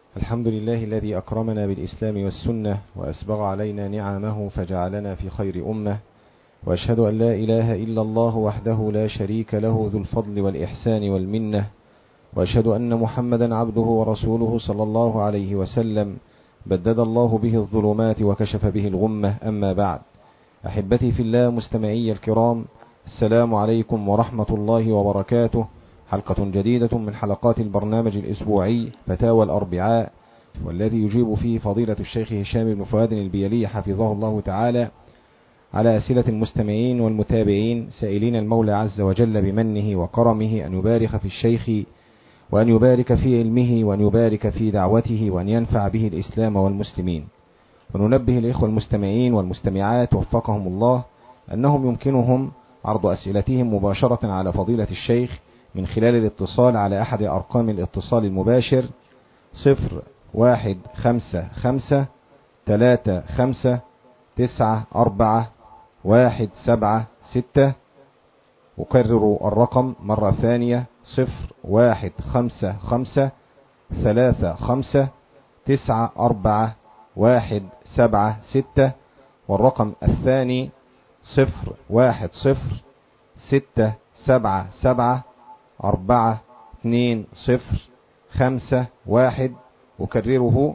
الحمد لله الذي أكرمنا بالإسلام والسنة وأسبغ علينا نعمه فجعلنا في خير أمة، وأشهد أن لا إله إلا الله وحده لا شريك له ذو الفضل والإحسان والمنة، وأشهد أن محمدا عبده ورسوله صلى الله عليه وسلم بدد الله به الظلمات وكشف به الغمة. أما بعد، أحبتي في الله مستمعي الكرام، السلام عليكم ورحمة الله وبركاته. حلقة جديدة من حلقات البرنامج الأسبوعي فتاوى الأربعاء، والذي يجيب فيه فضيلة الشيخ هشام بن فؤاد البيلي حفظه الله تعالى على أسئلة المستمعين والمتابعين، سائلين المولى عز وجل بمنه وكرمه أن يبارك في الشيخ وأن يبارك في علمه وأن يبارك في دعوته وأن ينفع به الإسلام والمسلمين. وننبه الإخوة المستمعين والمستمعات وفقهم الله أنهم يمكنهم عرض أسئلتهم مباشرة على فضيلة الشيخ من خلال الاتصال على أحد أرقام الاتصال المباشر 0155359417. أكرر الرقم مرة ثانية 0155359417، والرقم الثاني 010677420551. أكرره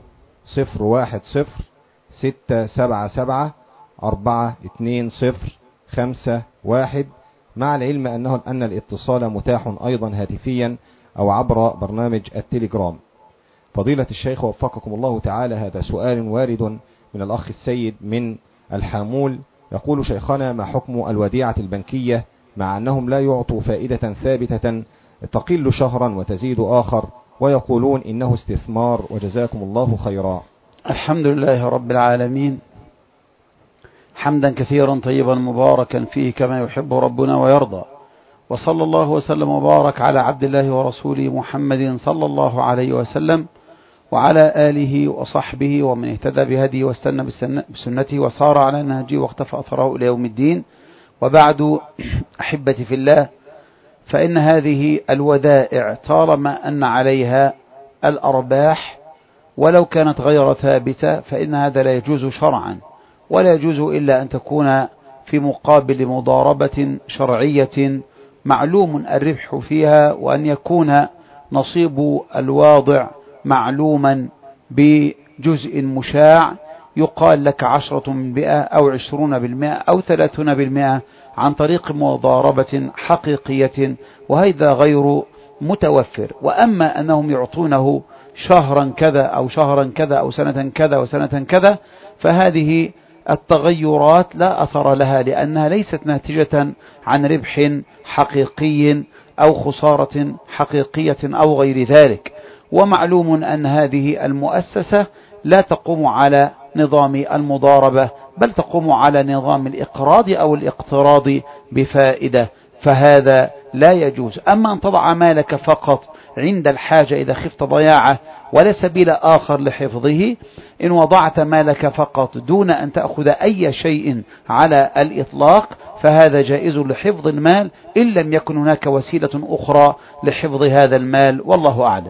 010677420551، مع العلم أن الاتصال متاح أيضا هاتفيا أو عبر برنامج التليجرام. فضيلة الشيخ وفقكم الله تعالى، هذا سؤال وارد من الأخ السيد من الحامول، يقول: شيخنا، ما حكم الوديعة البنكية مع أنهم لا يعطوا فائدة ثابتة تقل شهرا وتزيد آخر، ويقولون إنه استثمار، وجزاكم الله خيرا. الحمد لله رب العالمين، حمدا كثيرا طيبا مباركا فيه كما يحب ربنا ويرضى، وصلى الله وسلم وبارك على عبد الله ورسوله محمد صلى الله عليه وسلم وعلى آله وصحبه ومن اهتدى بهديه واستنى بسنته وصار على نهجه واقتفى أثره إلى يوم الدين. وبعد، أحبتي في الله، فإن هذه الودائع طالما أن عليها الأرباح ولو كانت غير ثابتة فإن هذا لا يجوز شرعا، ولا يجوز إلا أن تكون في مقابل مضاربة شرعية معلوم الربح فيها، وأن يكون نصيب الواضع معلوما بجزء مشاع، يقال لك 10% أو 20% أو 30% عن طريق مضاربة حقيقية، وهذا غير متوفر. وأما أنهم يعطونه شهرا كذا أو شهرا كذا أو سنة كذا وسنة كذا، فهذه التغيرات لا أثر لها، لأنها ليست ناتجة عن ربح حقيقي أو خسارة حقيقية أو غير ذلك. ومعلوم أن هذه المؤسسة لا تقوم على نظام المضاربة، بل تقوم على نظام الإقراض أو الاقتراض بفائدة، فهذا لا يجوز. أما أن تضع مالك فقط عند الحاجة إذا خفت ضياعه ولا سبيل آخر لحفظه، إن وضعت مالك فقط دون أن تأخذ أي شيء على الإطلاق فهذا جائز لحفظ المال، إن لم يكن هناك وسيلة أخرى لحفظ هذا المال، والله أعلم.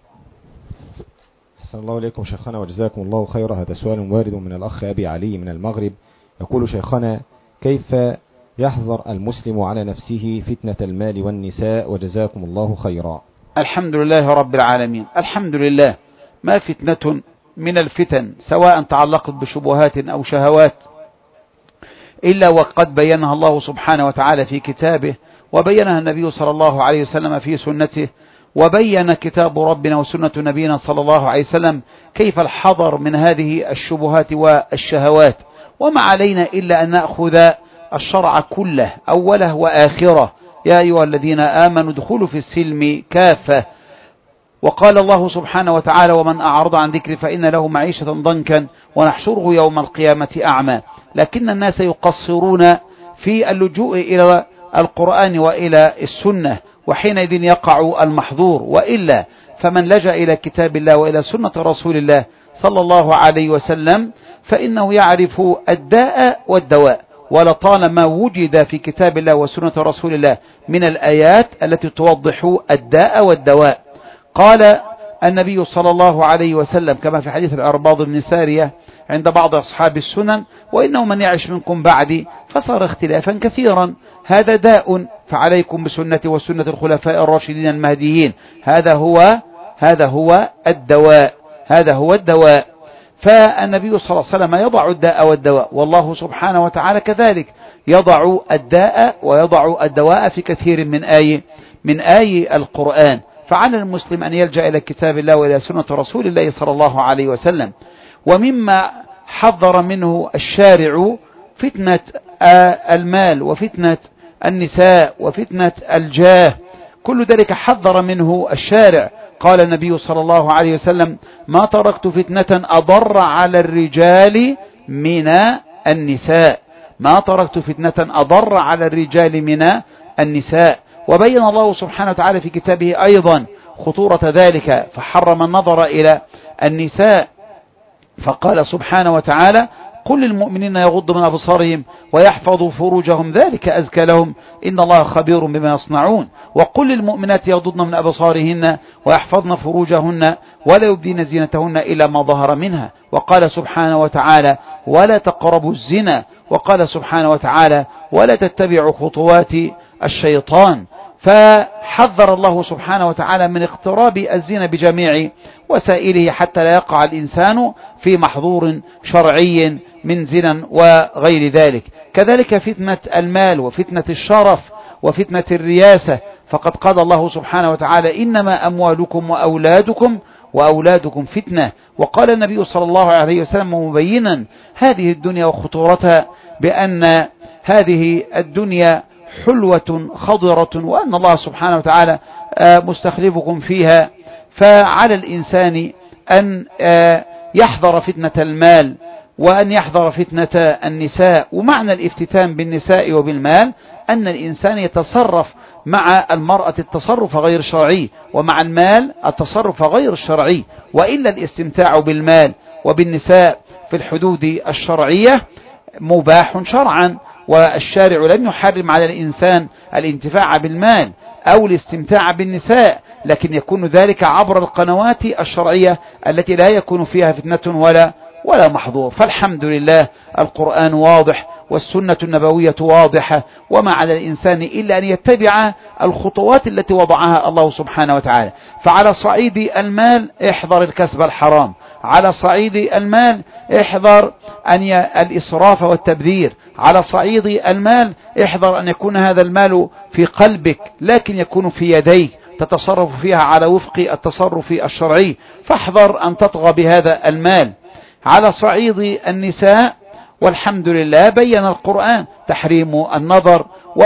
أحسن الله إليكم شيخنا وجزاكم الله خيرا. هذا سؤال وارد من الأخ أبي علي من المغرب، يقول: شيخنا، كيف يحذر المسلم على نفسه فتنة المال والنساء، وجزاكم الله خيرا. الحمد لله رب العالمين، الحمد لله، ما فتنة من الفتن سواء تعلقت بشبهات أو شهوات إلا وقد بينها الله سبحانه وتعالى في كتابه، وبينها النبي صلى الله عليه وسلم في سنته، وبين كتاب ربنا وسنة نبينا صلى الله عليه وسلم كيف الحذر من هذه الشبهات والشهوات. وما علينا إلا أن نأخذ الشرع كله أوله وآخره. يا أيها الذين آمنوا ادخلوا في السلم كافة. وقال الله سبحانه وتعالى: ومن أعرض عن ذكري فإن له معيشة ضنكا ونحشره يوم القيامة أعمى. لكن الناس يقصرون في اللجوء إلى القرآن وإلى السنة، وحينئذ يقع المحظور. وإلا فمن لجأ إلى كتاب الله وإلى سنة رسول الله صلى الله عليه وسلم فإنه يعرف الداء والدواء، ولطالما وجد في كتاب الله وسنة رسول الله من الآيات التي توضح الداء والدواء. قال النبي صلى الله عليه وسلم كما في حديث العرباض بن سارية عند بعض أصحاب السنن: وإنه من يعش منكم بعدي فصار اختلافا كثيرا، هذا داء، فعليكم بسنتي وسنة الخلفاء الراشدين المهديين. هذا هو الدواء. فالنبي صلى الله عليه وسلم يضع الداء والدواء، والله سبحانه وتعالى كذلك يضع الداء ويضع الدواء في كثير من آي القرآن. فعلى المسلم أن يلجأ إلى كتاب الله وإلى سنة رسول الله صلى الله عليه وسلم. ومما حذر منه الشارع فتنة المال وفتنة النساء وفتنة الجاه، كل ذلك حذر منه الشارع. قال النبي صلى الله عليه وسلم: ما تركت فتنة أضر على الرجال من النساء. ما تركت فتنة أضر على الرجال من النساء. وبين الله سبحانه وتعالى في كتابه أيضا خطورة ذلك، فحرم النظر إلى النساء، فقال سبحانه وتعالى: قل للمؤمنين يغضوا من أبصارهم ويحفظوا فروجهم ذلك أزكى لهم إن الله خبير بما يصنعون. وقل للمؤمنات يغضضن من أبصارهن ويحفظن فروجهن ولا يبدين زينتهن إلا ما ظهر منها. وقال سبحانه وتعالى: ولا تقربوا الزنا. وقال سبحانه وتعالى: ولا تتبعوا خطوات الشيطان. فحذر الله سبحانه وتعالى من اقتراب الزنا بجميع وسائله حتى لا يقع الإنسان في محظور شرعي من زنا وغير ذلك. كذلك فتنة المال وفتنة الشرف وفتنة الرياسة، فقد قال الله سبحانه وتعالى: إنما أموالكم وأولادكم فتنة. وقال النبي صلى الله عليه وسلم مبينا هذه الدنيا وخطورتها بأن هذه الدنيا حلوة خضرة، وأن الله سبحانه وتعالى مستخلفكم فيها. فعلى الإنسان أن يحذر فتنة المال وأن يحذر فتنة النساء. ومعنى الافتتان بالنساء وبالمال أن الإنسان يتصرف مع المرأة التصرف غير الشرعي، ومع المال التصرف غير الشرعي. وإلا الاستمتاع بالمال وبالنساء في الحدود الشرعية مباح شرعا، والشارع لم يحرم على الإنسان الانتفاع بالمال أو الاستمتاع بالنساء، لكن يكون ذلك عبر القنوات الشرعية التي لا يكون فيها فتنة ولا محظور. فالحمد لله القرآن واضح والسنة النبوية واضحة، وما على الإنسان إلا أن يتبع الخطوات التي وضعها الله سبحانه وتعالى. فعلى صعيد المال احذر الكسب الحرام، على صعيد المال احذر الإسراف والتبذير، على صعيد المال احذر أن يكون هذا المال في قلبك لكن يكون في يديك تتصرف فيها على وفق التصرف الشرعي، فاحذر أن تطغى بهذا المال. على صعيد النساء والحمد لله بين القرآن تحريم النظر،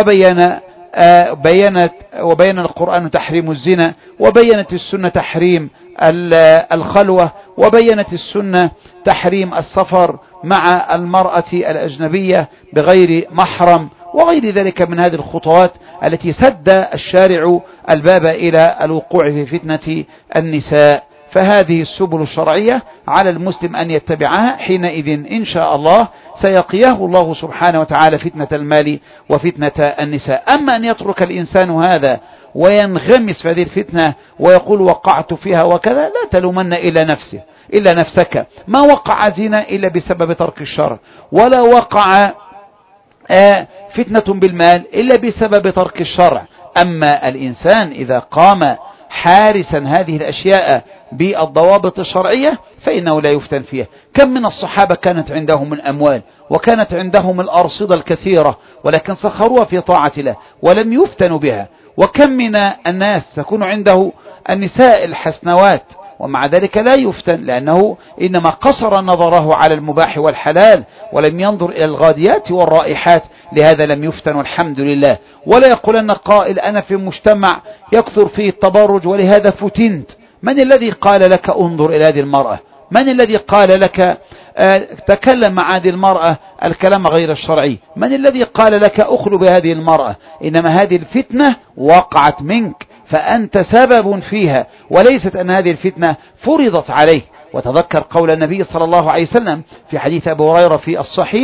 وبين القرآن تحريم الزنا، وبينت السنة تحريم الخلوة، وبينت السنة تحريم السفر مع المرأة الأجنبية بغير محرم، وغير ذلك من هذه الخطوات التي سد الشارع الباب إلى الوقوع في فتنة النساء. فهذه السبل الشرعية على المسلم أن يتبعها، حينئذ إن شاء الله سيقيه الله سبحانه وتعالى فتنة المال وفتنة النساء. أما أن يترك الإنسان هذا وينغمس في هذه الفتنة ويقول وقعت فيها وكذا، لا تلومن إلا نفسك. ما وقع زنا إلا بسبب ترك الشرع، ولا وقع فتنة بالمال إلا بسبب ترك الشرع. أما الإنسان إذا قام حارسا هذه الأشياء بالضوابط الشرعية فإنه لا يفتن فيها. كم من الصحابة كانت عندهم الأموال وكانت عندهم الأرصدة الكثيرة ولكن سخروها في طاعة الله ولم يفتنوا بها. وكم من الناس تكون عنده النساء الحسنوات ومع ذلك لا يفتن، لأنه إنما قصر نظره على المباح والحلال ولم ينظر إلى الغاديات والرائحات، لهذا لم يفتن والحمد لله. ولا يقولن قائل أنا في مجتمع يكثر فيه التبرج ولهذا فتنت. من الذي قال لك انظر إلى هذه المرأة؟ من الذي قال لك تكلم مع هذه المرأة الكلام غير الشرعي؟ من الذي قال لك أخلو بهذه المرأة؟ إنما هذه الفتنة وقعت منك فأنت سبب فيها، وليست أن هذه الفتنة فرضت عليك. وتذكر قول النبي صلى الله عليه وسلم في حديث أبي هريرة في الصحيح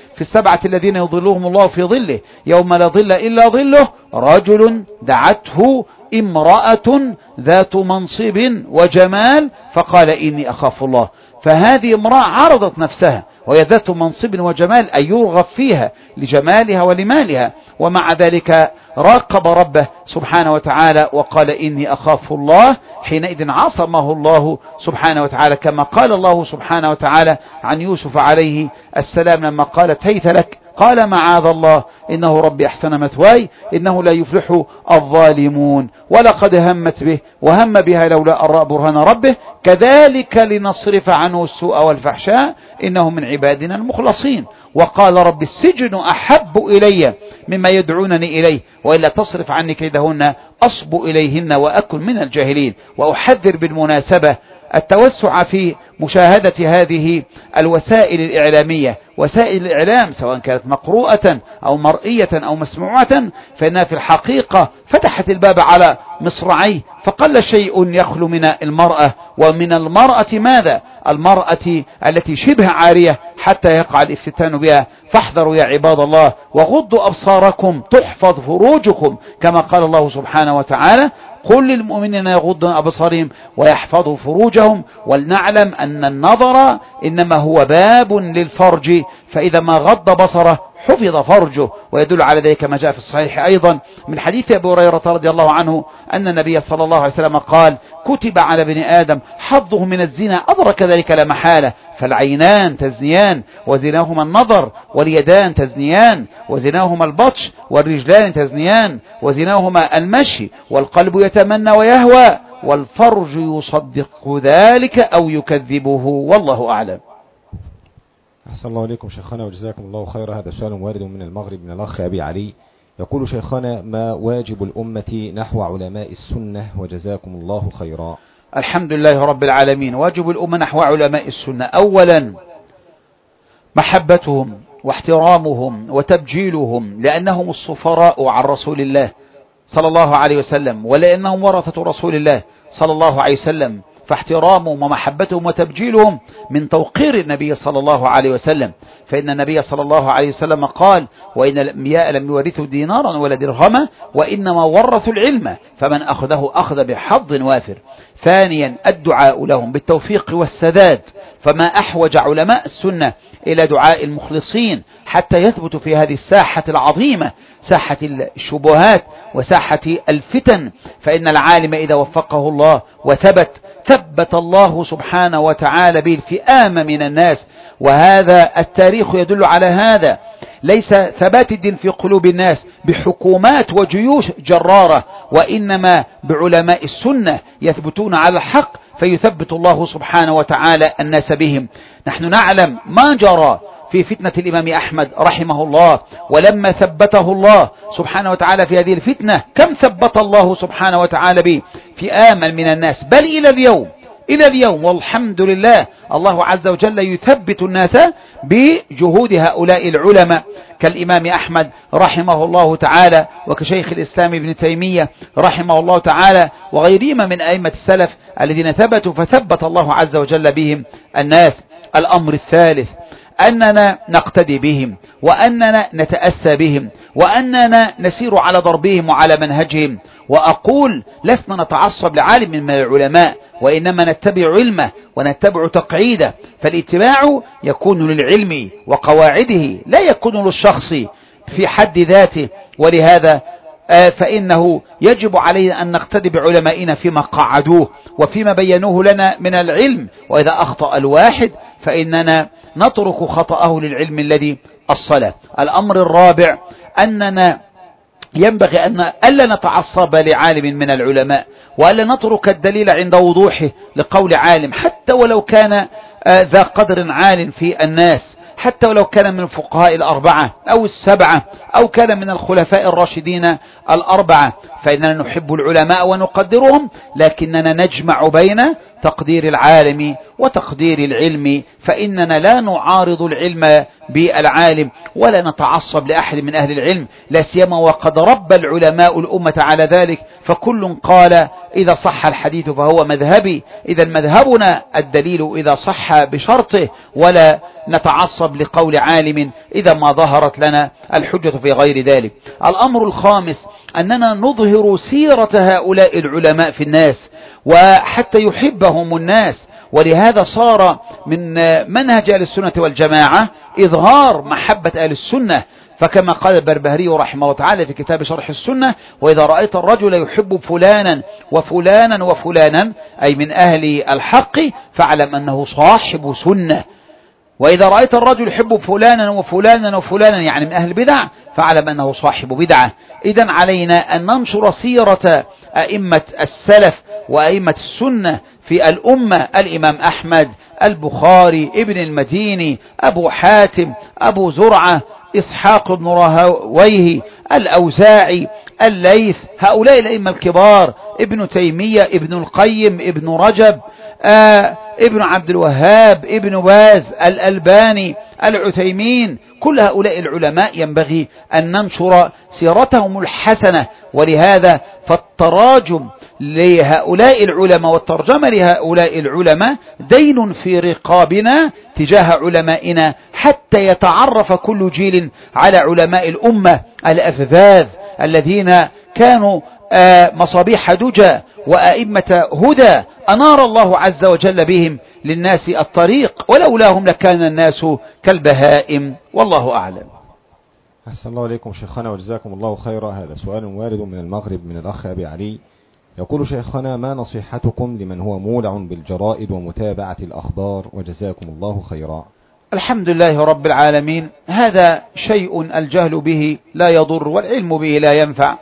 في السبعة الذين يظلهم الله في ظله يوم لا ظل إلا ظله رجل دعته امرأة ذات منصب وجمال فقال إني أخاف الله. فهذه امرأة عرضت نفسها وهي ذات منصب وجمال أن يرغب فيها لجمالها ولمالها، ومع ذلك راقب ربه سبحانه وتعالى وقال إني أخاف الله. حينئذ عصمه الله سبحانه وتعالى، كما قال الله سبحانه وتعالى عن يوسف عليه السلام لما قالت هيت لك قال معاذ الله إنه ربي أحسن مثواي إنه لا يفلح الظالمون، ولقد همت به وهم بها لولا أن رأى برهان ربه كذلك لنصرف عنه السوء والفحشاء إنه من عبادنا المخلصين. وقال رب السجن أحب إلي مما يدعونني إليه وإلا تصرف عني كيدهن أصب إليهن وأكن من الجاهلين. وأحذر بالمناسبة التوسع في مشاهدة هذه الوسائل الإعلامية. وسائل الإعلام سواء كانت مقروءة أو مرئية أو مسموعة فإنها في الحقيقة فتحت الباب على مصراعيه، فقل شيء يخلو من المرأة، ومن المرأة ماذا؟ المرأة التي شبه عارية حتى يقع الافتتان بها. فاحذروا يا عباد الله وغضوا أبصاركم تحفظ فروجكم كما قال الله سبحانه وتعالى قل للمؤمنين يغضوا أبصارهم ويحفظوا فروجهم. ولنعلم أن النظر إنما هو باب للفرج، فإذا ما غض بصره حفظ فرجه. ويدل على ذلك ما جاء في الصحيح أيضا من حديث أبي هريرة رضي الله عنه أن النبي صلى الله عليه وسلم قال كتب على بني آدم حظه من الزنا أدرك ذلك لا محالة، فالعينان تزنيان وزناهما النظر، واليدان تزنيان وزناهما البطش، والرجلان تزنيان وزناهما المشي، والقلب يتمنى ويهوى، والفرج يصدق ذلك أو يكذبه، والله أعلم. أحسن الله عليكم شيخنا وجزاكم الله خيرا. هذا سؤال وارد من المغرب من الأخ أبي علي يقول شيخنا ما واجب الأمة نحو علماء السنة وجزاكم الله خيرا. الحمد لله رب العالمين. واجب الأمة نحو علماء السنة أولا محبتهم واحترامهم وتبجيلهم لأنهم السفراء عن رسول الله صلى الله عليه وسلم ولأنهم ورثة رسول الله صلى الله عليه وسلم، فاحترامهم ومحبتهم وتبجيلهم من توقير النبي صلى الله عليه وسلم. فإن النبي صلى الله عليه وسلم قال وإن الأنبياء لم يورثوا دينارا ولا درهما وإنما ورثوا العلم فمن أخذه أخذ بحظ وافر. ثانيا الدعاء لهم بالتوفيق والسداد، فما أحوج علماء السنة إلى دعاء المخلصين حتى يثبتوا في هذه الساحة العظيمة ساحة الشبهات وساحة الفتن. فإن العالم إذا وفقه الله ثبت الله سبحانه وتعالى به الفئام من الناس، وهذا التاريخ يدل على هذا. ليس ثبات الدين في قلوب الناس بحكومات وجيوش جرارة، وإنما بعلماء السنة يثبتون على الحق فيثبت الله سبحانه وتعالى الناس بهم. نحن نعلم ما جرى في فتنة الإمام أحمد رحمه الله، ولما ثبته الله سبحانه وتعالى في هذه الفتنة كم ثبت الله سبحانه وتعالى به فئاما من الناس، بل إلى اليوم والحمد لله الله عز وجل يثبت الناس بجهود هؤلاء العلماء كالإمام أحمد رحمه الله تعالى وكشيخ الإسلام ابن تيمية رحمه الله تعالى وغيرهما من أئمة السلف الذين ثبتوا فثبت الله عز وجل بهم الناس. الأمر الثالث أننا نقتدي بهم وأننا نتأسى بهم وأننا نسير على ضربهم وعلى منهجهم. وأقول لسنا نتعصب لعالم من العلماء وإنما نتبع علمه ونتبع تقعيده، فالاتباع يكون للعلم وقواعده لا يكون للشخص في حد ذاته. ولهذا فإنه يجب علينا أن نقتدي بعلمائنا فيما قعدوه وفيما بينوه لنا من العلم، وإذا أخطأ الواحد فإننا نترك خطأه للعلم الذي الصلاة. الأمر الرابع أننا ينبغي ألا نتعصب لعالم من العلماء وألا نترك الدليل عند وضوحه لقول عالم حتى ولو كان ذا قدر عال في الناس، حتى ولو كان من الفقهاء الأربعة أو السبعة أو كان من الخلفاء الراشدين الأربعة، فإننا نحب العلماء ونقدرهم، لكننا نجمع بين تقدير العالم وتقدير العلم، فإننا لا نعارض العلم بالعالم ولا نتعصب لأحد من أهل العلم، لا سيما وقد ربى العلماء الأمة على ذلك، فكل قال إذا صح الحديث فهو مذهبي، إذا مذهبنا الدليل إذا صح بشرطه، ولا نتعصب لقول عالم إذا ما ظهرت لنا الحجة في غير ذلك. الأمر الخامس أننا نظهر سيرة هؤلاء العلماء في الناس وحتى يحبهم الناس، ولهذا صار من منهج أهل السنة والجماعة إظهار محبة أهل السنة، فكما قال البربهاري رحمه الله تعالى في كتاب شرح السنة: وإذا رأيت الرجل يحب فلانا وفلانا وفلانا، أي من أهل الحق، فاعلم أنه صاحب سنة. وإذا رأيت الرجل يحب فلانا وفلانا وفلانا، يعني من أهل البدع، فاعلم أنه صاحب بدعة. إذن علينا أن ننشر سيرة أئمة السلف وأئمة السنة في الأمة: الإمام أحمد، البخاري، ابن المديني، أبو حاتم، أبو زرعة، إسحاق بن راهويه، الأوزاعي، الليث، هؤلاء الأئمة الكبار، ابن تيمية، ابن القيم، ابن رجب، ابن عبد الوهاب، ابن باز، الألباني، العثيمين، كل هؤلاء العلماء ينبغي أن ننشر سيرتهم الحسنة. ولهذا فالتراجم لهؤلاء العلماء والترجمة لهؤلاء العلماء دين في رقابنا تجاه علمائنا، حتى يتعرف كل جيل على علماء الأمة الأفذاذ الذين كانوا مصابيح دجى وأئمة هدى أنار الله عز وجل بهم للناس الطريق، ولولاهم لكان الناس كالبهائم، والله أعلم. أحسن الله عليكم شيخنا وجزاكم الله خيرا. هذا سؤال وارد من المغرب من الأخ أبي علي، يقول: شيخنا، ما نصيحتكم لمن هو مولع بالجرائد ومتابعة الأخبار، وجزاكم الله خيرا؟ الحمد لله رب العالمين. هذا شيء الجهل به لا يضر والعلم به لا ينفع،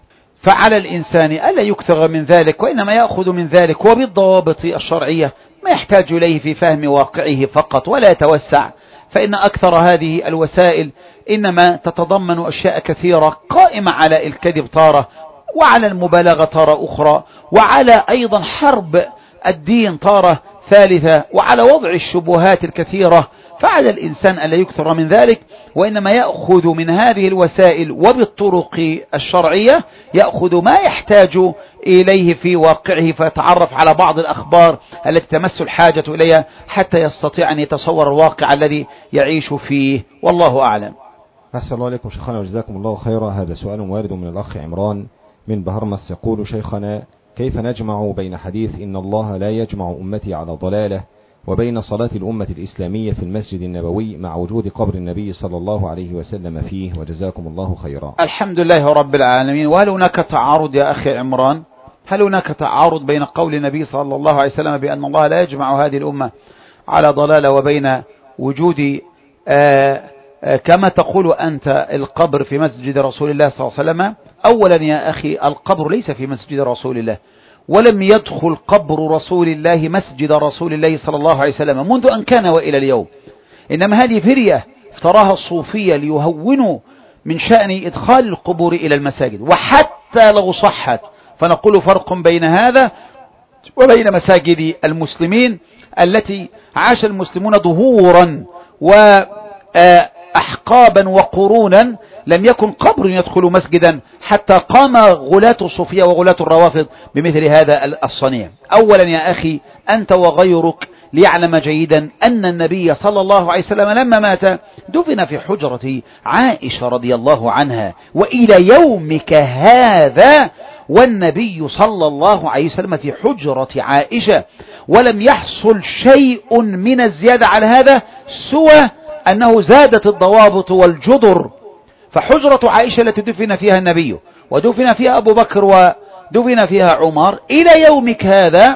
فعلى الإنسان ألا يكثر من ذلك، وإنما يأخذ من ذلك وبالضوابط الشرعية ما يحتاج إليه في فهم واقعه فقط، ولا يتوسع، فإن أكثر هذه الوسائل إنما تتضمن أشياء كثيرة قائمة على الكذب تارة، وعلى المبالغة تارة أخرى، وعلى أيضا حرب الدين تارة ثالثة، وعلى وضع الشبهات الكثيرة. فعلى الإنسان ألا يكثر من ذلك، وإنما يأخذ من هذه الوسائل وبالطرق الشرعية، يأخذ ما يحتاج إليه في واقعه، فيتعرف على بعض الأخبار التي تمس الحاجة إليها حتى يستطيع أن يتصور الواقع الذي يعيش فيه، والله أعلم. أحسن الله عليكم شيخنا وجزاكم الله خيرا. هذا سؤال وارد من الأخ عمران من بهرمس، يقول: شيخنا، كيف نجمع بين حديث إن الله لا يجمع أمتي على ضلالة وبين صلاة الأمة الإسلامية في المسجد النبوي مع وجود قبر النبي صلى الله عليه وسلم فيه، وجزاكم الله خيرا؟ الحمد لله رب العالمين. وهل هناك تعارض يا أخي عمران؟ هل هناك تعارض بين قول النبي صلى الله عليه وسلم بأن الله لا يجمع هذه الأمة على ضلالة وبين وجود كما تقول أنت القبر في مسجد رسول الله صلى الله عليه وسلم؟ أولا يا أخي، القبر ليس في مسجد رسول الله، ولم يدخل قبر رسول الله مسجد رسول الله صلى الله عليه وسلم منذ أن كان وإلى اليوم، إنما هذه فرية افتراها الصوفية ليهونوا من شأن إدخال القبور إلى المساجد. وحتى لو صحت فنقول فرق بين هذا وبين مساجد المسلمين التي عاش المسلمون ظهورا وأحقابا وقرونا، لم يكن قبر يدخل مسجدا حتى قام غلاة الصوفية وغلاة الروافض بمثل هذا الصنيع. أولا يا أخي، أنت وغيرك ليعلم جيدا أن النبي صلى الله عليه وسلم لما مات دفن في حجرة عائشة رضي الله عنها، وإلى يومك هذا والنبي صلى الله عليه وسلم في حجرة عائشة، ولم يحصل شيء من الزيادة على هذا سوى أنه زادت الضوابط والجدر. فحجرة عائشة التي دفن فيها النبي ودفن فيها أبو بكر ودفن فيها عمر إلى يومك هذا،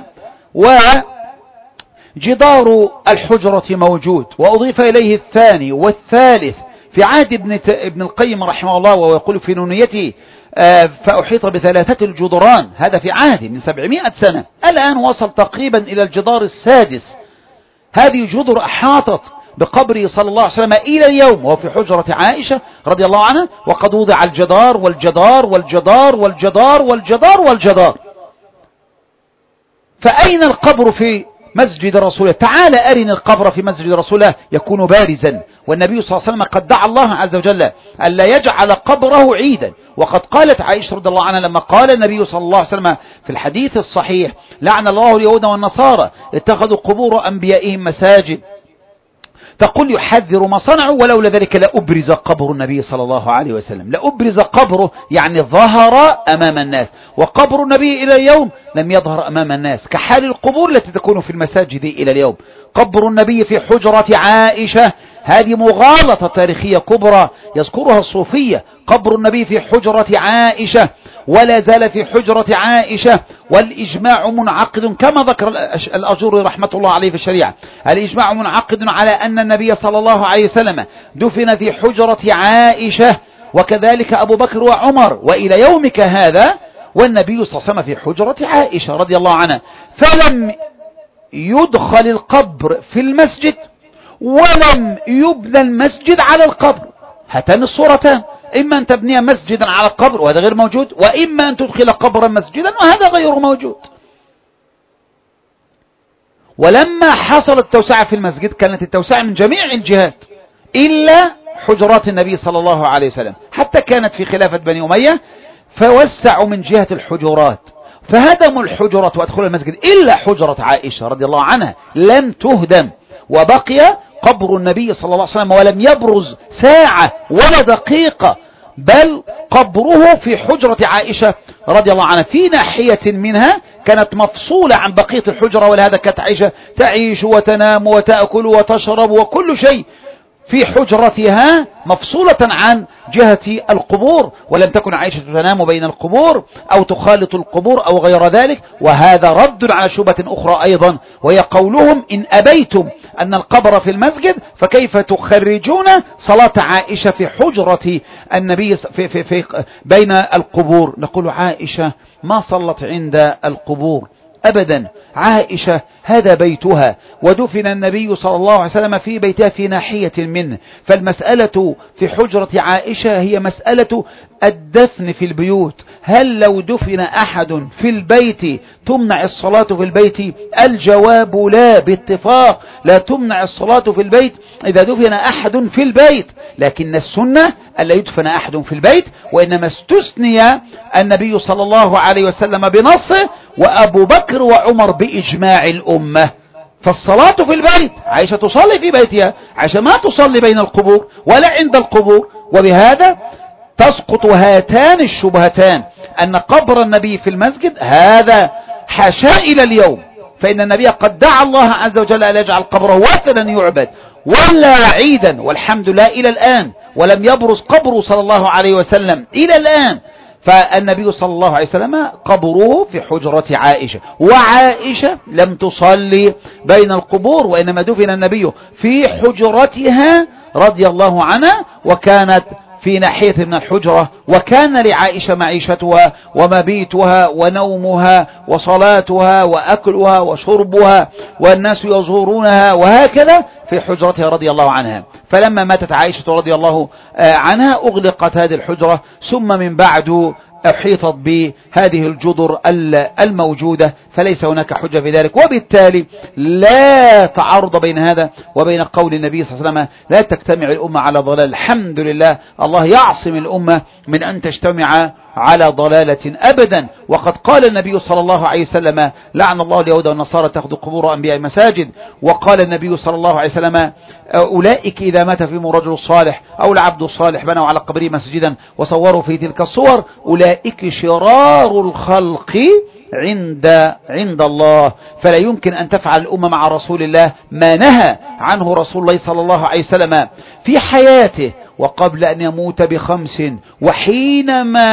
وجدار الحجرة موجود، وأضيف إليه الثاني والثالث في عهد ابن القيم رحمه الله، ويقول في نونيته فأحيط بثلاثة الجدران، هذا في عهد من 700 سنة، الآن وصل تقريبا إلى الجدار السادس. هذه جدر أحاطت بقبره صلى الله عليه وسلم إلى اليوم وهو في حجرة عائشة رضي الله عنها، وقد وضع الجدار والجدار والجدار والجدار والجدار والجدار. فأين القبر في مسجد رسول الله، تعال أرني القبر في مسجد رسول الله، يكون بارزا. والنبي صلى الله عليه وسلم قد دعا الله عز وجل ألا يجعل قبره عيدا. وقد قالت عائشة رضي الله عنها لما قال النبي صلى الله عليه وسلم في الحديث الصحيح: لعن الله اليهود والنصارى اتخذوا قبور أنبيائهم مساجد، تقول يحذر ما صنعوا ولولا ذلك لأبرز قبر النبي صلى الله عليه وسلم. لأبرز قبره يعني ظهر أمام الناس، وقبر النبي إلى اليوم لم يظهر أمام الناس، كحال القبور التي تكون في المساجد إلى اليوم. قبر النبي في حجرة عائشة، هذه مغالطة تاريخية كبرى يذكرها الصوفية. قبر النبي في حجرة عائشة، ولا زال في حجرة عائشة، والإجماع منعقد كما ذكر الأجوري رحمة الله عليه في الشريعة. الإجماع منعقد على أن النبي صلى الله عليه وسلم دفن في حجرة عائشة، وكذلك أبو بكر وعمر، وإلى يومك هذا والنبي صلى الله عليه وسلم في حجرة عائشة رضي الله عنها. فلم يدخل القبر في المسجد ولم يبنى المسجد على القبر. هاتان الصورتان، إما أن تبني مسجدا على القبر وهذا غير موجود، وإما أن تدخل قبرا مسجدا وهذا غير موجود. ولما حصلت التوسعة في المسجد كانت التوسعة من جميع الجهات إلا حجرات النبي صلى الله عليه وسلم، حتى كانت في خلافة بني أمية فوسعوا من جهة الحجرات، فهدموا الحجرات وأدخلوا المسجد إلا حجرة عائشة رضي الله عنها لم تهدم، وبقي قبر النبي صلى الله عليه وسلم ولم يبرز ساعة ولا دقيقة، بل قبره في حجرة عائشة رضي الله عنها في ناحية منها كانت مفصولة عن بقية الحجرة. ولهذا كانت عائشة تعيش وتنام وتأكل وتشرب وكل شيء في حجرتها مفصولة عن جهة القبور، ولم تكن عائشة تنام بين القبور أو تخالط القبور أو غير ذلك. وهذا رد على شبهة أخرى أيضا، وهي قولهم: إن أبيتم أن القبر في المسجد فكيف تخرجون صلاة عائشة في حجرة النبي في بين القبور؟ نقول: عائشة ما صلت عند القبور أبدا، عائشة هذا بيتها، ودفن النبي صلى الله عليه وسلم في بيتها في ناحية منه. فالمسألة في حجرة عائشة هي مسألة الدفن في البيوت. هل لو دفن أحد في البيت تمنع الصلاة في البيت؟ الجواب لا، باتفاق لا تمنع الصلاة في البيت إذا دفن أحد في البيت، لكن السنة ألا يدفن أحد في البيت، وإنما استثني النبي صلى الله عليه وسلم بنصه وأبو بكر وعمر بإجماع الأمة. فالصلاة في البيت، عائشة تصلي في بيتها، عائشة ما تصلي بين القبور ولا عند القبور. وبهذا تسقط هاتان الشبهتان، أن قبر النبي في المسجد هذا حاشا إلى اليوم، فإن النبي قد دعا الله عز وجل أن يجعل قبره وثنا يعبد ولا عيدا، والحمد لله إلى الآن، ولم يبرز قبره صلى الله عليه وسلم إلى الآن. فالنبي صلى الله عليه وسلم قبره في حجرة عائشة، وعائشة لم تصلي بين القبور، وإنما دفن النبي في حجرتها رضي الله عنها، وكانت في ناحية من الحجرة، وكان لعائشة معيشتها ومبيتها ونومها وصلاتها وأكلها وشربها، والناس يزورونها وهكذا في حجرتها رضي الله عنها. فلما ماتت عائشة رضي الله عنها أغلقت هذه الحجرة، ثم من بعد أحيطت بهذه الجدر الموجودة، فليس هناك حجة في ذلك. وبالتالي لا تعارض بين هذا وبين قول النبي صلى الله عليه وسلم: لا تجتمع الأمة على ضلال. الحمد لله، الله يعصم الأمة من أن تجتمع على ضلالة أبدا. وقد قال النبي صلى الله عليه وسلم: لعن الله اليهود والنصارى تأخذ قبور أنبياء مساجد. وقال النبي صلى الله عليه وسلم: أولئك إذا مات فيهم الرجل الصالح أو العبد الصالح بنوا على قبره مسجدا وصوروا في تلك الصور، أولئك شرار الخلق عند الله. فلا يمكن أن تفعل الأمة مع رسول الله ما نهى عنه رسول الله صلى الله عليه وسلم في حياته وقبل أن يموت ب5، وحينما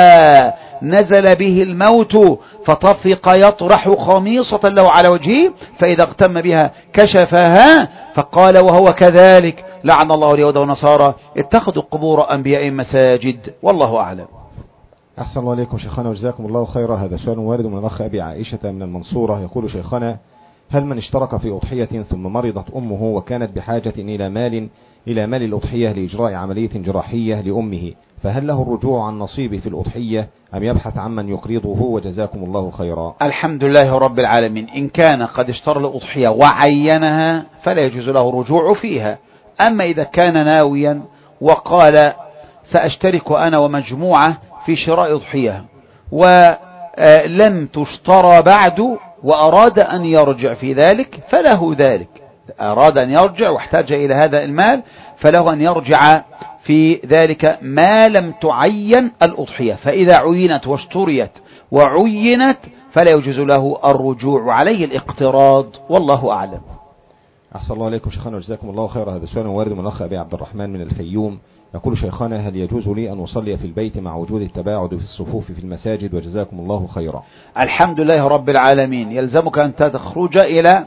نزل به الموت فطفق يطرح خميصة له على وجهه، فإذا اغتم بها كشفها، فقال وهو كذلك: لعن الله اليهود والنصارى اتخذوا قبور أنبيائهم مساجد. والله أعلم. أحسن الله عليكم شيخنا وجزاكم الله خيرا. هذا سؤال وارد من الأخ أبي عائشة من المنصورة، يقول: شيخنا، هل من اشترك في أضحية ثم مرضت أمه وكانت بحاجة إلى مال الأضحية لإجراء عملية جراحية لأمه، فهل له الرجوع عن نصيبه في الأضحية أم يبحث عمن يقرضه؟ وجزاكم الله خيرا. الحمد لله رب العالمين. إن كان قد اشترى الأضحية وعينها فلا يجوز له الرجوع فيها. أما إذا كان ناويا وقال سأشترك أنا ومجموعة في شراء أضحية ولم تشترى بعد وأراد أن يرجع في ذلك فله ذلك. أراد أن يرجع واحتاج إلى هذا المال فله أن يرجع في ذلك ما لم تعين الأضحية. فإذا عينت واشتريت وعينت فلا يجوز له الرجوع، عليه الاقتراض، والله أعلم. أحسن الله عليكم شيخنا وجزاكم الله خيرا. هذا سؤال وارد من الأخ أبي عبد الرحمن من الفيوم، يقول شيخنا هل يجوز لي أن أصلي في البيت مع وجود التباعد في الصفوف في المساجد؟ وجزاكم الله خيرا. الحمد لله رب العالمين. يلزمك أن تخرج إلى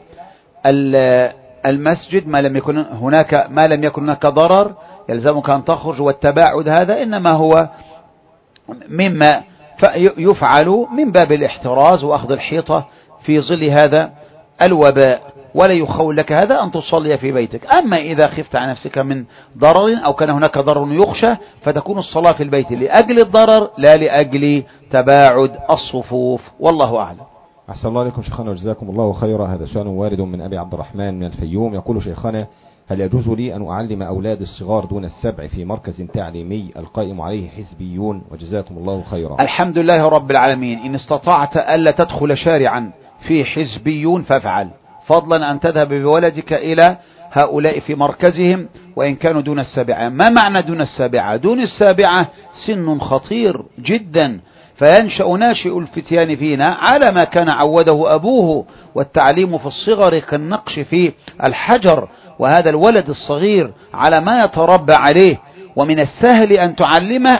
المسجد ما لم يكن هناك ضرر، يلزمك أن تخرج، والتباعد هذا إنما هو مما يفعل من باب الاحتراز وأخذ الحيطة في ظل هذا الوباء، ولا يخول لك هذا أن تصلي في بيتك. أما إذا خفت على نفسك من ضرر أو كان هناك ضرر يخشى فتكون الصلاة في البيت لأجل الضرر لا لأجل تباعد الصفوف، والله أعلم. أحسن الله عليكم شيخنا وجزاكم الله خيرا. هذا سؤال وارد من أبي عبد الرحمن من الفيوم، يقول شيخنا هل يجوز لي أن أعلم أولاد الصغار دون السبع في مركز تعليمي القائم عليه حزبيون؟ وجزاكم الله خيرا. الحمد لله رب العالمين. إن استطعت ألا تدخل شارعا في حزبيون فافعل، فضلا أن تذهب بولدك إلى هؤلاء في مركزهم وإن كانوا دون السابعة. ما معنى دون السابعة؟ دون السابعة سن خطير جدا، فينشأ ناشئ الفتيان فينا على ما كان عوده أبوه، والتعليم في الصغر كالنقش في الحجر، وهذا الولد الصغير على ما يتربى عليه، ومن السهل أن تعلمه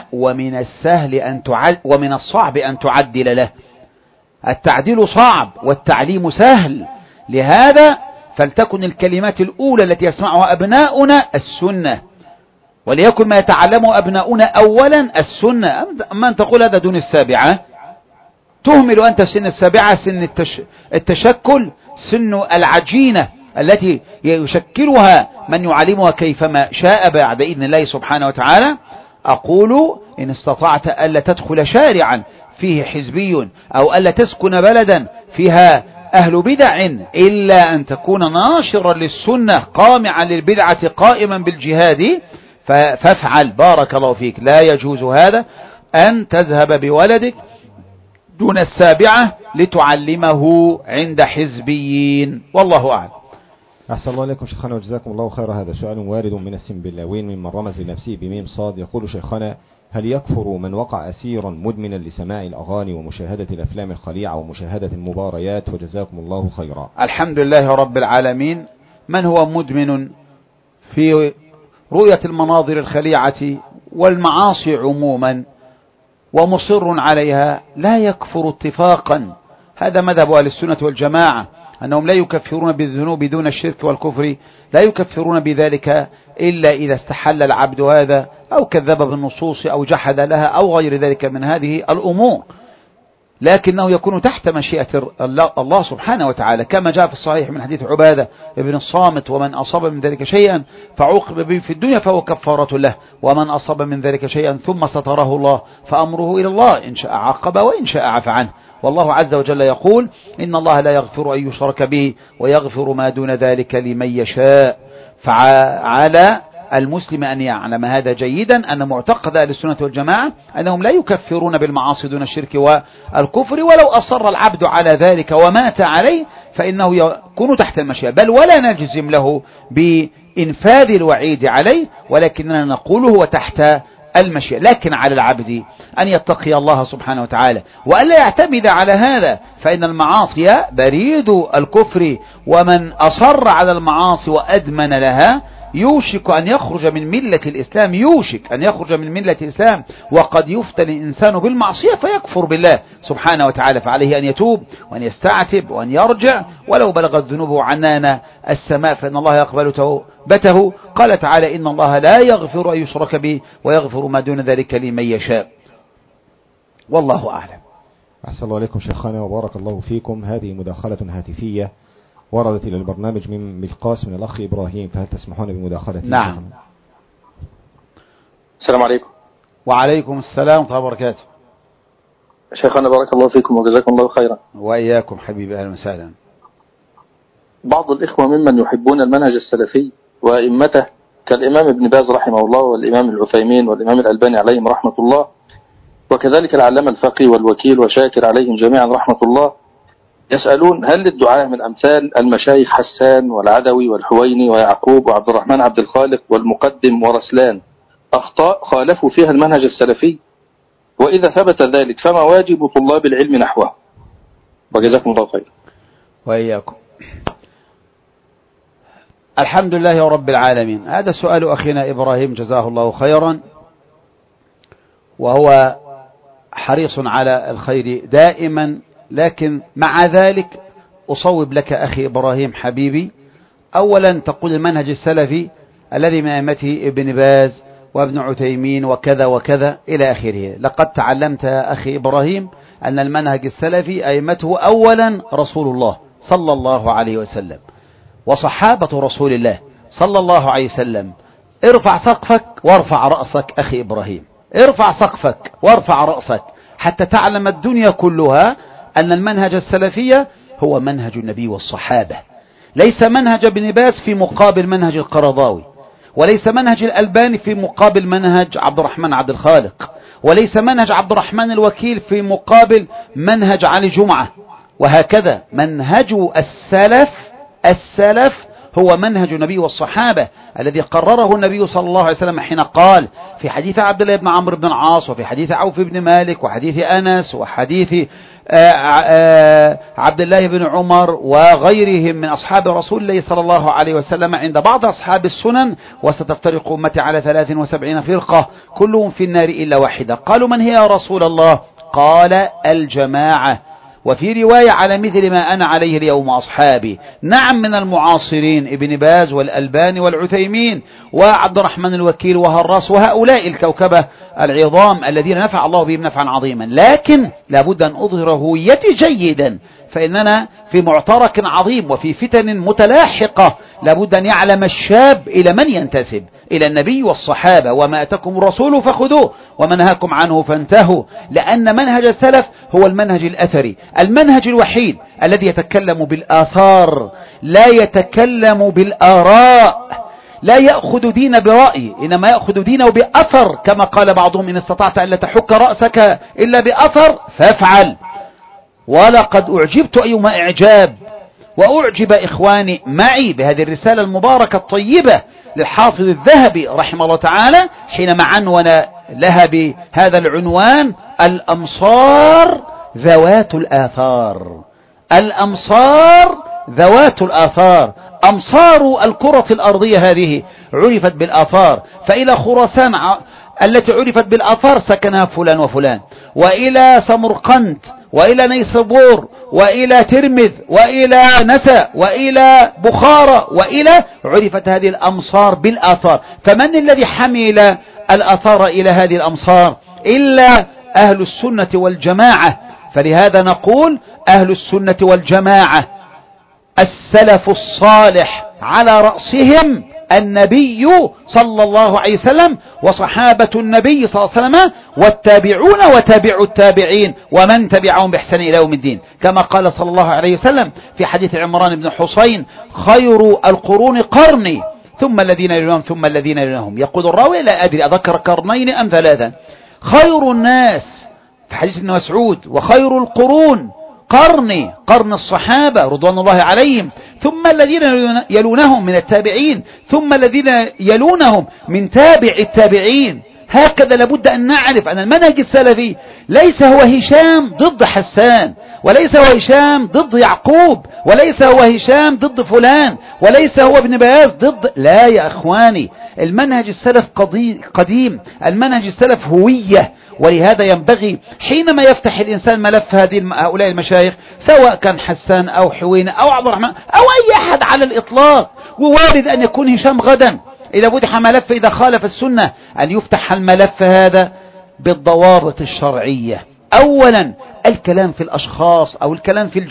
ومن الصعب أن تعدل له. التعديل صعب والتعليم سهل، لهذا فلتكن الكلمات الأولى التي يسمعها أبناؤنا السنة، وليكن ما يتعلمه أبناؤنا أولا السنة. أما أن تقول هذا دون السابعة، تهمل أنت سن السابعة، سن التشكل، سن العجينة التي يشكلها من يعلمها كيفما شاء بعد إذن الله سبحانه وتعالى. أقول إن استطعت ألا تدخل شارعا فيه حزبي أو ألا تسكن بلدا فيها أهل بدع إلا أن تكون ناشرا للسنة قامعا للبدعة قائما بالجهاد فافعل، بارك الله فيك. لا يجوز هذا أن تذهب بولدك دون السابعة لتعلمه عند حزبيين، والله أعلم. أحسن الله عليكم شيخنا وجزاكم الله خيرا. هذا سؤال وارد من السنبلاوين ممن رمز لنفسه بميم صاد، يقول شيخنا هل يكفر من وقع أسيرا مدمنا لسماع الأغاني ومشاهدة الأفلام الخليعة ومشاهدة المباريات؟ وجزاكم الله خيرا. الحمد لله رب العالمين. من هو مدمن في رؤية المناظر الخليعة والمعاصي عموما ومصر عليها لا يكفر اتفاقا. هذا مذهب أهل السنة والجماعة، أنهم لا يكفرون بالذنوب دون الشرك والكفر، لا يكفرون بذلك إلا إذا استحل العبد هذا أو كذب بالنصوص أو جحد لها أو غير ذلك من هذه الأمور، لكنه يكون تحت مشيئة الله سبحانه وتعالى، كما جاء في الصحيح من حديث عبادة ابن الصامت: ومن أصاب من ذلك شيئا فعوقب به في الدنيا فهو كفارة له، ومن أصاب من ذلك شيئا ثم ستره الله فأمره إلى الله، إن شاء عاقب وإن شاء عفى عنه. والله عز وجل يقول: إن الله لا يغفر أن يشرك به ويغفر ما دون ذلك لمن يشاء. فعلى المسلم أن يعلم هذا جيدا، أن معتقد أهل السنة والجماعة أنهم لا يكفرون بالمعاصي دون الشرك والكفر، ولو أصر العبد على ذلك ومات عليه فإنه يكون تحت المشيئة، بل ولا نجزم له بإنفاذ الوعيد عليه، ولكننا نقوله هو تحت المشيئة. لكن على العبد أن يتقي الله سبحانه وتعالى وألا يعتمد على هذا، فإن المعاصي بريد الكفر، ومن أصر على المعاصي وأدمن لها يوشك أن يخرج من ملة الإسلام، وقد يفتن الإنسان بالمعصية فيكفر بالله سبحانه وتعالى. فعليه أن يتوب وأن يستعتب وأن يرجع، ولو بلغت ذنوبه عنان السماء فإن الله يقبل توبته. قال تعالى: إن الله لا يغفر أن يشرك به ويغفر ما دون ذلك لمن يشاء، والله أعلم. أحسن الله عليكم شيخنا وبارك الله فيكم. هذه مداخلة هاتفية وردت إلى البرنامج من ملقاس من الأخ إبراهيم، فهل تسمحون بمداخلة؟ نعم. السلام عليكم. وعليكم السلام ورحمة الله وبركاته. شيخنا بارك الله فيكم وجزاكم الله خيرا. وإياكم حبيبي، أهلا وسهلا. بعض الإخوة ممن يحبون المنهج السلفي وأئمته كالإمام ابن باز رحمه الله والإمام العثيمين والإمام الألباني عليهم رحمة الله، وكذلك العلامة الفقي والوكيل وشاكر عليهم جميعا رحمة الله، يسألون هل للدعاء من أمثال المشايخ حسان والعدوي والحويني ويعقوب وعبد الرحمن عبد الخالق والمقدم ورسلان أخطاء خالفوا فيها المنهج السلفي؟ وإذا ثبت ذلك فما واجب طلاب العلم نحوه؟ وجزاكم الله خير. وإياكم. الحمد لله رب العالمين. هذا سؤال أخينا إبراهيم جزاه الله خيرا، وهو حريص على الخير دائما، لكن مع ذلك أصوب لك أخي إبراهيم حبيبي. أولا تقول المنهج السلفي الذي من أئمته ابن باز وابن عثيمين وكذا وكذا إلى آخره. لقد تعلمت يا أخي إبراهيم أن المنهج السلفي أئمته أولا رسول الله صلى الله عليه وسلم وصحابة رسول الله صلى الله عليه وسلم. ارفع سقفك وارفع رأسك أخي إبراهيم، ارفع سقفك وارفع رأسك حتى تعلم الدنيا كلها أن المنهج السلفية هو منهج النبي والصحابة، ليس منهج ابن باز في مقابل منهج القرضاوي، وليس منهج الألباني في مقابل منهج عبد الرحمن عبد الخالق، وليس منهج عبد الرحمن الوكيل في مقابل منهج علي جمعة، وهكذا منهج السلف هو منهج النبي والصحابة الذي قرره النبي صلى الله عليه وسلم حين قال في حديث عبد الله بن عمرو بن العاص وفي حديث عوف بن مالك وحديث أنس وحديث عبد الله بن عمر وغيرهم من أصحاب رسول الله صلى الله عليه وسلم عند بعض أصحاب السنن: وستفترق أمتي على 73 فرقة كلهم في النار إلا واحدة. قالوا: من هي يا رسول الله؟ قال: الجماعة. وفي رواية: على مثل ما أنا عليه اليوم أصحابي. نعم، من المعاصرين ابن باز والألباني والعثيمين وعبد الرحمن الوكيل وهراس وهؤلاء الكوكبة العظام الذين نفع الله بهم نفعا عظيما، لكن لابد أن أظهر هويتي جيدا، فإننا في معترك عظيم وفي فتن متلاحقة. لابد أن يعلم الشاب إلى من ينتسب: إلى النبي والصحابة، وما أتاكم الرسول فخذوه وما نهاكم عنه فانتهوا، لأن منهج السلف هو المنهج الأثري، المنهج الوحيد الذي يتكلم بالآثار لا يتكلم بالآراء، لا يأخذ دين برأي، إنما يأخذ دينه بأثر، كما قال بعضهم: إن استطعت ألا تحك رأسك إلا بأثر فافعل. ولقد أعجبت أيما إعجاب، وأعجب إخواني معي بهذه الرسالة المباركة الطيبة للحافظ الذهبي رحمه الله تعالى حينما عنون لها بهذا العنوان: الأمصار ذوات الآثار. الأمصار ذوات الآثار. أمصار الكرة الأرضية هذه عرفت بالآثار، فإلى خراسان التي عرفت بالآثار سكنها فلان وفلان، وإلى سمرقند وإلى نيسابور وإلى ترمذ وإلى نسا وإلى بخارى وإلى عرفت هذه الأمصار بالآثار. فمن الذي حمل الآثار إلى هذه الأمصار إلا أهل السنة والجماعة؟ فلهذا نقول: أهل السنة والجماعة السلف الصالح على رأسهم النبي صلى الله عليه وسلم وصحابة النبي صلى الله عليه وسلم والتابعون وتابعوا التابعين ومن تبعهم بإحسان إلى يوم الدين، كما قال صلى الله عليه وسلم في حديث عمران بن حسين: خير القرون قرني ثم الذين يلونهم ثم الذين يلونهم. يقول الراوي: لا أدري أذكر قرنين أم ثلاثا. خير الناس في حديث ابن مسعود: وخير القرون قرني، قرن الصحابة رضوان الله عليهم، ثم الذين يلونهم من التابعين، ثم الذين يلونهم من تابع التابعين. هكذا لابد أن نعرف أن المنهج السلفي ليس هو هشام ضد حسان، وليس هو هشام ضد يعقوب، وليس هو هشام ضد فلان، وليس هو ابن باز ضد، لا يا أخواني، المنهج السلف قديم، المنهج السلف هوية. ولهذا ينبغي حينما يفتح الإنسان ملف هؤلاء المشايخ، سواء كان حسان أو حوينة أو عبد الرحمن أو أي أحد على الإطلاق، ووارد أن يكون هشام غدا إذا فتح ملف إذا خالف السنة، أن يفتح الملف هذا بالضوابط الشرعية. أولا الكلام في الأشخاص أو الكلام في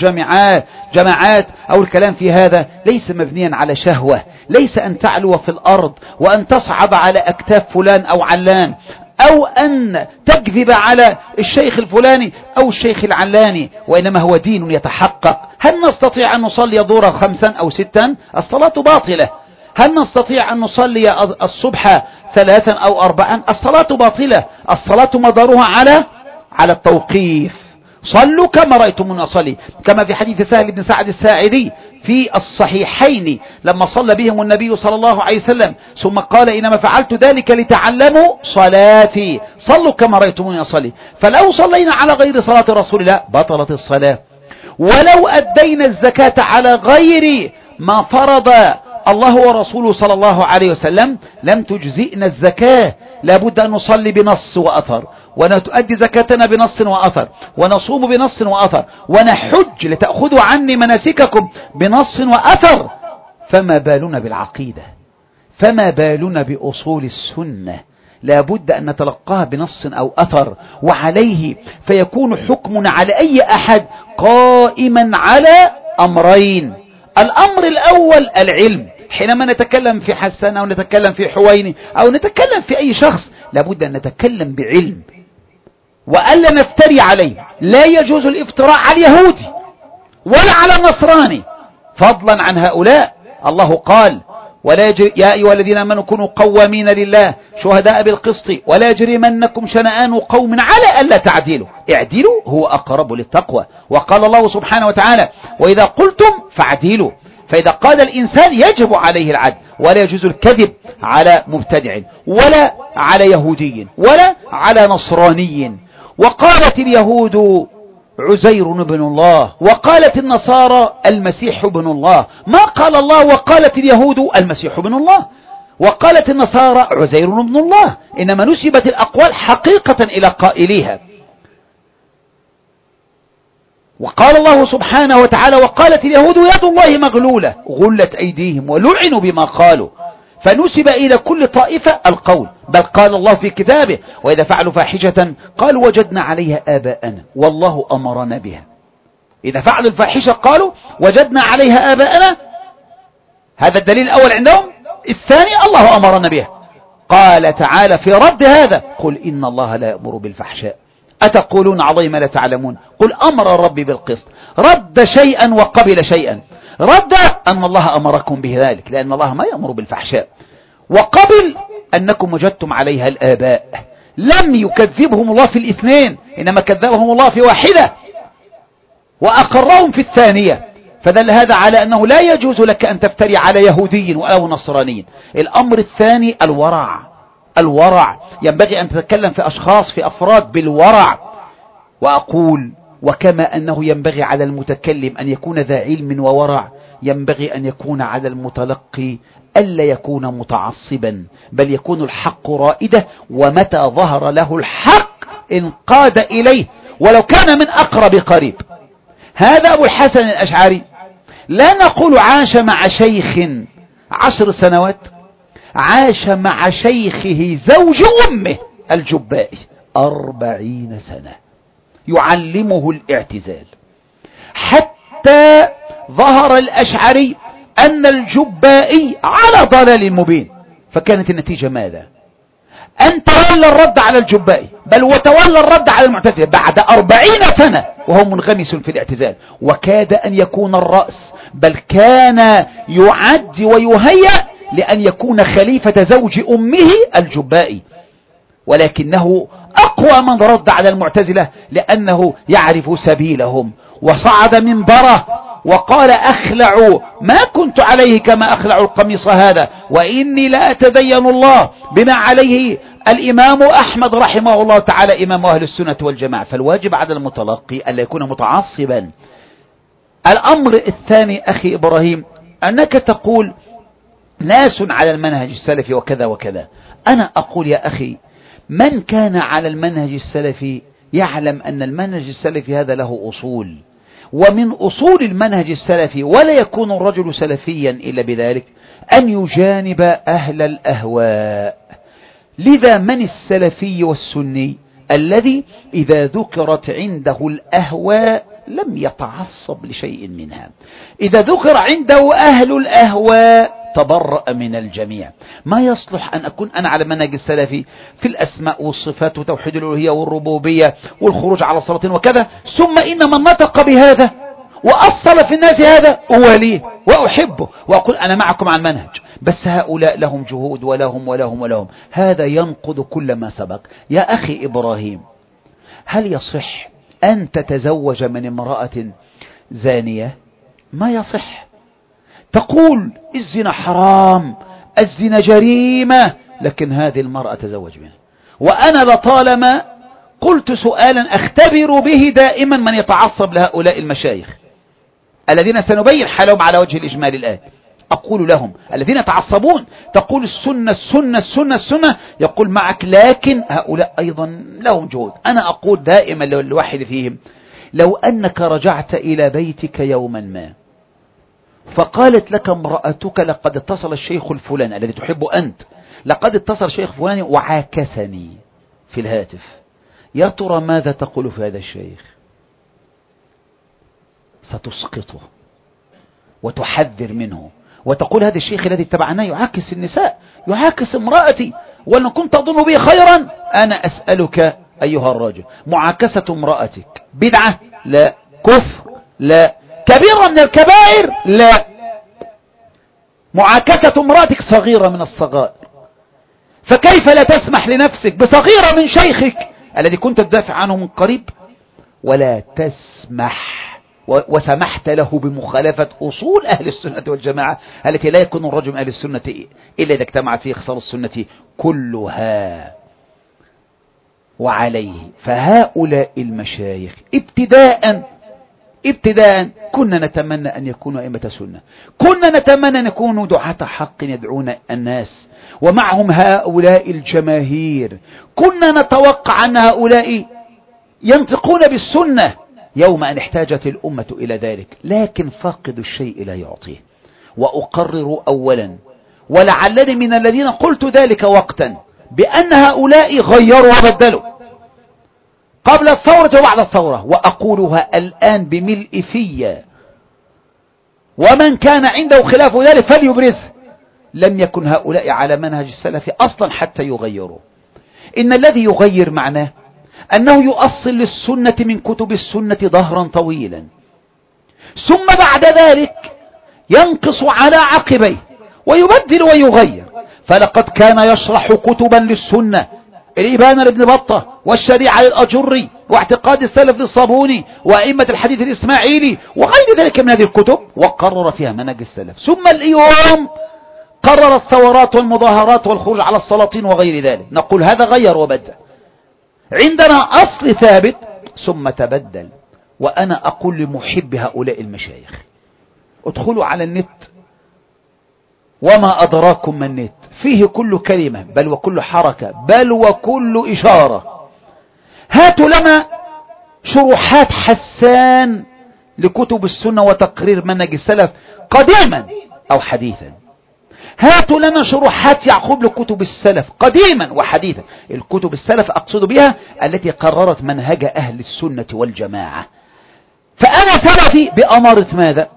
جماعات أو الكلام في هذا ليس مبنيا على شهوة، ليس أن تعلو في الأرض وأن تصعد على أكتاف فلان أو علان. أو أن تكذب على الشيخ الفلاني أو الشيخ العلاني، وإنما هو دين يتحقق. هل نستطيع أن نصلي ظهرا 5 أو 6؟ الصلاة باطلة. هل نستطيع أن نصلي الصبح 3 أو 4؟ الصلاة باطلة. الصلاة مدارها على التوقيف. صلوا كما رأيتموني أصلي، كما في حديث سهل بن سعد الساعدي في الصحيحين لما صلى بهم النبي صلى الله عليه وسلم ثم قال إنما فعلت ذلك لتعلموا صلاتي، صلوا كما رأيتموني أصلي. فلو صلينا على غير صلاة رسول الله بطلت الصلاة. ولو أدينا الزكاة على غير ما فرض الله ورسوله صلى الله عليه وسلم لم تجزئنا الزكاة. لابد أن نصلي بنص وأثر، ونؤدي زكاتنا بنص وأثر، ونصوم بنص وأثر، ونحج لتأخذوا عني مناسككم بنص وأثر. فما بالنا بالعقيدة؟ فما بالنا بأصول السنة؟ لابد أن نتلقاها بنص أو أثر، وعليه فيكون حكمنا على أي أحد قائما على أمرين. الأمر الأول العلم. حينما نتكلم في حسن أو نتكلم في حويني أو نتكلم في أي شخص لابد أن نتكلم بعلم وألا نفتري عليه. لا يجوز الافتراء على اليهودي ولا على النصراني، فضلا عن هؤلاء. الله قال ولا يا أيها الذين آمنوا كونوا قوامين لله شهداء بالقسط ولا يجرمنكم شنآن قوم على ألا تعدلوا اعدلوا هو أقرب للتقوى. وقال الله سبحانه وتعالى وإذا قلتم فاعدلوا. فإذا قال الإنسان يجب عليه العدل، ولا يجوز الكذب على مبتدع ولا على يهودي ولا على نصراني. وقالت اليهود عزير بن الله، وقالت النصارى المسيح بن الله. ما قال الله وقالت اليهود المسيح بن الله، وقالت النصارى عزير بن الله، إنما نسبت الأقوال حقيقة إلى قائليها. وقال الله سبحانه وتعالى وقالت اليهود يد الله مغلولة غلت أيديهم ولعنوا بما قالوا، فنسب إلى كل طائفة القول. بل قال الله في كتابه وإذا فعلوا فاحشة قالوا وجدنا عليها آباءنا والله أمرنا بها. إذا فعلوا الفاحشة قالوا وجدنا عليها آباءنا، هذا الدليل الأول عندهم. الثاني الله أمرنا بها. قال تعالى في رد هذا قل إن الله لا يأمر بالفحشاء أتقولون على الله ما لا تعلمون قل أمر ربي بالقسط. رد شيئا وقبل شيئا. رد أن الله أمركم بذلك لأن الله ما يأمر بالفحشاء، وقبل أنكم وجدتم عليها الآباء. لم يكذبهم الله في الاثنين، إنما كذبهم الله في واحدة وأقرهم في الثانية. فدل هذا على أنه لا يجوز لك أن تفتري على يهودي أو نصراني. الأمر الثاني الورع. ينبغي أن تتكلم في أشخاص في أفراد بالورع. وأقول وكما أنه ينبغي على المتكلم أن يكون ذا علم وورع، ينبغي أن يكون على المتلقي ألا يكون متعصبا، بل يكون الحق رائدة، ومتى ظهر له الحق انقاد إليه ولو كان من أقرب قريب. هذا أبو الحسن الأشعري لا نقول عاش مع شيخ 10 سنوات، عاش مع شيخه زوج أمه الجبائي 40 سنة يعلمه الاعتزال، حتى ظهر الأشعري أن الجبائي على ضلال مبين. فكانت النتيجة ماذا؟ أن تولى الرد على الجبائي، بل وتولى الرد على المعتزلة بعد 40 سنة وهو منغمس في الاعتزال، وكاد أن يكون الرأس، بل كان يعد ويهيأ لأن يكون خليفة زوج أمه الجبائي، ولكنه أقوى من رد على المعتزلة لأنه يعرف سبيلهم. وصعد منبره وقال أخلع ما كنت عليه كما أخلع القميص هذا، وإني لا أتدين الله بما عليه الإمام أحمد رحمه الله تعالى إمام أهل السنة والجماعة. فالواجب على المتلقي ألا يكون متعصبا. الأمر الثاني أخي إبراهيم أنك تقول ناس على المنهج السلفي وكذا وكذا. أنا أقول يا أخي من كان على المنهج السلفي يعلم أن المنهج السلفي هذا له أصول، ومن أصول المنهج السلفي ولا يكون الرجل سلفيا إلا بذلك أن يجانب أهل الأهواء. لذا من السلفي والسني؟ الذي إذا ذكرت عنده الأهواء لم يتعصب لشيء منها. إذا ذكر عنده أهل الأهواء تبرأ من الجميع. ما يصلح أن أكون أنا على منهج السلفي في الأسماء والصفات وتوحيد الألوهية والربوبية والخروج على السلاطين وكذا، ثم إن من نطق بهذا وأصل في الناس هذا أوليه وأحبه وأقول أنا معكم على المنهج، بس هؤلاء لهم جهود ولهم ولهم ولهم. هذا ينقض كل ما سبق. يا أخي إبراهيم، هل يصح أن تتزوج من امرأة زانية؟ ما يصح. تقول الزنا حرام، الزنا جريمة، لكن هذه المرأة تزوج منها. وأنا لطالما قلت سؤالا أختبر به دائما من يتعصب لهؤلاء المشايخ الذين سنبين حالهم على وجه الإجمال الآن. أقول لهم الذين يتعصبون تقول السنة السنة السنة السنة، يقول معك لكن هؤلاء أيضا لهم جهود. أنا أقول دائما للواحد فيهم لو أنك رجعت إلى بيتك يوما ما فقالت لك امرأتك لقد اتصل الشيخ الفلان الذي تحبه أنت، لقد اتصل الشيخ الفلاني وعاكسني في الهاتف، يا ترى ماذا تقول في هذا الشيخ؟ ستسقطه وتحذر منه وتقول هذا الشيخ الذي اتبعناه يعاكس النساء، يعاكس امرأتي، ولن كنت تظن به خيرا. أنا أسألك أيها الرجل، معاكسة امرأتك بدعة؟ لا. كفر؟ لا. كبيرة من الكبائر؟ لا. معاكسة امرأتك صغيرة من الصغائر، فكيف لا تسمح لنفسك بصغيرة من شيخك الذي كنت تدافع عنه من قريب؟ ولا تسمح وسمحت له بمخالفة أصول أهل السنة والجماعة التي لا يكون الرجل من أهل السنة إلا إذا اجتمعت فيه خصال السنة كلها. وعليه فهؤلاء المشايخ ابتداء كنا نتمنى أن يكونوا أئمة سنة، كنا نتمنى أن يكونوا دعاة حق يدعون الناس، ومعهم هؤلاء الجماهير، كنا نتوقع أن هؤلاء ينطقون بالسنة يوم أن احتاجت الأمة إلى ذلك، لكن فاقد الشيء لا يعطيه. وأقرر أولا، ولعلني من الذين قلت ذلك وقتا، بأن هؤلاء غيروا وبدلوا قبل الثورة وبعد الثورة، وأقولها الآن بملء في، ومن كان عنده خلاف ذلك فليبرزه. لم يكن هؤلاء على منهج السلف أصلا حتى يغيروا. إن الذي يغير معناه أنه يؤصل للسنة من كتب السنة ظهرا طويلا، ثم بعد ذلك ينقص على عقبيه ويبدل ويغير. فلقد كان يشرح كتبا للسنة، الإبانة لابن بطة، والشريعة للأجري، واعتقاد السلف للصابوني، وأئمة الحديث الإسماعيلي، وغير ذلك من هذه الكتب، وقرر فيها منهج السلف. ثم اليوم قرر الثورات والمظاهرات والخروج على السلاطين وغير ذلك. نقول هذا غير وبدل. عندنا أصل ثابت ثم تبدل. وأنا أقول لمحب هؤلاء المشايخ ادخلوا على النت، وما أدراكم ما النت، فيه كل كلمة بل وكل حركة بل وكل إشارة. هاتوا لنا شروحات حسان لكتب السنة وتقرير منهج السلف قديما أو حديثا. هاتوا لنا شروحات يعقوب لكتب السلف قديما وحديثا. الكتب السلف أقصد بها التي قررت منهج أهل السنة والجماعة. فأنا سلفي بأمارة ماذا؟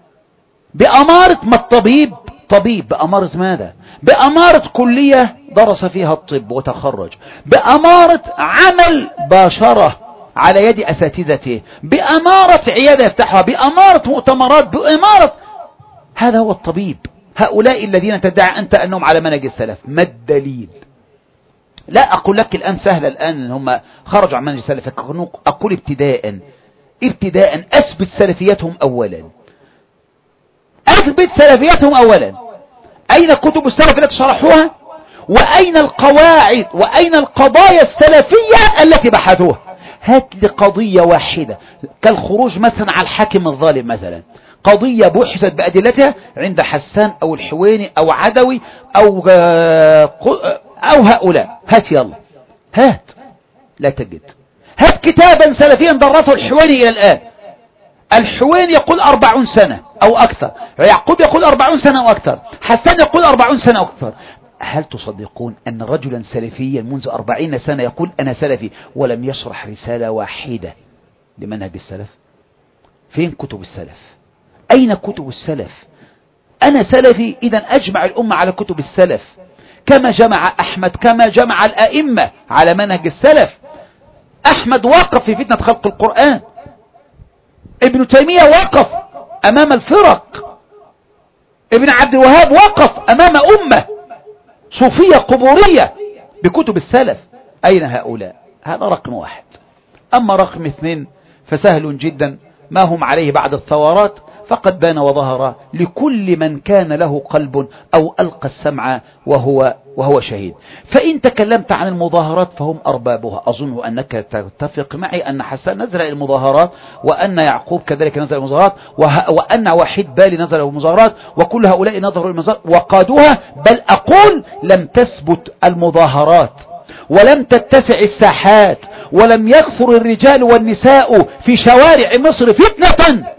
بأمارة ما الطبيب طبيب، بأمارة ماذا؟ بأمارة كلية درس فيها الطب وتخرج، بأمارة عمل باشرة على يد أساتذته، بأمارة عيادة يفتحها، بأمارة مؤتمرات، بأمارة. هذا هو الطبيب. هؤلاء الذين تدعي أنت أنهم على منهج السلف، ما الدليل؟ لا أقول لك الآن سهل الآن أن هم خرجوا عن منهج السلف. أقول ابتداء أثبت سلفيتهم أولا، أثبت سلفيتهم أولا. أين كتب السلف التي شرحوها؟ وأين القواعد وأين القضايا السلفية التي بحثوها؟ هات لي قضية واحدة كالخروج مثلا على الحاكم الظالم مثلا، قضية بحثت بأدلتها عند حسان أو الحويني أو عدوي أو هؤلاء. هات يلا، هات. لا تجد. هات كتابا سلفيا درسه الحويني إلى الآن. الحويني يقول 40 سنة أو أكثر، يعقوب يقول 40 سنة أو أكثر، حسان يقول 40 سنة أو أكثر. هل تصدقون أن رجلا سلفيا منذ 40 سنة يقول أنا سلفي ولم يشرح رسالة واحدة لمنهج السلف؟ فين كتب السلف؟ أين كتب السلف؟ أنا سلفي، إذا أجمع الأمة على كتب السلف، كما جمع أحمد، كما جمع الأئمة على منهج السلف. أحمد وقف في فتنة خلق القرآن، ابن تيمية وقف أمام الفرق، ابن عبد الوهاب وقف أمام أمة صوفية قبورية بكتب السلف. أين هؤلاء؟ هذا رقم واحد. أما رقم اثنين فسهل جدا، ما هم عليه بعد الثورات فقد بان وظهر لكل من كان له قلب أو ألقى السمع وهو شهيد. فإن تكلمت عن المظاهرات فهم أربابها. أظن أنك تتفق معي أن حسان نزل المظاهرات، وأن يعقوب كذلك نزل المظاهرات، وأن وحيد بالي نزل المظاهرات، وكل هؤلاء نظروا المظاهرات وقادوها. بل أقول لم تثبت المظاهرات، ولم تتسع الساحات، ولم يكثر الرجال والنساء في شوارع مصر فتنة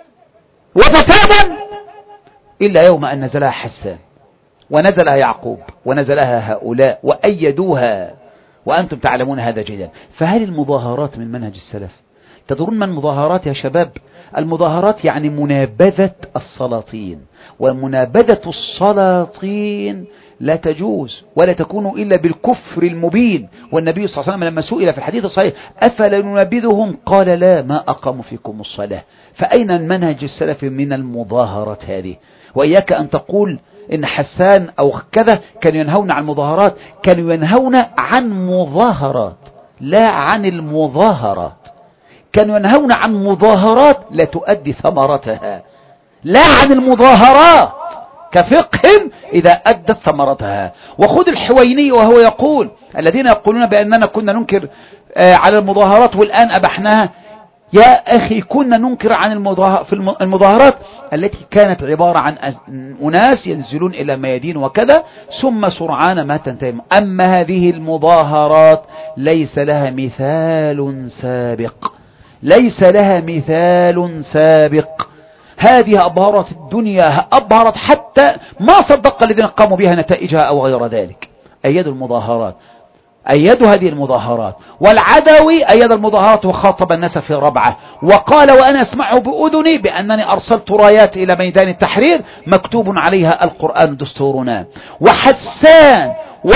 وفسادا إلا يوم أن نزلها حسان، ونزلها يعقوب، ونزلها هؤلاء وأيدوها، وأنتم تعلمون هذا جيدا. فهل المظاهرات من منهج السلف؟ تدرون من المظاهرات يا شباب؟ المظاهرات يعني منابذة السلاطين، ومنابذة السلاطين لا تجوز ولا تكون إلا بالكفر المبين. والنبي صلى الله عليه وسلم لما سئل في الحديث الصحيح أفلا ننابذهم قال لا ما أقاموا فيكم الصلاة. فأين المنهج السلفي من المظاهرات هذه؟ وإياك أن تقول إن حسان أو كذا كانوا ينهون عن المظاهرات، كانوا ينهون عن مظاهرات لا عن المظاهرات. كانوا ينهون عن مظاهرات لا تؤدي ثمرتها، لا عن المظاهرات كفقه إذا أدت ثمرتها. وخذ الحويني وهو يقول الذين يقولون بأننا كنا ننكر على المظاهرات والآن أبحناها. يا أخي كنا ننكر عن المظاهرات التي كانت عبارة عن أناس ينزلون إلى ميادين وكذا ثم سرعان ما تنتهي. أما هذه المظاهرات ليس لها مثال سابق، ليس لها مثال سابق. هذه أبهرت الدنيا، أبهرت حتى ما صدق الذين قاموا بها نتائجها أو غير ذلك. أيدوا المظاهرات، أيدوا هذه المظاهرات. والعدوي أيد المظاهرات وخاطب الناس في ربعة وقال وأنا أسمع بأذني بأنني أرسلت رايات إلى ميدان التحرير مكتوب عليها القرآن دستورنا. وحسان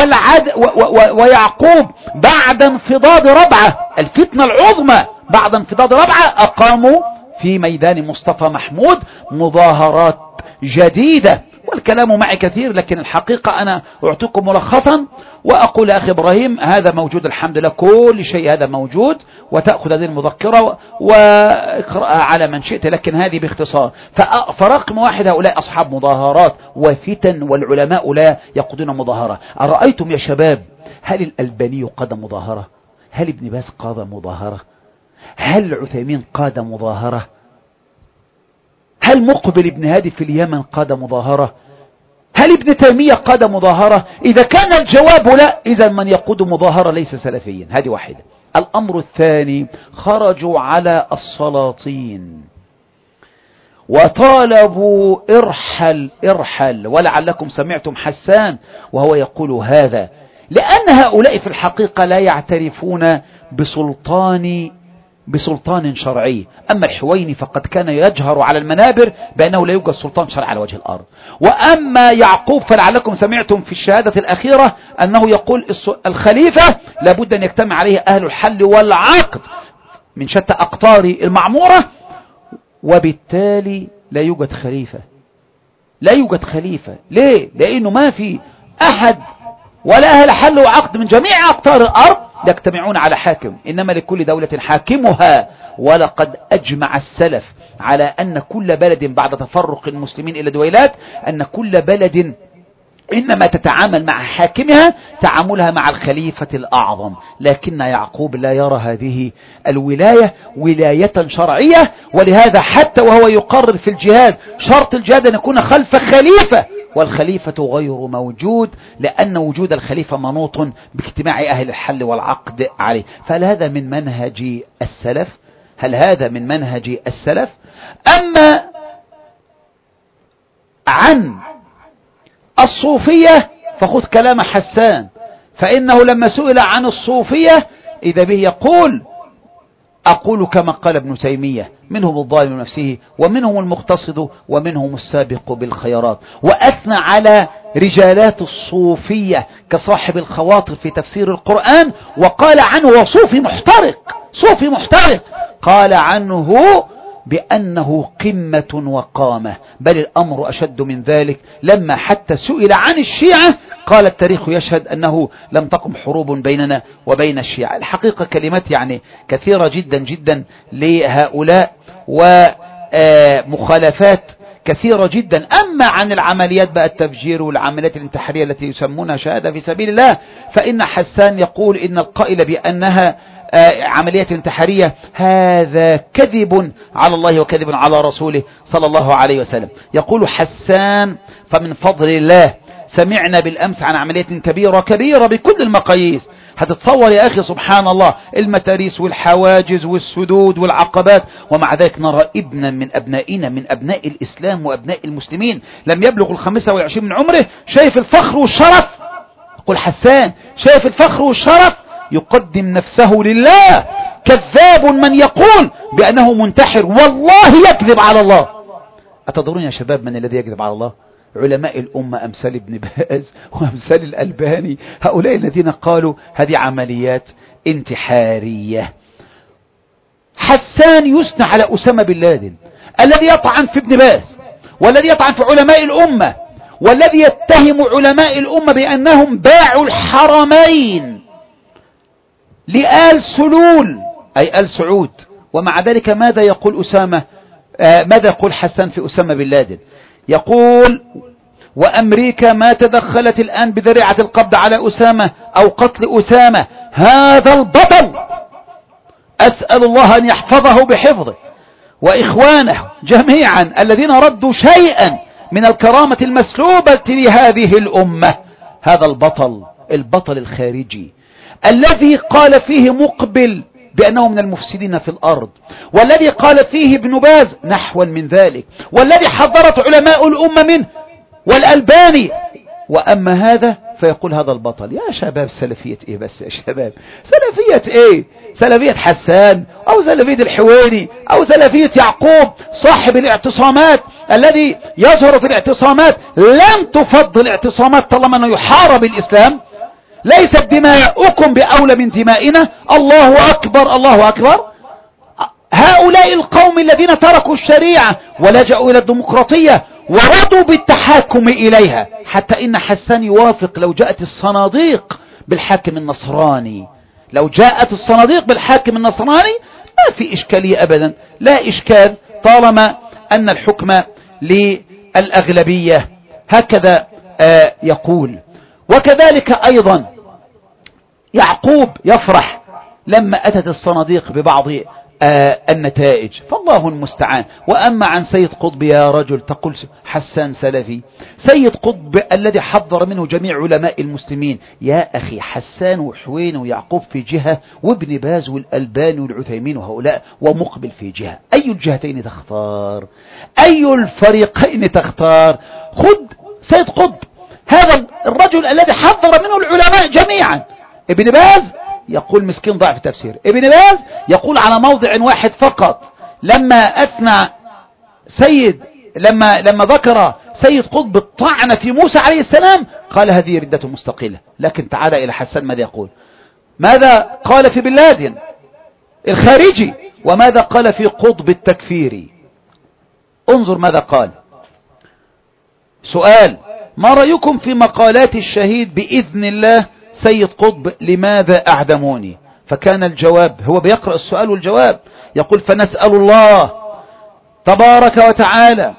ويعقوب بعد انفضاض ربعة، الفتنة العظمى بعد انفضاض ربعة، أقاموا في ميدان مصطفى محمود مظاهرات جديدة. والكلام معي كثير، لكن الحقيقة أنا أعطيكم ملخصا وأقول أخي إبراهيم هذا موجود الحمد لله، كل شيء هذا موجود، وتأخذ هذه المذكرة واقرأها على من شئت، لكن هذه باختصار. فرقم واحد هؤلاء أصحاب مظاهرات وفتن، والعلماء لا يقودون مظاهرة. أرأيتم يا شباب هل الألباني قاد مظاهرة؟ هل ابن باز قاد مظاهرة؟ هل عثيمين قاد مظاهرة؟ هل مقبل ابن هادي في اليمن قاد مظاهرة؟ هل ابن تيمية قاد مظاهرة؟ إذا كان الجواب لا، إذا من يقود مظاهرة ليس سلفيا. هذه واحدة. الأمر الثاني، خرجوا على السلاطين وطالبوا ارحل ارحل، ولعلكم سمعتم حسان وهو يقول هذا، لأن هؤلاء في الحقيقة لا يعترفون بسلطان شرعي. أما الحويني فقد كان يجهر على المنابر بأنه لا يوجد سلطان شرعي على وجه الأرض. وأما يعقوب فلعلكم سمعتم في الشهادة الأخيرة أنه يقول الخليفة لابد أن يجتمع عليه أهل الحل والعقد من شتى أقطار المعمورة، وبالتالي لا يوجد خليفة. لا يوجد خليفة. ليه؟ لأنه ما في أحد ولا أهل حل وعقد من جميع أقطار الأرض يجتمعون على حاكم، إنما لكل دولة حاكمها. ولقد أجمع السلف على أن كل بلد بعد تفرق المسلمين إلى دويلات، أن كل بلد إنما تتعامل مع حاكمها تعاملها مع الخليفة الأعظم. لكن يعقوب لا يرى هذه الولاية ولاية شرعية، ولهذا حتى وهو يقرر في الجهاد شرط الجهاد أن يكون خلف خليفة، والخليفة غير موجود، لأن وجود الخليفة منوط باجتماع أهل الحل والعقد عليه. فهل هذا من منهج السلف؟ هل هذا من منهج السلف؟ أما عن الصوفية فخذ كلام حسان، فإنه لما سئل عن الصوفية إذا به يقول أقول كما قال ابن تيمية: منهم الظالم نفسه، ومنهم المقتصد، ومنهم السابق بالخيرات. وأثنى على رجالات الصوفية كصاحب الخواطر في تفسير القرآن، وقال عنه: وصوفي محترق، صوفي محترق، قال عنه بأنه قمة وقامة. بل الأمر أشد من ذلك، لما حتى سئل عن الشيعة قال: التاريخ يشهد أنه لم تقم حروب بيننا وبين الشيعة. الحقيقة كلمات يعني كثيرة جدا جدا لهؤلاء، ومخالفات كثيرة جدا. أما عن العمليات بقى التفجير والعمليات الانتحارية التي يسمونها شهادة في سبيل الله، فإن حسان يقول إن القائل بأنها عمليات انتحارية هذا كذب على الله وكذب على رسوله صلى الله عليه وسلم. يقول حسان: فمن فضل الله سمعنا بالأمس عن عملية كبيرة كبيرة بكل المقاييس. هتتصور يا أخي سبحان الله المتاريس والحواجز والسدود والعقبات، ومع ذلك نرى ابنا من أبنائنا من أبناء الإسلام وأبناء المسلمين لم يبلغ 25 من عمره شايف الفخر والشرف. يقول حسان: شايف الفخر والشرف، يقدم نفسه لله. كذاب من يقول بأنه منتحر، والله يكذب على الله. أتدرون يا شباب من الذي يكذب على الله؟ علماء الأمة أمثال ابن باز وأمثال الألباني، هؤلاء الذين قالوا هذه عمليات انتحارية. حسان يثنى على أسامة بن لادن الذي يطعن في ابن باز، والذي يطعن في علماء الأمة، والذي يتهم علماء الأمة بأنهم باعوا الحرمين لآل سلول أي آل سعود. ومع ذلك ماذا يقول أسامة؟ ماذا يقول حسان في أسامة بن لادن؟ يقول: وأمريكا ما تدخلت الآن بذريعة القبض على أسامة أو قتل أسامة. هذا البطل أسأل الله أن يحفظه بحفظه، وإخوانه جميعا الذين ردوا شيئا من الكرامة المسلوبة لهذه الأمة. هذا البطل الخارجي الذي قال فيه مقبل بأنه من المفسدين في الأرض، والذي قال فيه ابن باز نحوا من ذلك، والذي حذرت علماء الأمة منه والألباني. وأما هذا فيقول هذا البطل. يا شباب سلفية إيه بس يا شباب؟ سلفية إيه؟ سلفية حسان أو سلفية الحويني أو سلفية يعقوب صاحب الاعتصامات الذي يظهر في الاعتصامات لن تفضل اعتصامات طالما أنه يحارب الإسلام. ليست دماؤكم بأولى من دمائنا. الله أكبر الله أكبر. هؤلاء القوم الذين تركوا الشريعة ولجأوا إلى الديمقراطية ورضوا بالتحاكم إليها، حتى إن حسان يوافق لو جاءت الصناديق بالحاكم النصراني. لو جاءت الصناديق بالحاكم النصراني ما في إشكالية أبدا، لا إشكال طالما أن الحكم للأغلبية. هكذا يقول. وكذلك أيضا يعقوب يفرح لما أتت الصناديق ببعض النتائج، فالله المستعان. وأما عن سيد قطب يا رجل تقول حسان سلفي. سيد قطب الذي حضر منه جميع علماء المسلمين. يا أخي حسان وحوين ويعقوب في جهة، وابن باز والألباني والعثيمين وهؤلاء ومقبل في جهة. أي الجهتين تختار؟ أي الفريقين تختار؟ خذ سيد قطب، هذا الرجل الذي حضر منه العلماء جميعا. ابن باز يقول مسكين ضعف تفسير. ابن باز يقول على موضع واحد فقط لما أثنى لما ذكر سيد قطب الطعن في موسى عليه السلام قال هذه ردة مستقلة. لكن تعال إلى حسان ماذا يقول؟ ماذا قال في بن لادن الخارجي؟ وماذا قال في قطب التكفيري؟ انظر ماذا قال. سؤال: ما رأيكم في مقالات الشهيد بإذن الله سيد قطب لماذا أعدموني؟ فكان الجواب، هو بيقرأ السؤال والجواب، يقول: فنسأل الله تبارك وتعالى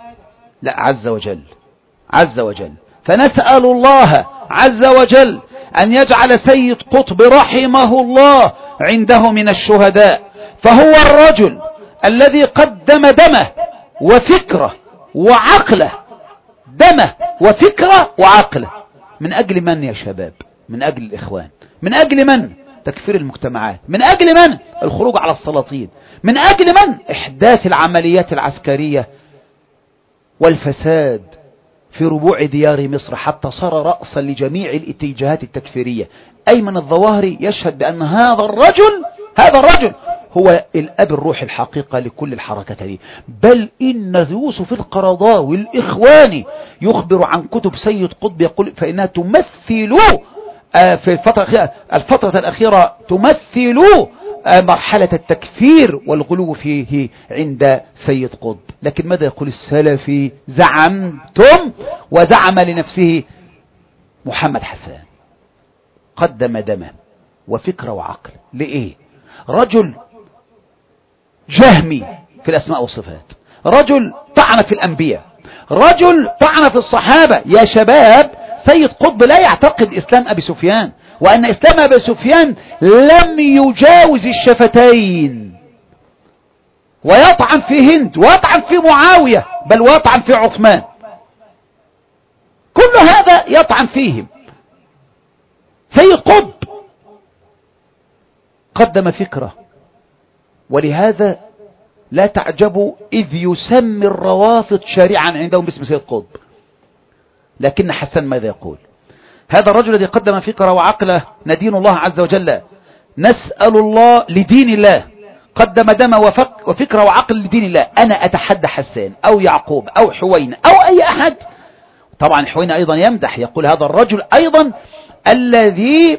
عز وجل فنسأل الله عز وجل أن يجعل سيد قطب رحمه الله عنده من الشهداء، فهو الرجل الذي قدم دمه وفكره وعقله، دمه وفكره وعقله، من أجل من يا شباب؟ من أجل الإخوان. من أجل من؟ تكفير المجتمعات. من أجل من؟ الخروج على السلاطين. من أجل من؟ إحداث العمليات العسكرية والفساد في ربوع ديار مصر حتى صار رأسا لجميع الاتجاهات التكفيرية. أيمن الظواهري يشهد بأن هذا الرجل هو الأب الروحي الحقيقة لكل الحركات دي. بل إن يوسف القرضاوي الإخواني يخبر عن كتب سيد قطب يقول فإنها تمثل في الفترة الأخيرة تمثل مرحلة التكفير والغلو فيه عند سيد قطب. لكن ماذا يقول السلفي؟ زعمتم، وزعم لنفسه محمد حسان قدم دمه وفكرة وعقل. لإيه؟ رجل جهمي في الأسماء والصفات، رجل طعن في الأنبياء، رجل طعن في الصحابة. يا شباب، سيد قطب لا يعتقد إسلام أبي سفيان، وأن إسلام أبي سفيان لم يجاوز الشفتين، ويطعن في هند، ويطعن في معاوية، بل ويطعن في عثمان. كل هذا يطعن فيهم. سيد قطب قدم فكرة، ولهذا لا تعجبوا إذ يسمي الروافض شارعا عندهم باسم سيد قطب. لكن حسان ماذا يقول؟ هذا الرجل الذي قدم فكرة وعقله ندين الله عز وجل، نسأل الله لدين الله، قدم دم وفكرة وعقل لدين الله. أنا أتحدى حسان أو يعقوب أو حوين أو أي أحد. طبعا حوين أيضا يمدح، يقول هذا الرجل أيضا الذي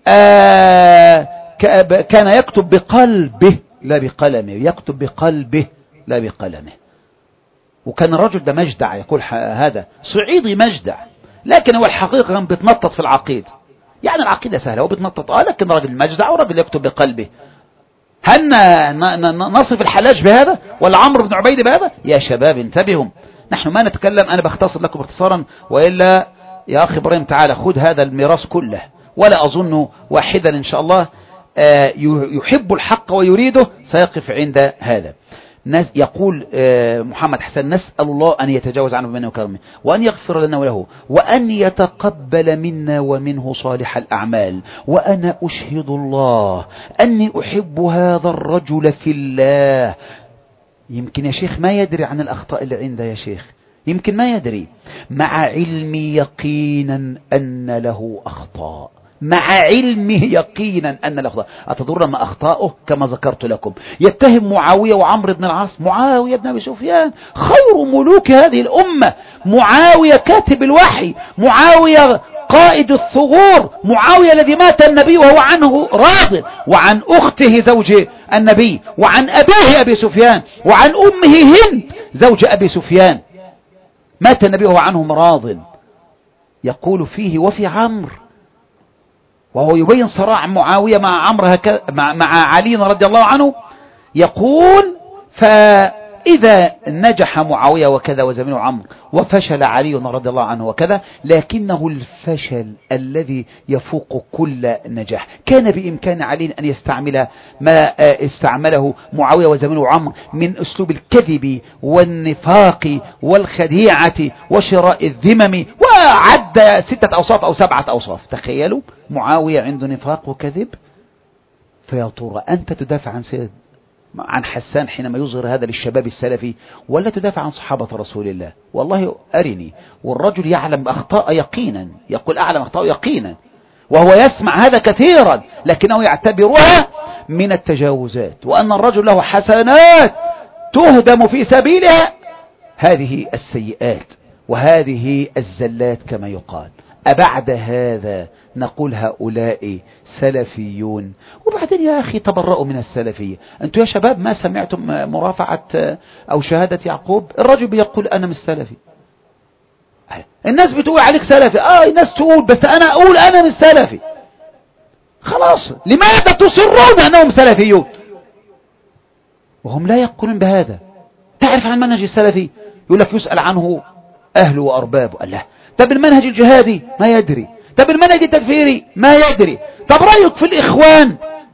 كان يكتب بقلبه لا بقلمه، يكتب بقلبه لا بقلمه. وكان الرجل ده مجدع، يقول هذا صعيدي مجدع، لكن هو الحقيقة كان بيتنطط في العقيدة. يعني العقيدة سهلة وبيتنطط، لكن راجل مجدع وراجل يكتب بقلبه. هل نصف الحلاج بهذا ولا عمرو بن عبيد بهذا؟ يا شباب انتبهوا، نحن ما نتكلم، أنا بختصر لكم اختصارا، وإلا يا أخي إبراهيم تعالى خذ هذا الميراث كله، ولا أظن واحدا إن شاء الله يحب الحق ويريده سيقف عند هذا. يقول محمد حسن نسأل الله أن يتجاوز عنه بمنه وكرمه، وأن يغفر لنا وله، وأن يتقبل منا ومنه صالح الأعمال. وأنا أشهد الله أني أحب هذا الرجل في الله. يمكن يا شيخ ما يدري عن الأخطاء اللي عنده، يا شيخ يمكن ما يدري، مع علمي يقينا أن له أخطاء، مع علمه يقينا أن له أخطاء. أتضر ما أخطاؤه كما ذكرت لكم. يتهم معاوية وعمرو بن العاص. معاوية بن أبي سفيان خير ملوك هذه الأمة، معاوية كاتب الوحي، معاوية قائد الثغور، معاوية الذي مات النبي وهو عنه راض، وعن أخته زوج النبي، وعن أبيه أبي سفيان، وعن أمه هند زوج أبي سفيان، مات النبي وهو عنهم راض. يقول فيه وفي عمرو، وهو يبين صراع معاوية مع عمرو مع علي رضي الله عنه، يقول فإذا نجح معاوية وكذا وزميله عمرو، وفشل علي رضي الله عنه وكذا، لكنه الفشل الذي يفوق كل نجاح. كان بإمكان علي أن يستعمل ما استعمله معاوية وزميله عمرو من أسلوب الكذب والنفاق والخديعة وشراء الذمم، وعد 6 أوصاف أو 7 أوصاف. تخيلوا معاوية عنده نفاق وكذب، فيا ترى أنت تدافع عن حسان حينما يظهر هذا للشباب السلفي، ولا تدافع عن صحابة رسول الله؟ والله أرني. والرجل يعلم أخطاء يقينا، يقول أعلم أخطاء يقينا، وهو يسمع هذا كثيرا، لكنه يعتبرها من التجاوزات، وأن الرجل له حسنات تهدم في سبيلها هذه السيئات وهذه الزلات كما يقال. أبعد هذا نقول هؤلاء سلفيون؟ وبعدين يا أخي تبرؤوا من السلفية. أنتم يا شباب ما سمعتم مرافعة أو شهادة يعقوب؟ الرجل بيقول أنا مش سلفي. الناس بتقول عليك سلفي، الناس تقول، بس أنا أقول أنا مش سلفي. خلاص، لماذا تصرون أنهم سلفيون وهم لا يقولون بهذا؟ تعرف عن منهج السلفي؟ يقول لك يسأل عنه أهله وأربابه. الله، طب المنهج الجهادي ما يدري، طب المنهج التكفيري ما يدري، طب رأيك في الإخوان،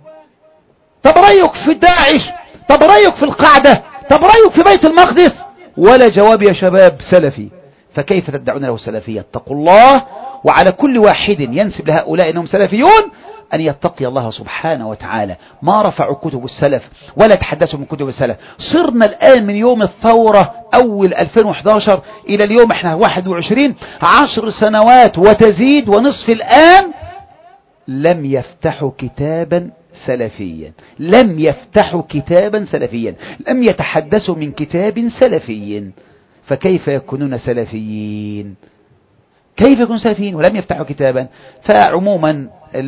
طب رأيك في داعش، طب رأيك في القاعدة، طب رأيك في بيت المقدس؟ ولا جواب يا شباب سلفي. فكيف تدعون له سلفية؟ اتقوا الله. وعلى كل واحد ينسب لهؤلاء أنهم سلفيون أن يتقي الله سبحانه وتعالى. ما رفعوا كتب السلف ولا تحدثوا من كتب السلف. صرنا الآن من يوم الثورة أول 2011 إلى اليوم احنا 21، 10 سنوات وتزيد ونصف الآن لم يفتحوا كتابا سلفيا، لم يفتحوا كتابا سلفيا، لم يتحدثوا من كتاب سلفي، فكيف يكونون سلفيين؟ كيف يكونون سلفيين ولم يفتحوا كتابا؟ فعموما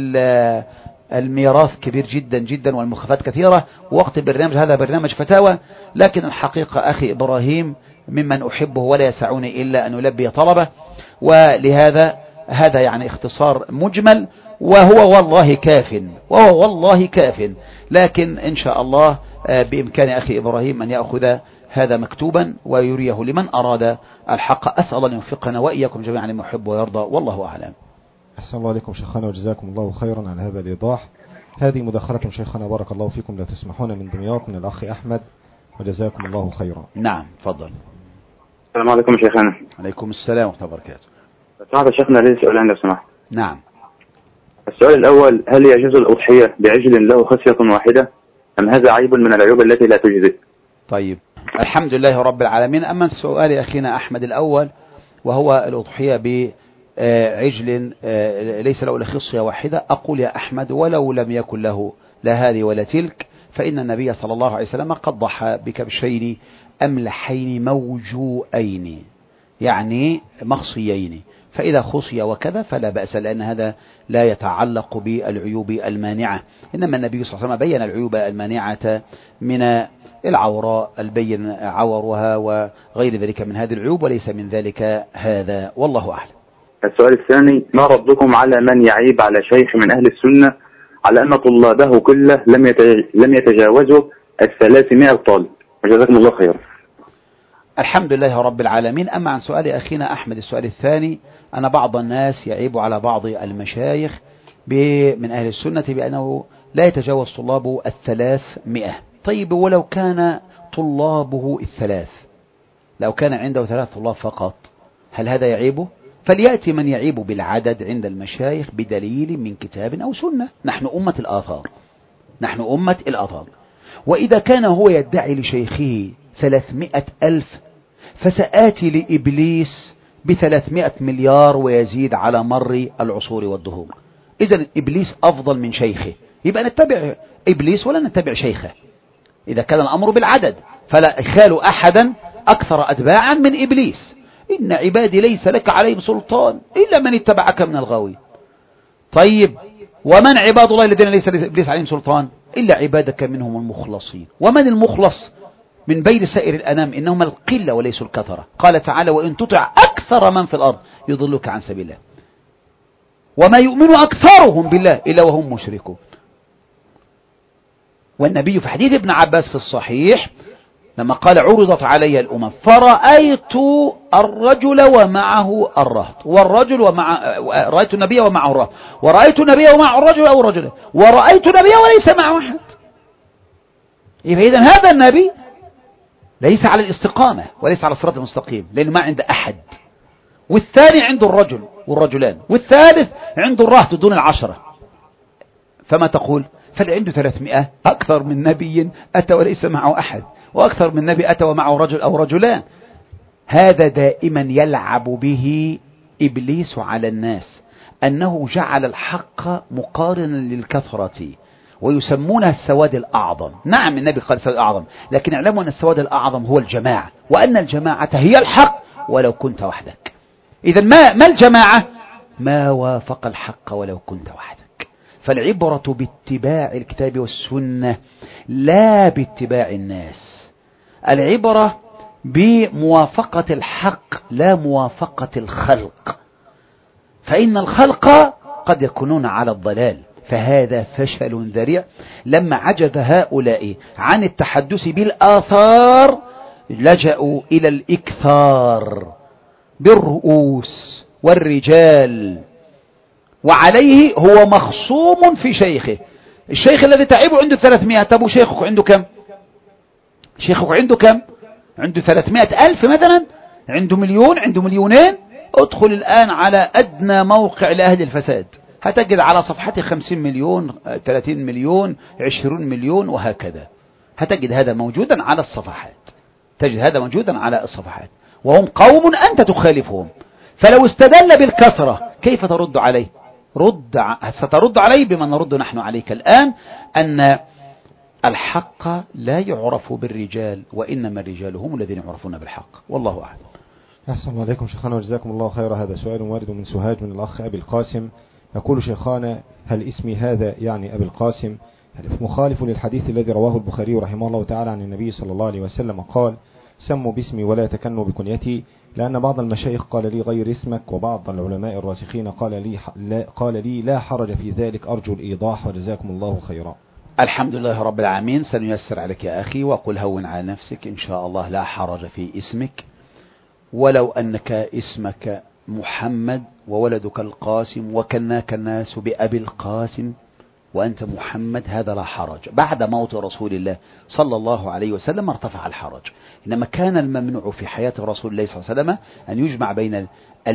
الميراث كبير جدا جدا والمخافات كثيرة، ووقت البرنامج هذا برنامج فتاوى، لكن الحقيقة أخي إبراهيم ممن أحبه ولا يسعني إلا أن ألبي طلبه، ولهذا هذا يعني اختصار مجمل، وهو والله كاف، وهو والله كاف، لكن إن شاء الله بإمكان أخي إبراهيم أن يأخذ هذا مكتوبا ويريه لمن أراد الحق. أسأل أن يوفقنا وإياكم جميعا لما يحب ويرضى، والله أعلم. أحسن الله عليكم شيخنا وجزاكم الله خيرا على هذا الإيضاح. هذه مداخلة شيخنا بارك الله فيكم لا تسمحون من دمياط من الأخ أحمد، وجزاكم الله خيرا. نعم تفضل. السلام عليكم شيخنا. عليكم السلام ورحمة الله وبركاته. سمعت شيخنا لي سؤالين لو سمحت. نعم. السؤال الأول: هل يجوز الأضحية بعجل له خصية واحدة أم هذا عيب من العيوب التي لا تجزئ؟ طيب الحمد لله رب العالمين. أما سؤال أخينا أحمد الأول وهو الأضحية بعجل ليس له خصية واحدة، أقول يا أحمد ولو لم يكن له لا هذه ولا تلك، فإن النبي صلى الله عليه وسلم قد ضحى بكبشين أملحين موجوئين، يعني مخصيين، فإذا خصي وكذا فلا بأس، لأن هذا لا يتعلق بالعيوب المانعة، إنما النبي صلى الله عليه وسلم بين العيوب المانعة من العوراء البين عورها وغير ذلك من هذه العيوب، وليس من ذلك هذا، والله أعلم. السؤال الثاني: ما ردكم على من يعيب على شيخ من أهل السنة على أن طلابه كله لم يتجاوزوا 300 طالب؟ وجزاكم الله خيرا. الحمد لله رب العالمين. أما عن سؤال أخينا أحمد السؤال الثاني، أن بعض الناس يعيب على بعض المشايخ من أهل السنة بأنه لا يتجاوز طلابه 300. طيب ولو كان طلابه 3، لو كان عنده 3 طلاب فقط، هل هذا يعيبه؟ فليأتي من يعيب بالعدد عند المشايخ بدليل من كتاب أو سنة. نحن أمة الآثار، نحن أمة الآثار. وإذا كان هو يدعي لشيخه 300,000 فسآتي لإبليس ب300 مليار ويزيد على مر العصور والدهور. إذن إبليس أفضل من شيخه، يبقى نتبع إبليس ولا نتبع شيخه. إذا كان الأمر بالعدد فلا إخال أحدا أكثر أتباعا من إبليس. إن عبادي ليس لك عليهم سلطان إلا من اتبعك من الغاوي. طيب ومن عباد الله الذين ليس إبليس عليهم سلطان إلا عبادك منهم المخلصين. ومن المخلص من بين سائر الأنام؟ إنهم القلة وليسوا الكثرة. قال تعالى: وإن تطع أكثر من في الأرض يضلك عن سبيل الله وما يؤمن أكثرهم بالله إلا وهم مشركون. والنبي في حديث ابن عباس في الصحيح لما قال: عرضت علي الأمم فرأيت الرجل ومعه الرهط، رأيت النبي ومعه الرهط، ورأيت النبي ومعه الرجل أو الرجل، ورأيت النبي وليس معه أحد. إذن هذا النبي ليس على الاستقامة وليس على الصراط المستقيم، لأنه ما عنده أحد. والثاني عنده الرجل والرجلان، والثالث عنده الرهط دون 10. فما تقول؟ فاللي عنده 300 أكثر من نبي أتى وليس معه أحد، وأكثر من نبي أتى ومعه رجل أو رجلان. هذا دائما يلعب به إبليس على الناس، أنه جعل الحق مقارنا للكثرة، ويسمونها السواد الأعظم. نعم النبي قال السواد الأعظم، لكن اعلموا أن السواد الأعظم هو الجماعة، وأن الجماعة هي الحق ولو كنت وحدك. إذن ما الجماعة؟ ما وافق الحق ولو كنت وحدك. فالعبرة باتباع الكتاب والسنة لا باتباع الناس. العبرة بموافقة الحق لا موافقة الخلق، فإن الخلق قد يكونون على الضلال. فهذا فشل ذريع لما عجز هؤلاء عن التحدث بالآثار، لجأوا إلى الإكثار بالرؤوس والرجال، وعليه هو مخصوم في شيخه. الشيخ الذي تعبه عنده 300، طب شيخك عنده كم؟ شيخك عنده كم؟ عنده 300,000 مثلا، عنده 1,000,000، عنده 2,000,000. ادخل الآن على أدنى موقع لأهل الفساد، هتجد على صفحته 50 مليون، 30 مليون، 20 مليون، وهكذا. هتجد هذا موجودا على الصفحات، تجد هذا موجودا على الصفحات، وهم قوم أنت تخالفهم. فلو استدل بالكثرة كيف ترد عليه؟ سترد علي بما نرد نحن عليك الآن، أن الحق لا يعرف بالرجال، وإنما الرجال هم الذين يعرفون بالحق. والله أعلم. أحسن الله عليكم شيخنا وجزاكم الله خيرا. هذا سؤال وارد من سوهاج من الأخ أبي القاسم، يقول شيخنا: هل اسمي هذا يعني أبي القاسم مخالف للحديث الذي رواه البخاري رحمه الله تعالى عن النبي صلى الله عليه وسلم قال: سموا باسمي ولا تكنوا بكنيتي، لأن بعض المشايخ قال لي غير اسمك، وبعض العلماء الراسخين قال لي لا حرج في ذلك، أرجو الإيضاح وجزاكم الله خيرا. الحمد لله رب العالمين. سنيسر عليك يا أخي، وقل هون على نفسك إن شاء الله، لا حرج في اسمك، ولو أنك اسمك محمد وولدك القاسم وكناك الناس بأبي القاسم وأنت محمد، هذا لا حرج. بعد موت رسول الله صلى الله عليه وسلم ارتفع الحرج، إنما كان الممنوع في حياة رسول الله صلى الله عليه وسلم أن يجمع بين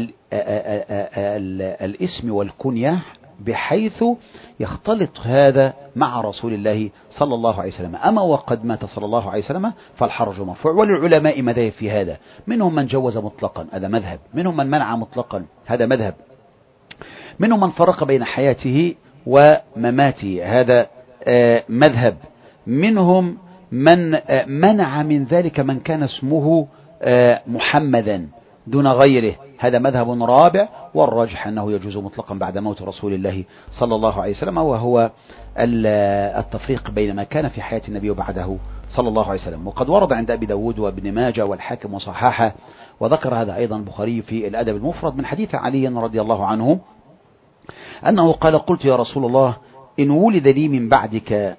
الاسم والكنية بحيث يختلط هذا مع رسول الله صلى الله عليه وسلم. أما وقد مات صلى الله عليه وسلم فالحرج مرفوع. وللعلماء مذاهب في هذا، منهم من جوز مطلقا، هذا مذهب، منهم من منع مطلقا، هذا مذهب، منهم من فرق بين حياته ومماته، هذا مذهب، منهم من منع من ذلك من كان اسمه محمدا دون غيره، هذا مذهب رابع. والراجح أنه يجوز مطلقا بعد موت رسول الله صلى الله عليه وسلم، وهو التفريق بين ما كان في حياة النبي وبعده صلى الله عليه وسلم. وقد ورد عند أبي داود وابن ماجه والحاكم وصححه، وذكر هذا أيضا البخاري في الأدب المفرد من حديث علي رضي الله عنه أنه قال: قلت يا رسول الله إن ولد لي من بعدك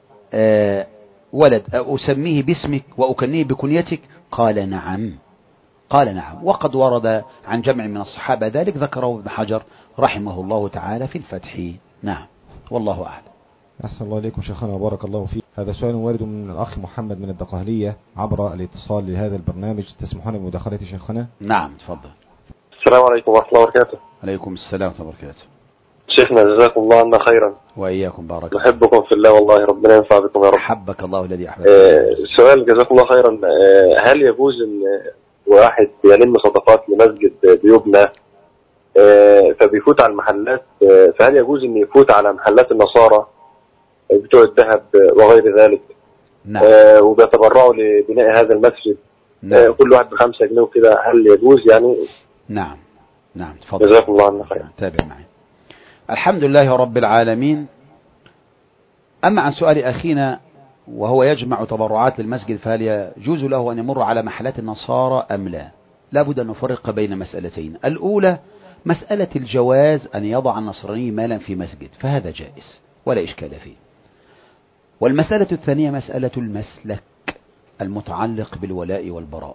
ولد أسميه باسمك وأكنيه بكنيتك؟ قال نعم. قال نعم. وقد ورد عن جمع من الصحابة ذلك، ذكره ابن حجر رحمه الله تعالى في الفتح. نعم، والله أعلم. أحسن الله إليكم شيخنا وبارك الله فيك. هذا سؤال وارد من الأخ محمد من الدقهلية عبر الاتصال لهذا البرنامج، تسمحون بمداخلة شيخنا؟ نعم، تفضل. السلام عليكم ورحمة الله وبركاته. عليكم السلام ورحمة الله وبركاته. شيخنا جزاكم الله عنا خيرا. وإياكم، بارك. نحبكم في الله والله، ربنا ينفع بكم يا رب. حبك الله الذي أحبك. السؤال جزاكم الله خيرا، هل يجوز أن واحد يلم صدقات لمسجد بيبنى فبيفوت على المحلات، فهل يجوز أن يفوت على محلات النصارى بتوع الذهب وغير ذلك؟ نعم. وبيتبرعوا لبناء هذا المسجد. نعم. كل واحد ب5 جنيه وكده، هل يجوز يعني؟ نعم نعم، تفضل. جزاكم الله عنا خيرا. تابع معي. الحمد لله رب العالمين. أما عن سؤال أخينا وهو يجمع تبرعات للمسجد، فهل يجوز له أن يمر على محلات النصارى أم لا؟ لابد أن نفرق بين مسألتين. الأولى مسألة الجواز أن يضع النصراني مالا في مسجد، فهذا جائز ولا إشكال فيه. والمسألة الثانية مسألة المسلك المتعلق بالولاء والبراء،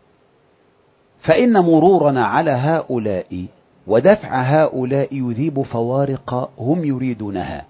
فإن مرورنا على هؤلاء ودفع هؤلاء يذيب فوارق هم يريدونها.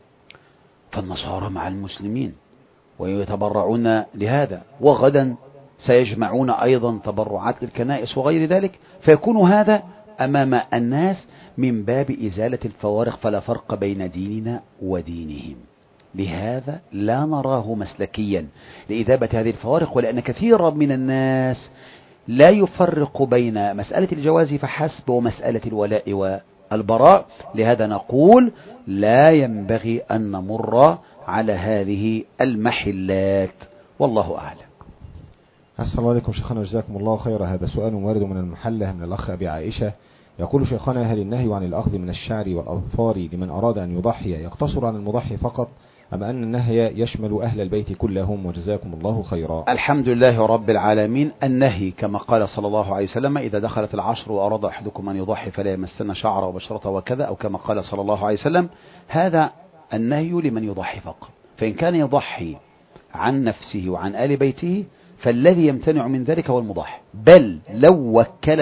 فالنصارى مع المسلمين ويتبرعون لهذا، وغدا سيجمعون أيضا تبرعات للكنائس وغير ذلك، فيكون هذا أمام الناس من باب إزالة الفوارق، فلا فرق بين ديننا ودينهم. لهذا لا نراه مسلكيا لإذابة هذه الفوارق، ولأن كثيرا من الناس لا يفرق بين مسألة الجواز فحسب ومسألة الولاء والبراء. لهذا نقول لا ينبغي أن نمر على هذه المحلات، والله أعلم. أحسن الله عليكم شيخنا جزاكم الله خيرا. هذا سؤال وارد من المحلة من الأخ أبي عائشة، يقول شيخنا: هل النهي عن الأخذ من الشعر والأظفار لمن أراد أن يضحي يقتصر على المضحي فقط، أم أن النهي يشمل أهل البيت كلهم؟ وجزاكم الله خيرا. الحمد لله رب العالمين. النهي كما قال صلى الله عليه وسلم: إذا دخلت العشر وأراد أحدكم أن يضحي فلا يمسن شعره وبشرته وكذا، أو كما قال صلى الله عليه وسلم. هذا النهي لمن يضحي فقط، فإن كان يضحي عن نفسه وعن آل بيته فالذي يمتنع من ذلك هو المضحي. بل لو وكل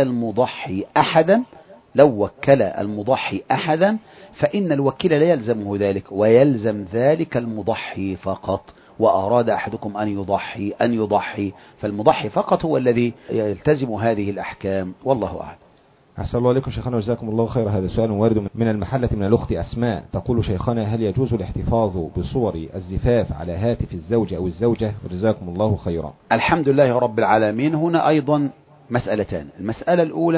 المضحي أحدا فإن الوكيل لا يلزمه ذلك، ويلزم ذلك المضحي فقط. وأراد أحدكم أن يضحي فالمضحي فقط هو الذي يلتزم هذه الأحكام، والله أعلم. أحسن الله عليكم شيخنا وجزاكم الله خير. هذا سؤال وارد من المحلة من الأخت أسماء، تقول: شيخنا هل يجوز الاحتفاظ بصور الزفاف على هاتف الزوج أو الزوجة؟ وجزاكم الله خيرا. الحمد لله رب العالمين. هنا أيضا مسألتان. المسألة الأولى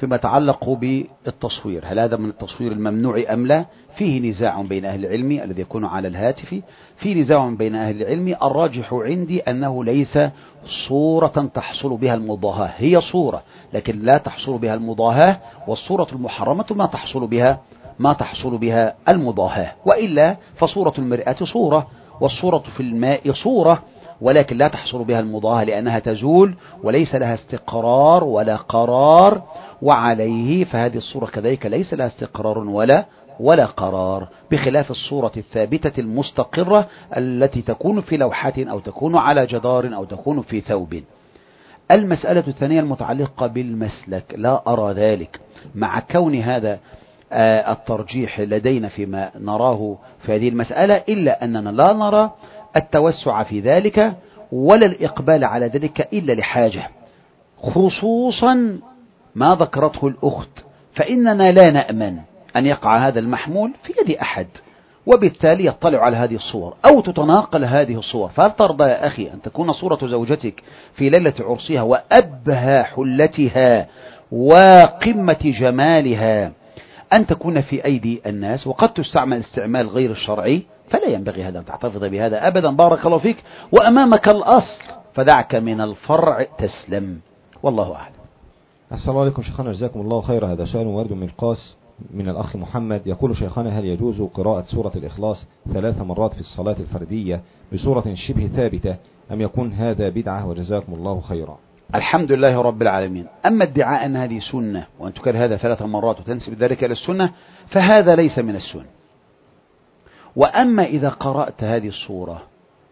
فيما يتعلق بالتصوير، هل هذا من التصوير الممنوع أم لا؟ فيه نزاع بين أهل العلم الذي يكون على الهاتف، في نزاع بين أهل العلم. الراجح عندي أنه ليس صورة تحصل بها المضاهاة، هي صورة لكن لا تحصل بها المضاهاة، والصورة المحرمة ما تحصل بها المضاهاة، وإلا فصورة المرآة صورة، والصورة في الماء صورة، ولكن لا تحصل بها المضاهاة لأنها تزول وليس لها استقرار ولا قرار، وعليه فهذه الصورة كذلك ليس لها استقرار ولا قرار، بخلاف الصورة الثابتة المستقرة التي تكون في لوحة أو تكون على جدار أو تكون في ثوب. المسألة الثانية المتعلقة بالمسلك، لا أرى ذلك مع كون هذا الترجيح لدينا فيما نراه في هذه المسألة، إلا أننا لا نرى التوسع في ذلك ولا الإقبال على ذلك إلا لحاجة، خصوصا ما ذكرته الأخت، فإننا لا نأمن أن يقع هذا المحمول في يد أحد وبالتالي يطلع على هذه الصور أو تتناقل هذه الصور. فهل ترضى يا أخي أن تكون صورة زوجتك في ليلة عرسها وأبهى حلتها وقمة جمالها أن تكون في أيدي الناس وقد تستعمل استعمال غير الشرعي؟ فلا ينبغي هذا أن تحتفظ بهذا أبدا، بارك الله فيك، وأمامك الأصل فدعك من الفرع تسلم، والله أعلم. أحسن الله عليكم شيخنا، جزاكم الله خيرا. هذا سؤال وارد من القاس من الأخ محمد، يقول شيخنا: هل يجوز قراءة سورة الإخلاص 3 مرات في الصلاة الفردية بصورة شبه ثابتة أم يكون هذا بدعة؟ وجزاكم الله خيرا. الحمد لله رب العالمين. أما ادعاء أن هذه سنة وأن تكرر هذا 3 مرات وتنسب ذلك إلى السنة فهذا ليس من السنة. وأما إذا قرأت هذه الصورة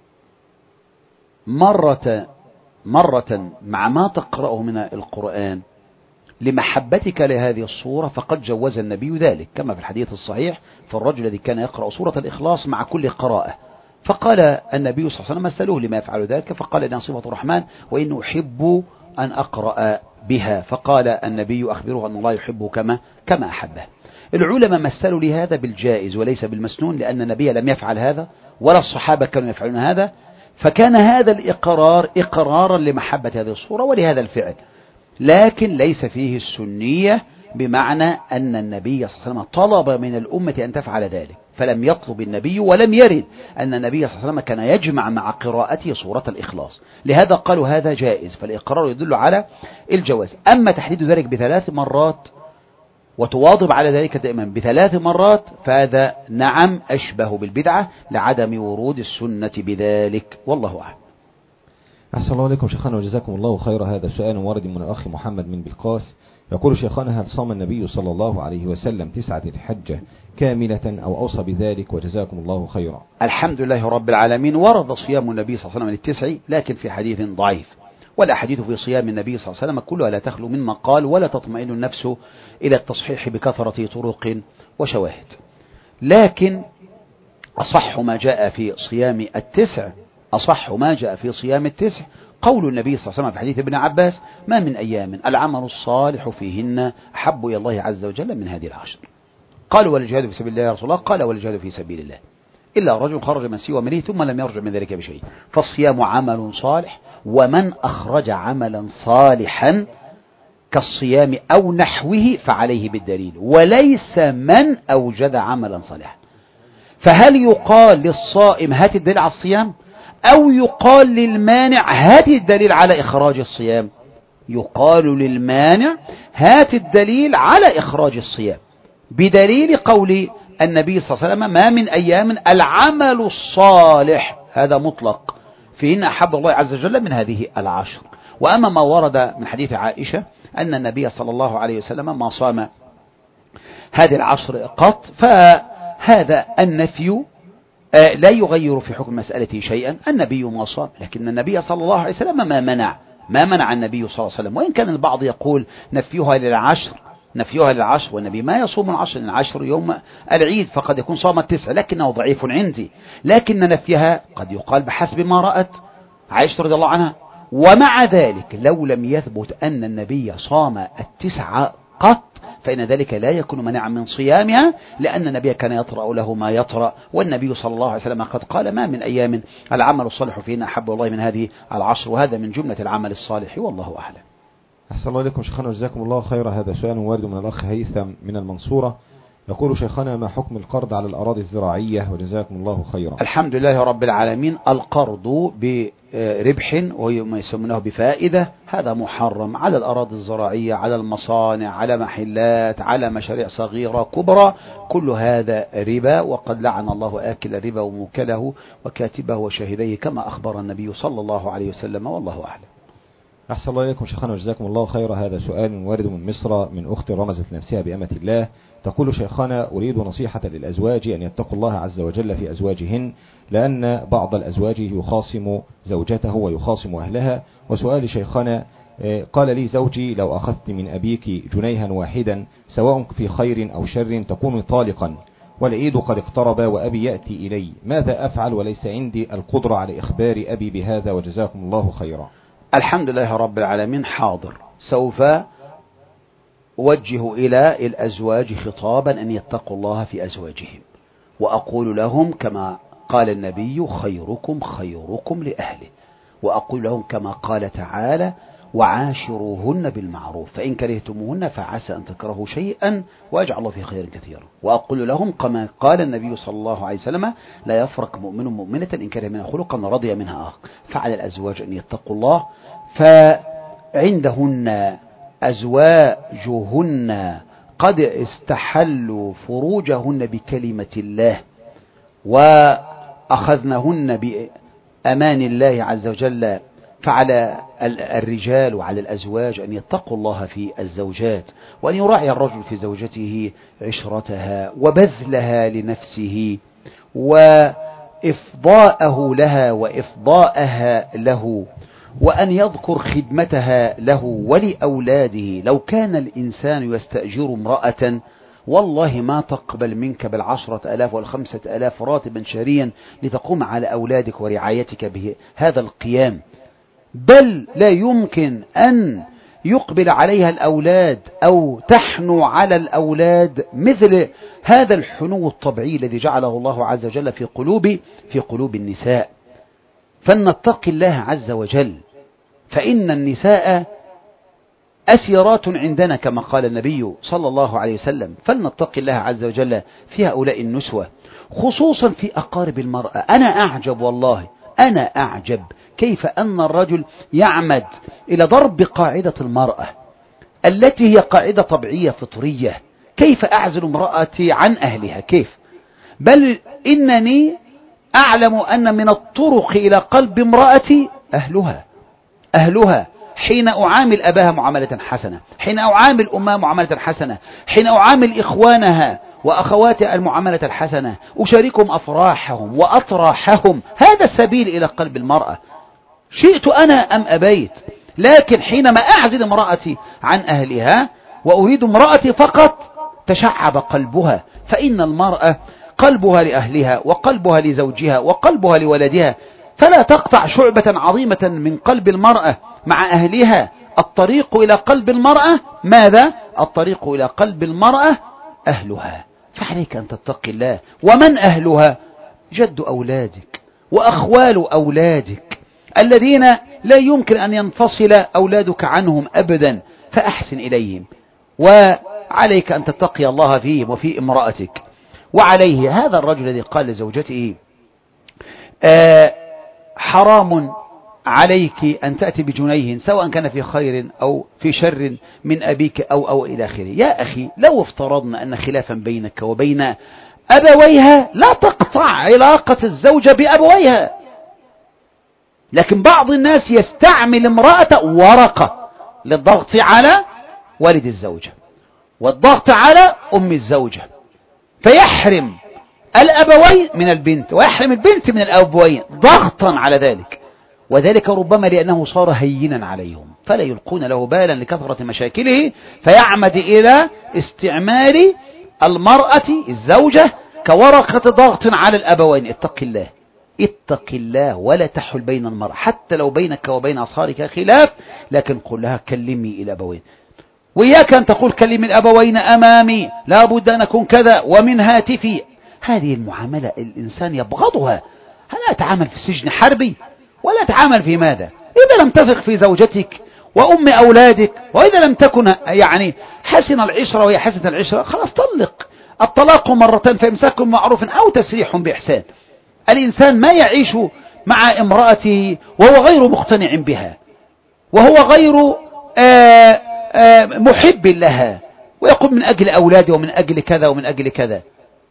مرة مع ما تقرأه من القرآن لمحبتك لهذه الصورة فقد جوز النبي ذلك، كما في الحديث الصحيح في الرجل الذي كان يقرأ سورة الإخلاص مع كل قراءة، فقال النبي صلى الله عليه وسلم: سألوه لما يفعل ذلك؟ فقال: إنها صفة الرحمن وإن أحب أن أقرأ بها. فقال النبي: أخبره أن الله يحبه كما أحبه. العلماء مثلوا لهذا بالجائز وليس بالمسنون، لأن النبي لم يفعل هذا ولا الصحابة كانوا يفعلون هذا، فكان هذا الإقرار إقرارا لمحبة هذه الصورة ولهذا الفعل، لكن ليس فيه السنية، بمعنى أن النبي صلى الله عليه وسلم طلب من الأمة أن تفعل ذلك، فلم يطلب النبي ولم يرد أن النبي صلى الله عليه وسلم كان يجمع مع قراءته سورة الإخلاص، لهذا قالوا هذا جائز، فالإقرار يدل على الجواز. أما تحديد ذلك ب3 مرات وتواظب على ذلك دائما ب3 مرات فهذا نعم أشبه بالبدعة لعدم ورود السنة بذلك، والله أعلم. أحسن الله عليكم شيخنا، وجزاكم الله خيرا. هذا سؤال وارد من الأخ محمد من بلقاس، يقول شيخنا: هل صام النبي صلى الله عليه وسلم 9 الحجة كاملة أو أوصى بذلك؟ وجزاكم الله خيرا. الحمد لله رب العالمين. ورد صيام النبي صلى الله عليه وسلم ال9 لكن في حديث ضعيف، والأحاديث في صيام النبي صلى الله عليه وسلم كلها لا تخلو من مقال ولا تطمئن النفس إلى التصحيح بكثرة طرق وشواهد، لكن أصح ما جاء في صيام ال9 قول النبي صلى الله عليه وسلم في حديث ابن عباس: ما من أيام العمل الصالح فيهن أحب إلى الله عز وجل من هذه العشر. قالوا: والجهاد في سبيل الله يا رسول الله؟ قال: والجهاد في سبيل الله إلا رجل خرج من سوى منه ثم لم يرجع من ذلك بشيء. فالصيام عمل صالح، ومن أخرج عملا صالحا كالصيام أو نحوه فعليه بالدليل، وليس من أوجد عملا صالحا. فهل يقال للصائم هات الدليل على الصيام، أو يقال للمانع هات الدليل على إخراج الصيام؟ يقال للمانع هات الدليل على إخراج الصيام بدليل قول النبي صلى الله عليه وسلم: ما من أيام العمل الصالح، هذا مطلق، فإن أحب الله عز وجل من هذه العشر. وأما ما ورد من حديث عائشة أن النبي صلى الله عليه وسلم ما صام هذه العشر قط، فهذا النفي لا يغير في حكم مسألته شيئا، النبي ما صام، لكن النبي صلى الله عليه وسلم ما منع النبي صلى الله عليه وسلم. وإن كان البعض يقول نفيها للعشر والنبي ما يصوم العشر يوم العيد، فقد يكون صام 9، لكنه ضعيف عندي، لكن نفيها قد يقال بحسب ما رأت عائشة رضي الله عنها. ومع ذلك لو لم يثبت أن النبي صام 9 قط فإن ذلك لا يكون منعا من صيامها، لأن النبي كان يطرأ له ما يطرأ، والنبي صلى الله عليه وسلم قد قال: ما من أيام العمل الصالح فيهن أحب الله من هذه العشر، وهذا من جملة العمل الصالح، والله أعلم. أحسن الله إليكم شيخنا وجزاكم الله خيرا. هذا سؤال وارد من الأخ هيثم من المنصورة، يقول شيخنا: ما حكم القرض على الأراضي الزراعية؟ وجزاكم الله خيرا. الحمد لله رب العالمين. القرض بربح وما يسمونه بفائدة هذا محرم على الأراضي الزراعية، على المصانع، على محلات، على مشاريع صغيرة كبرى، كل هذا ربا، وقد لعن الله آكل الربا وموكله وكاتبه وشاهديه كما أخبر النبي صلى الله عليه وسلم، والله أعلم. أحسن الله إليكم شيخنا وجزاكم الله خيرا. هذا سؤال وارد من مصر من أخت رمزت نفسها بأمة الله، تقول: شيخنا، أريد نصيحة للأزواج أن يتقوا الله عز وجل في أزواجهن، لأن بعض الأزواج يخاصم زوجته ويخاصم أهلها. وسؤال شيخنا: قال لي زوجي: لو أخذت من أبيك جنيها واحدا سواء في خير أو شر تكون طالقا، والعيد قد اقترب وأبي يأتي إلي، ماذا أفعل وليس عندي القدرة على إخبار أبي بهذا؟ وجزاكم الله خيرا. الحمد لله رب العالمين. حاضر، سوف أوجه إلى الأزواج خطابا أن يتقوا الله في أزواجهم، وأقول لهم كما قال النبي: خيركم خيركم لأهله، وأقول لهم كما قال تعالى: وعاشروهن بالمعروف فإن كرهتموهن فعسى أن تكرهوا شيئا ويجعل الله في خير كثيرا. وأقول لهم كما قال النبي صلى الله عليه وسلم: لا يفرق مؤمن مؤمنة إن كره منها خلقا رضي منها آخر. فعلى الأزواج أن يتقوا الله، فعندهن أزواجهن قد استحلوا فروجهن بكلمة الله وأخذنهن بأمان الله عز وجل، فعلى الرجال وعلى الأزواج أن يتقوا الله في الزوجات، وأن يراعي الرجل في زوجته عشرتها وبذلها لنفسه وإفضاءه لها وإفضاءها له، وأن يذكر خدمتها له ولأولاده. لو كان الإنسان يستأجر امرأة والله ما تقبل منك ب10,000 وال5,000 راتبا شهريا لتقوم على أولادك ورعايتك بهذا القيام، بل لا يمكن أن يقبل عليها الأولاد أو تحنو على الأولاد مثل هذا الحنو الطبيعي الذي جعله الله عز وجل في قلوب النساء. فلنتقي الله عز وجل، فإن النساء أسيرات عندنا كما قال النبي صلى الله عليه وسلم، فلنتقي الله عز وجل في هؤلاء النسوة، خصوصا في أقارب المرأة. أنا أعجب والله، أنا أعجب كيف أن الرجل يعمد إلى ضرب قاعدة المرأة التي هي قاعدة طبيعية فطرية. كيف أعزل امرأتي عن أهلها؟ كيف؟ بل إنني أعلم أن من الطرق إلى قلب امرأتي أهلها، حين أعامل أباها معاملة حسنة، حين أعامل أمها معاملة حسنة، حين أعامل إخوانها وأخواتها المعاملة الحسنة، أشاركهم أفراحهم وأطراحهم، هذا السبيل إلى قلب المرأة، شئت أنا أم أبيت. لكن حينما أعزل امرأتي عن أهلها وأريد امرأتي فقط تشعب قلبها، فإن المرأة قلبها لأهلها وقلبها لزوجها وقلبها لولدها، فلا تقطع شعبة عظيمة من قلب المرأة مع أهلها. الطريق إلى قلب المرأة ماذا؟ الطريق إلى قلب المرأة أهلها، فعليك أن تتقي الله. ومن أهلها؟ جد أولادك وأخوال أولادك الذين لا يمكن أن ينفصل أولادك عنهم أبدا، فأحسن إليهم، وعليك أن تتقي الله فيهم وفي امرأتك. وعليه هذا الرجل الذي قال لزوجته: حرام عليك أن تأتي بجنيه سواء كان في خير أو في شر من أبيك أو إلى آخره. يا أخي، لو افترضنا أن خلافا بينك وبين أبويها لا تقطع علاقة الزوجة بأبويها، لكن بعض الناس يستعمل امرأة ورقة للضغط على والد الزوجة والضغط على أم الزوجة، فيحرم الأبوين من البنت ويحرم البنت من الأبوين ضغطا على ذلك، وذلك ربما لأنه صار هينا عليهم فلا يلقون له بالا لكثرة مشاكله، فيعمد إلى استعمال المرأة الزوجة كورقة ضغط على الأبوين. اتق الله ولا تحل بين المرأة، حتى لو بينك وبين أصهارك خلاف، لكن قل لها كلمي إلى أبوين، وإياك أن تقول كلمي الأبوين أمامي، لا بد أن أكون كذا ومن هاتفي. هذه المعاملة الإنسان يبغضها. هل أتعامل في سجن حربي ولا أتعامل في ماذا؟ إذا لم تثق في زوجتك وأم أولادك، وإذا لم تكن يعني حسن العشرة وهي حسنة العشرة خلاص طلق. الطلاق مرتين، فإمساك بمعروف أو تسريح بإحسان. الإنسان ما يعيش مع امرأته وهو غير مقتنع بها، وهو غير محب لها، ويقول من أجل أولادي ومن أجل كذا ومن أجل كذا.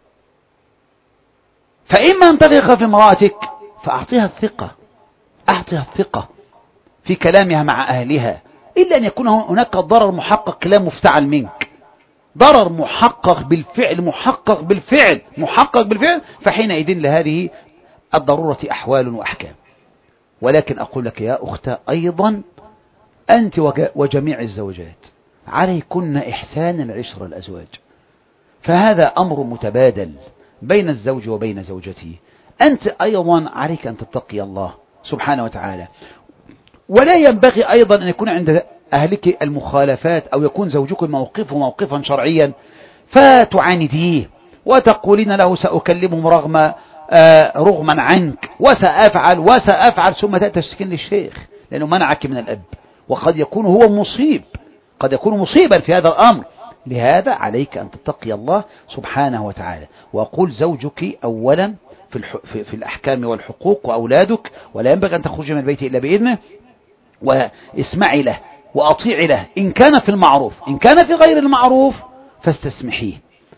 فإما أن تثق في امرأتك فأعطيها الثقة، أعطيها الثقة في كلامها مع أهلها، إلا أن يكون هناك ضرر محقق لا مفتعل منك، ضرر محقق بالفعل، محقق بالفعل، محقق بالفعل، فحينئذ لهذه الضرورة أحوال وأحكام. ولكن أقول لك يا أختي أيضا، أنت وجميع الزوجات عليكن إحسان العشرة الأزواج، فهذا أمر متبادل بين الزوج وبين زوجته. أنت أيضا عليك أن تتقي الله سبحانه وتعالى، ولا ينبغي أيضا أن يكون عند أهلك المخالفات، أو يكون زوجك موقفه موقفا شرعيا فتعانديه وتقولين له سأكلمهم رغما عنك وسأفعل، ثم تأتي تشتكين للشيخ لأنه منعك من الأب، وقد يكون هو مصيب، قد يكون مصيبا في هذا الأمر. لهذا عليك أن تتقي الله سبحانه وتعالى. وأقول زوجك أولا في الأحكام والحقوق، وأولادك، ولا ينبغي أن تخرج من البيت إلا بإذنه، واسمعي له وأطيعي له إن كان في المعروف، إن كان في غير المعروف فاستسمحيه،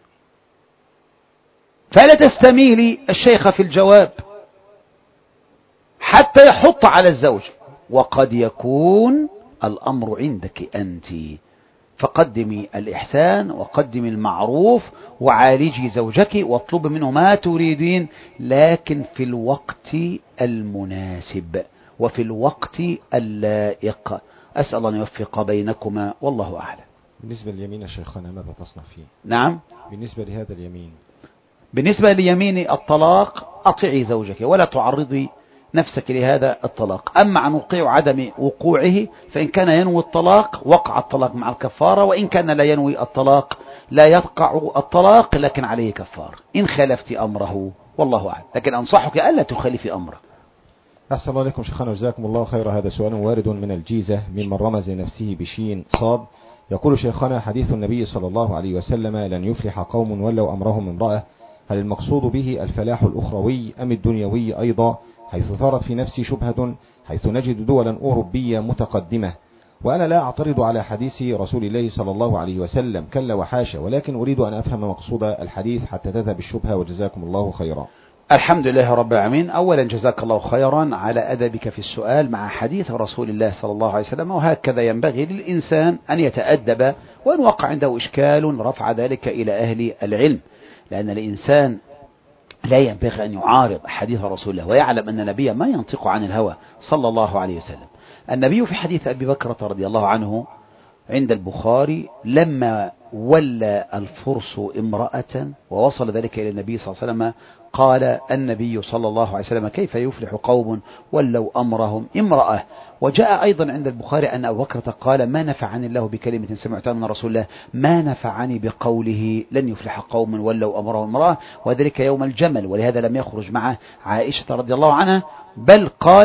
فلا تستميلي الشيخ في الجواب حتى يحط على الزوج، وقد يكون الأمر عندك أنت، فقدمي الإحسان وقدمي المعروف وعالجي زوجك واطلبي منه ما تريدين، لكن في الوقت المناسب وفي الوقت اللائق. أسأل الله أن يوفق بينكما، والله أعلم. بالنسبة لليمين يا شيخنا ماذا تصنع فيه؟ نعم، بالنسبة لهذا اليمين، بالنسبة ليمين الطلاق أطيعي زوجك ولا تعرضي نفسك لهذا الطلاق. أما عن وقوع عدم وقوعه، فإن كان ينوي الطلاق وقع الطلاق مع الكفارة، وإن كان لا ينوي الطلاق لا يقع الطلاق لكن عليه كفارة إن خالفت أمره، والله أعلم. لكن أنصحك ألا تخالفي أمره. أحسن الله عليكم شيخنا وجزاكم الله خير. هذا سؤال وارد من الجيزة ممن رمز نفسه بشين صاد. يقول شيخنا: حديث النبي صلى الله عليه وسلم: لن يفلح قوم ولوا أمرهم امرأة، هل المقصود به الفلاح الأخروي أم الدنيوي أيضا؟ حيث ثارت في نفسي شبهة، حيث نجد دولا أوروبية متقدمة، وأنا لا أعترض على حديث رسول الله صلى الله عليه وسلم، كلا وحاشا، ولكن أريد أن أفهم مقصود الحديث حتى تذهب الشبهة، وجزاكم الله خيرا. الحمد لله رب العالمين. أولا جزاك الله خيرا على أدبك في السؤال مع حديث رسول الله صلى الله عليه وسلم، وهكذا ينبغي للإنسان أن يتأدب، وإن وقع عنده إشكال رفع ذلك إلى أهل العلم، لأن الإنسان لا ينبغي أن يعارض حديث رسول الله، ويعلم أن النبي ما ينطق عن الهوى صلى الله عليه وسلم. النبي في حديث أبي بكرة رضي الله عنه عند البخاري لما ولى الفرس امرأة ووصل ذلك إلى النبي صلى الله عليه وسلم، قال النبي صلى الله عليه وسلم: كيف يفلح قوم ولوا أمرهم امرأة. وجاء أيضا عند البخاري أن أبو بكرة قال: ما نفعني الله بكلمة سمعتها من رسول الله، ما نفعني بقوله لن يفلح قوم ولوا أمرهم امرأة، وذلك يوم الجمل. ولهذا لم يخرج مع عائشة رضي الله عنها، بل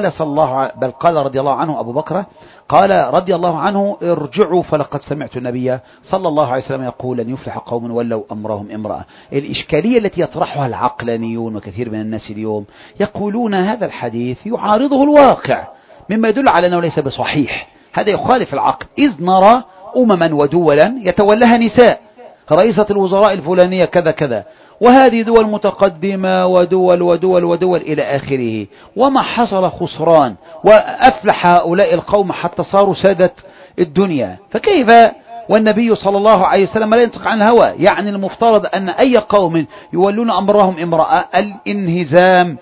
قال رضي الله عنه أبو بكر قال رضي الله عنه: ارجعوا فلقد سمعت النبي صلى الله عليه وسلم يقول لن يفلح قوم ولوا أمرهم امرأة. الإشكالية التي يطرحها العقلانيون وكثير من الناس اليوم يقولون هذا الحديث يعارضه الواقع، مما يدل على أنه ليس بصحيح، هذا يخالف العقل، إذ نرى أمما ودولا يتولاها نساء، رئيسة الوزراء الفلانية كذا كذا، وهذه دول متقدمة ودول ودول ودول إلى آخره، وما حصل خسران، وأفلح هؤلاء القوم حتى صاروا سادة الدنيا. فكيف والنبي صلى الله عليه وسلم لا ينطق عن الهوى؟ يعني المفترض أن أي قوم يولون أمرهم امرأة الانهزام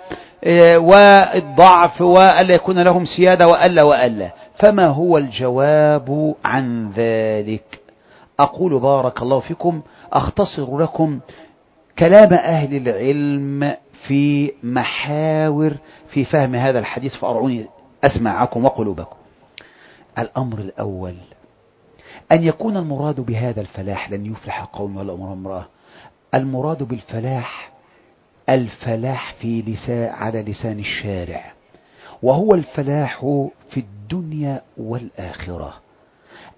والضعف، وألا يكون لهم سيادة، وألا. فما هو الجواب عن ذلك؟ أقول بارك الله فيكم، أختصر لكم كلام أهل العلم في محاور في فهم هذا الحديث، فأرعوني أسمعكم وقلوبكم. الأمر الأول أن يكون المراد بهذا الفلاح لن يفلح قوم ولا أمرهم امرأة، المراد بالفلاح الفلاح على لسان الشارع، وهو الفلاح في الدنيا والآخرة.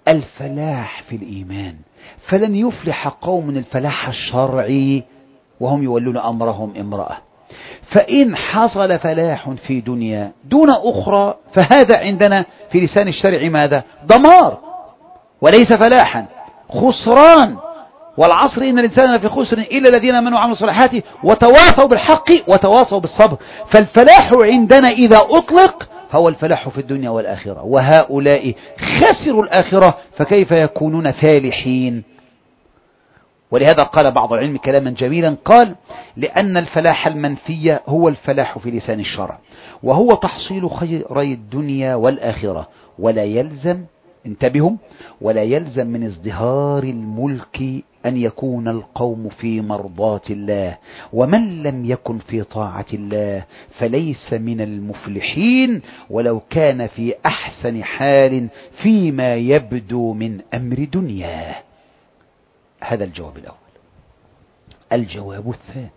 الفلاح في الإيمان. فلن يفلح قوم الفلاح الشرعي وهم يولون أمرهم امرأة. فإن حصل فلاح في دنيا دون أخرى فهذا عندنا في لسان الشرع ماذا؟ دمار وليس فلاحا، خسران. والعصر إن الإنسان لفي خسر إلا الذين آمنوا وعملوا الصالحات وتواصوا بالحق وتواصوا بالصبر. فالفلاح عندنا إذا أطلق فهو الفلاح في الدنيا والآخرة، وهؤلاء خسروا الآخرة فكيف يكونون فالحين؟ ولهذا قال بعض العلم كلاما جميلا، قال: لأن الفلاح المنفي هو الفلاح في لسان الشرع، وهو تحصيل خيري الدنيا والآخرة، ولا يلزم، انتبهوا، ولا يلزم من ازدهار الملك أن يكون القوم في مرضاة الله، ومن لم يكن في طاعة الله فليس من المفلحين ولو كان في أحسن حال فيما يبدو من أمر دنياه. هذا الجواب الأول. الجواب الثاني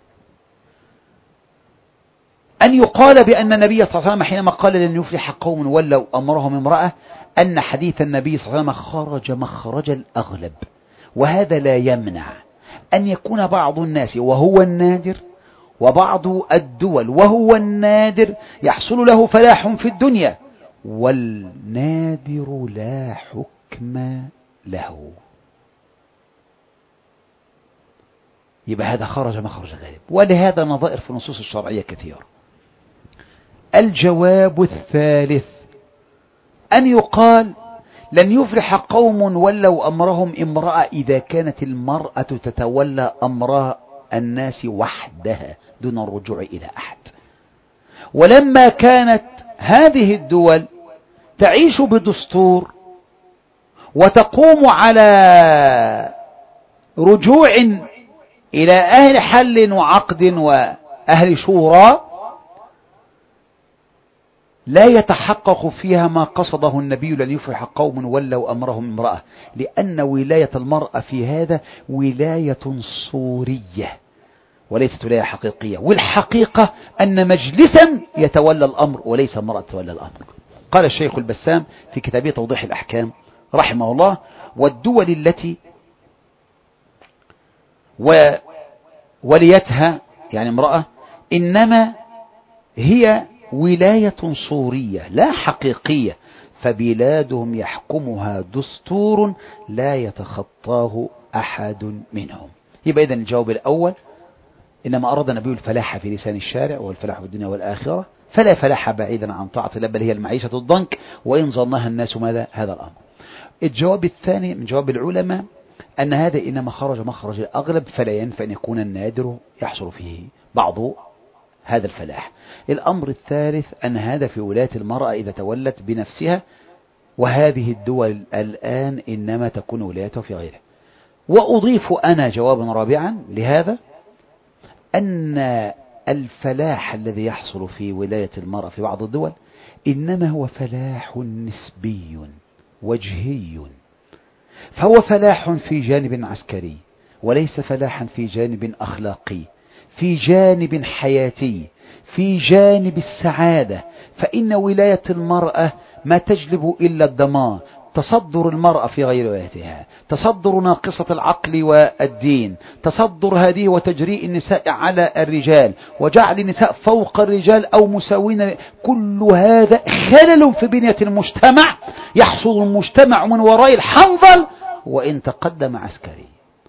أن يقال بأن النبي صلى الله عليه وسلم حينما قال لن يفلح قوم ولوا أمرهم امرأة أن حديث النبي صلى الله عليه وسلم خرج مخرج الأغلب، وهذا لا يمنع أن يكون بعض الناس وهو النادر، وبعض الدول وهو النادر يحصل له فلاح في الدنيا، والنادر لا حكم له. يبقى هذا خرج مخرج الغالب، ولهذا نظائر في النصوص الشرعية كثيرة. الجواب الثالث أن يقال لن يفلح قوم ولوا أمرهم امرأة إذا كانت المرأة تتولى أمر الناس وحدها دون الرجوع إلى أحد. ولما كانت هذه الدول تعيش بدستور وتقوم على رجوع إلى أهل حل وعقد وأهل شورى، لا يتحقق فيها ما قصده النبي لن يفلح قوم ولوا أمرهم امرأة، لأن ولاية المرأة في هذا ولاية صورية وليست ولاية حقيقية، والحقيقة أن مجلسا يتولى الأمر وليس امرأة تتولى الأمر. قال الشيخ البسام في كتابه توضيح الأحكام رحمه الله: والدول التي وليتها يعني امرأة إنما هي ولاية صورية لا حقيقية، فبلادهم يحكمها دستور لا يتخطاه أحد منهم. يبقى إذن الجواب الأول إنما أراد النبي الفلاح في لسان الشارع والفلاح في الدنيا والآخرة، فلا فلاح بعيدا عن طاعة الله، بل هي المعيشة الضنك وإن ظنها الناس ماذا هذا الأمر. الجواب الثاني من جواب العلماء أن هذا إنما خرج مخرج الأغلب، فلا ينفع أن يكون النادر يحصل فيه بعض هذا الفلاح. الأمر الثالث أن هذا في ولاية المرأة إذا تولت بنفسها، وهذه الدول الآن إنما تكون ولايتها في غيرها. وأضيف أنا جوابا رابعا لهذا، أن الفلاح الذي يحصل في ولاية المرأة في بعض الدول إنما هو فلاح نسبي وجهي، فهو فلاح في جانب عسكري وليس فلاحا في جانب أخلاقي، في جانب حياتي، في جانب السعادة. فإن ولاية المرأة ما تجلب إلا الدمار، تصدر المرأة في غير ولايتها، تصدر ناقصة العقل والدين، تصدر هذه وتجريء النساء على الرجال وجعل النساء فوق الرجال أو مساوين، كل هذا خلل في بنية المجتمع يحصل المجتمع من وراء الحنظل وإن تقدم عسكري.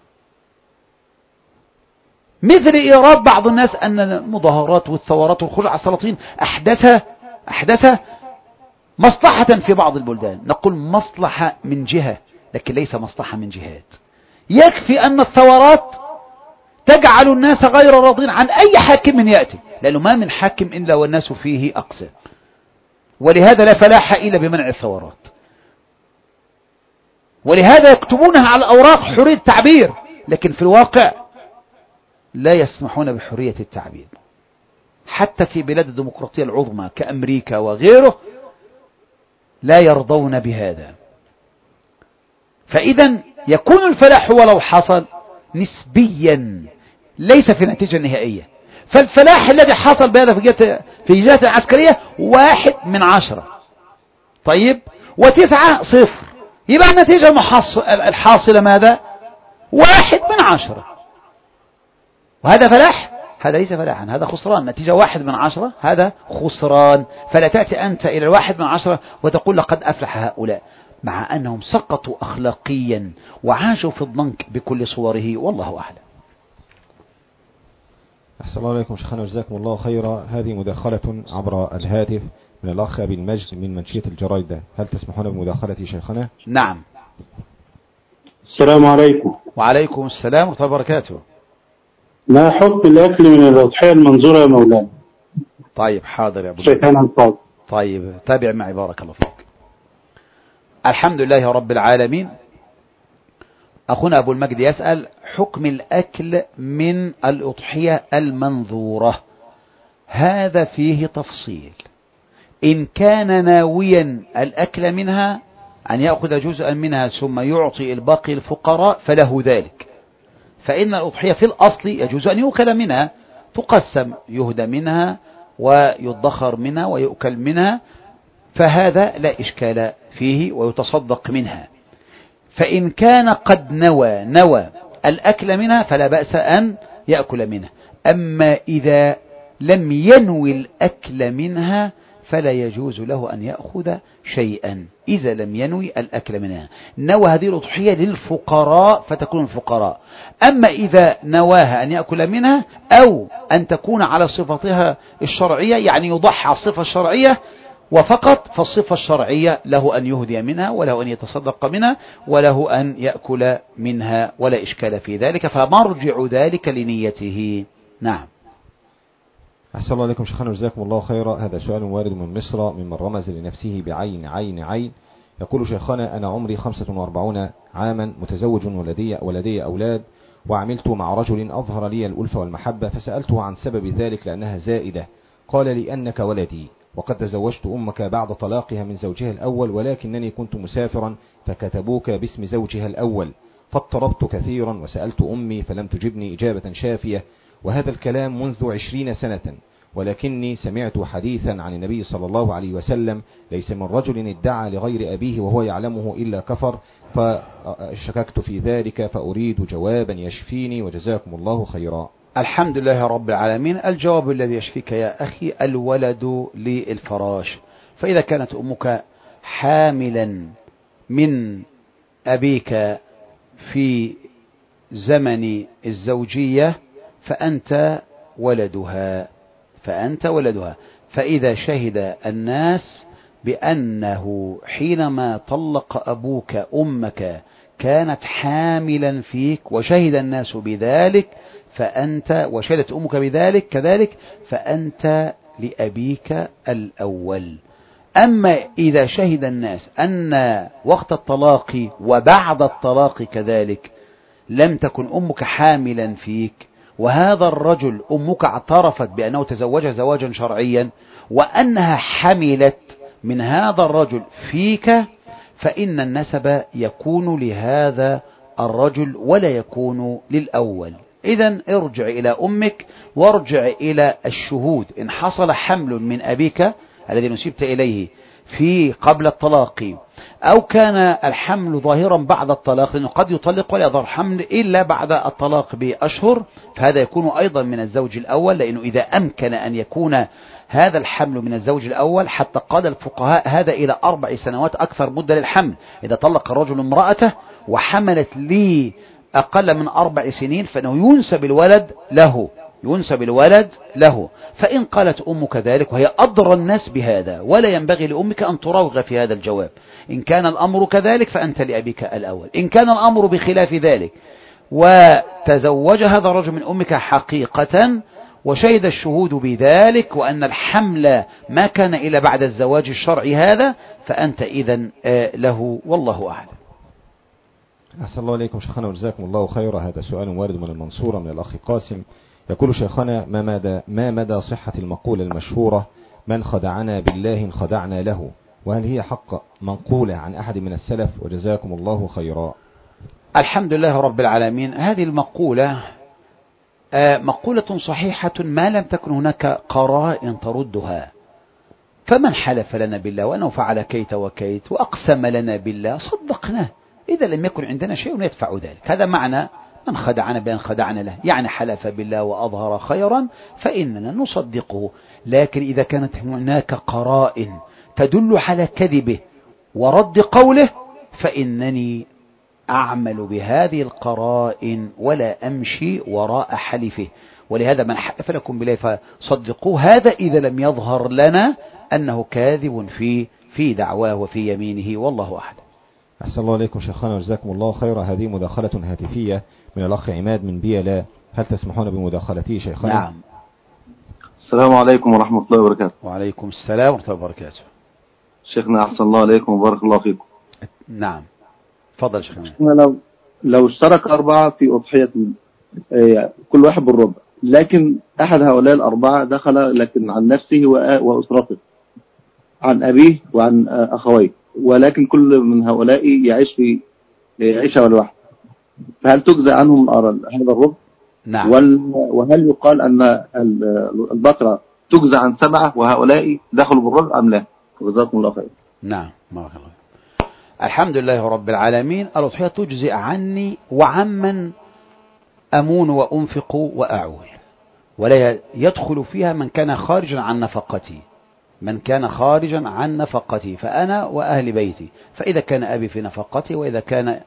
مثل إيراد بعض الناس أن المظاهرات والثورات والخروج على السلاطين أحدث مصلحة في بعض البلدان. نقول مصلحة من جهة لكن ليس مصلحة من جهات. يكفي أن الثورات تجعل الناس غير راضين عن أي حاكم يأتي، لأنه ما من حاكم إلا والناس فيه أقسى، ولهذا لا فلاح إلا بمنع الثورات. ولهذا يكتبونها على الأوراق حرية التعبير، لكن في الواقع لا يسمحون بحرية التعبير. حتى في بلاد الديمقراطية العظمى كأمريكا وغيره لا يرضون بهذا. فإذا يكون الفلاح ولو حصل نسبيا ليس في النتيجة النهائية. فالفلاح الذي حصل بهذا في جهة العسكرية 1 من 10، طيب، و9 0، يبقى النتيجة الحاصلة ماذا؟ 1/10. وهذا فلاح؟ هذا ليس فلاحا، هذا خسران. نتيجة 1/10 هذا خسران. فلا تأتي أنت إلى 1/10 وتقول لقد أفلح هؤلاء، مع أنهم سقطوا أخلاقيا وعاشوا في الضنك بكل صوره، والله أعلم. أحسن الله عليكم شيخنا وجزاكم الله خيرا. هذه مداخلة عبر الهاتف من الأخ أبي المجد من منشية الجرايدة، هل تسمحون بمداخلتي شيخنا؟ نعم. السلام عليكم. وعليكم السلام ورحمة الله وبركاته. ما حكم الأكل من الأضحية المنظورة يا مولانا؟ طيب حاضر يا أبو شيخنا الفاضل. طيب تابع معي بارك الله فيك. الحمد لله رب العالمين. أخونا أبو المجد يسأل حكم الأكل من الأضحية المنظورة. هذا فيه تفصيل. إن كان ناويا الأكل منها أن يأخذ جزءا منها ثم يعطي الباقي الفقراء فله ذلك، فإن الأضحية في الأصل يجوز أن يؤكل منها، تقسم، يهدى منها ويدخر منها ويؤكل منها، فهذا لا إشكال فيه ويتصدق منها. فإن كان قد نوى الأكل منها فلا بأس أن يأكل منها. أما إذا لم ينوي الأكل منها فلا يجوز له أن يأخذ شيئا إذا لم ينوي الأكل منها. نوى هذه الأضحية للفقراء فتكون الفقراء. أما إذا نواها أن يأكل منها أو أن تكون على صفتها الشرعية، يعني يضحى على الصفة الشرعية وفقط، فالصفة الشرعية له أن يهدي منها وله أن يتصدق منها وله أن يأكل منها، ولا إشكال في ذلك، فمرجع ذلك لنيته. نعم. أحسن الله عليكم شيخنا وجزاكم الله خيرا. هذا سؤال وارد من مصر ممن رمز لنفسه بعين عين عين. يقول شيخنا أنا عمري 45 عاما، متزوج ولدي أولاد، وعملت مع رجل أظهر لي الألفة والمحبة، فسألته عن سبب ذلك لأنها زائدة. قال لي أنك ولدي وقد تزوجت أمك بعد طلاقها من زوجها الأول، ولكنني كنت مسافرا فكتبوك باسم زوجها الأول، فاضطربت كثيرا وسألت أمي فلم تجبني إجابة شافية، وهذا الكلام منذ 20 سنة، ولكني سمعت حديثا عن النبي صلى الله عليه وسلم ليس من رجل ادعى لغير أبيه وهو يعلمه إلا كفر، فشككت في ذلك فأريد جوابا يشفيني وجزاكم الله خيرا. الحمد لله رب العالمين. الجواب الذي يشفيك يا أخي الولد للفراش. فإذا كانت أمك حاملا من أبيك في زمن الزوجية فأنت ولدها. فإذا شهد الناس بأنه حينما طلق أبوك أمك كانت حاملا فيك وشهد الناس بذلك وشهدت أمك بذلك كذلك، فأنت لأبيك الأول. أما إذا شهد الناس أن وقت الطلاق وبعد الطلاق كذلك لم تكن أمك حاملا فيك، وهذا الرجل أمك اعترفت بأنه تزوجها زواجا شرعيا وأنها حملت من هذا الرجل فيك، فإن النسب يكون لهذا الرجل ولا يكون للأول. إذن ارجع إلى أمك وارجع إلى الشهود. إن حصل حمل من أبيك الذي نسبت إليه في قبل الطلاق، أو كان الحمل ظاهرا بعد الطلاق، لأنه قد يطلق ولا يظهر حمل إلا بعد الطلاق بأشهر، فهذا يكون أيضا من الزوج الأول، لأنه إذا أمكن أن يكون هذا الحمل من الزوج الأول، حتى قال الفقهاء هذا إلى 4 سنوات أكثر مدة للحمل. إذا طلق الرجل امرأته وحملت لي أقل من 4 سنين فإنه ينسب الولد له. فإن قالت أمك ذلك وهي أضرى الناس بهذا، ولا ينبغي لأمك أن تراوغ في هذا الجواب. إن كان الأمر كذلك فأنت لأبيك الأول. إن كان الأمر بخلاف ذلك وتزوج هذا الرجل من أمك حقيقة وشهد الشهود بذلك وأن الحمل ما كان إلا بعد الزواج الشرعي هذا، فأنت إذن له، والله أعلم. أحسن الله عليكم شيخنا وجزاكم الله خيرا. هذا سؤال وارد من المنصورة من الأخ قاسم. يقول شيخنا ما مدى صحة المقولة المشهورة من خدعنا بالله انخدعنا له، وهل هي حق منقولة عن أحد من السلف؟ وجزاكم الله خيرا. الحمد لله رب العالمين. هذه المقولة مقولة صحيحة ما لم تكن هناك قرائن تردها، فمن حلف لنا بالله وأنه فعل كيت وكيت وأقسم لنا بالله صدقناه إذا لم يكن عندنا شيء يدفع ذلك. هذا معنى من خدعنا بأن خدعنا له، يعني حلف بالله وأظهر خيرا فإننا نصدقه. لكن إذا كانت هناك قرائن تدل على كذبه ورد قوله فإنني أعمل بهذه القرائن ولا أمشي وراء حلفه. ولهذا من حلف لكم بالله فصدقوه، هذا إذا لم يظهر لنا أنه كاذب في دعواه وفي يمينه، والله أعلم. أحسن الله عليكم شيخنا وجزاكم الله خيرا. هذه مداخلة هاتفية من الأخ عماد من بيلا، هل تسمحون بمداخلته شيخنا؟ نعم. السلام عليكم ورحمة الله وبركاته. وعليكم السلام ورحمة الله وبركاته. شيخنا أحسن الله عليكم وبارك الله فيكم. نعم تفضل شيخنا. لو اشترك 4 في أضحية كل واحد بالربع، لكن أحد هؤلاء ال4 دخل لكن عن نفسه وأسرته، عن أبيه وعن أخويه، ولكن كل من هؤلاء يعيش في عيشة والواحد، فهل تجزى عنهم هذا الربع؟ نعم. وهل يقال أن البقرة تجزى عن 7 وهؤلاء دخلوا بالربع أم لا؟ جزاكم الله خير. نعم بارك الله. الحمد لله رب العالمين. الأضحية تجزئ عني وعمن أمون وأنفق وأعول، ولا يدخل فيها من كان خارجا عن نفقتي، من كان خارجا عن نفقتي فأنا وأهل بيتي. فإذا كان أبي في نفقتي وإذا كان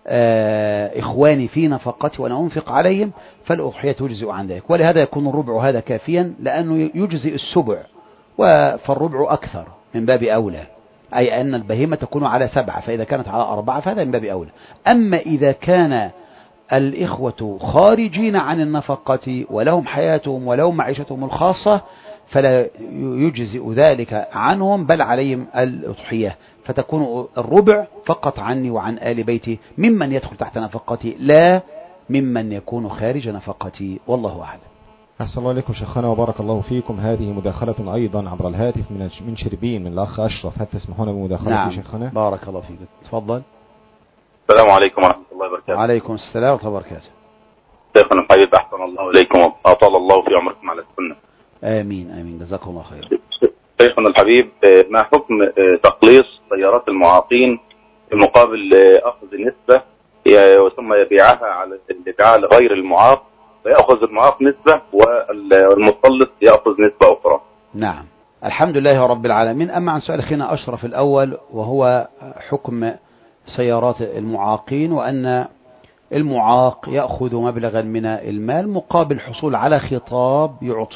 إخواني في نفقتي وأنا أنفق عليهم فالأضحية تجزئ عن ذلك. ولهذا يكون الربع هذا كافيا، لأنه يجزئ السبع، فالربع أكثر من باب أولى، أي أن البهيمة تكون على 7، فإذا كانت على 4 فهذا من باب أولى. أما إذا كان الإخوة خارجين عن النفقة ولهم حياتهم ولهم معيشتهم الخاصة فلا يجزئ ذلك عنهم، بل عليهم الأضحية، فتكون الربع فقط عني وعن آل بيتي ممن يدخل تحت نفقتي، لا ممن يكون خارج نفقتي، والله أعلم. أحسن الله عليكم شيخنا وبارك الله فيكم. هذه مداخلة أيضا عبر الهاتف من شربين من الأخ أشرف، هل تسمحون بمداخلة نعم. شيخنا؟ بارك الله فيك، تفضل. السلام عليكم ورحمة الله وبركاته. وعليكم السلام ورحمة الله وبركاته. شيخنا الحبيب أحسن الله إليكم وأطال الله في عمركم على السنة. آمين آمين، جزاكم الله خير. شيخنا الحبيب، ما حكم تقليص سيارات المعاقين بمقابل أخذ نسبة ثم يبيعها على البيع لغير المعاق، فيأخذ المعاق نسبة والمخلص يأخذ نسبة أخرى؟ نعم الحمد لله رب العالمين. أما عن سؤال أخينا أشرف الأول وهو حكم سيارات المعاقين، وأن المعاق يأخذ مبلغا من المال مقابل حصول على خطاب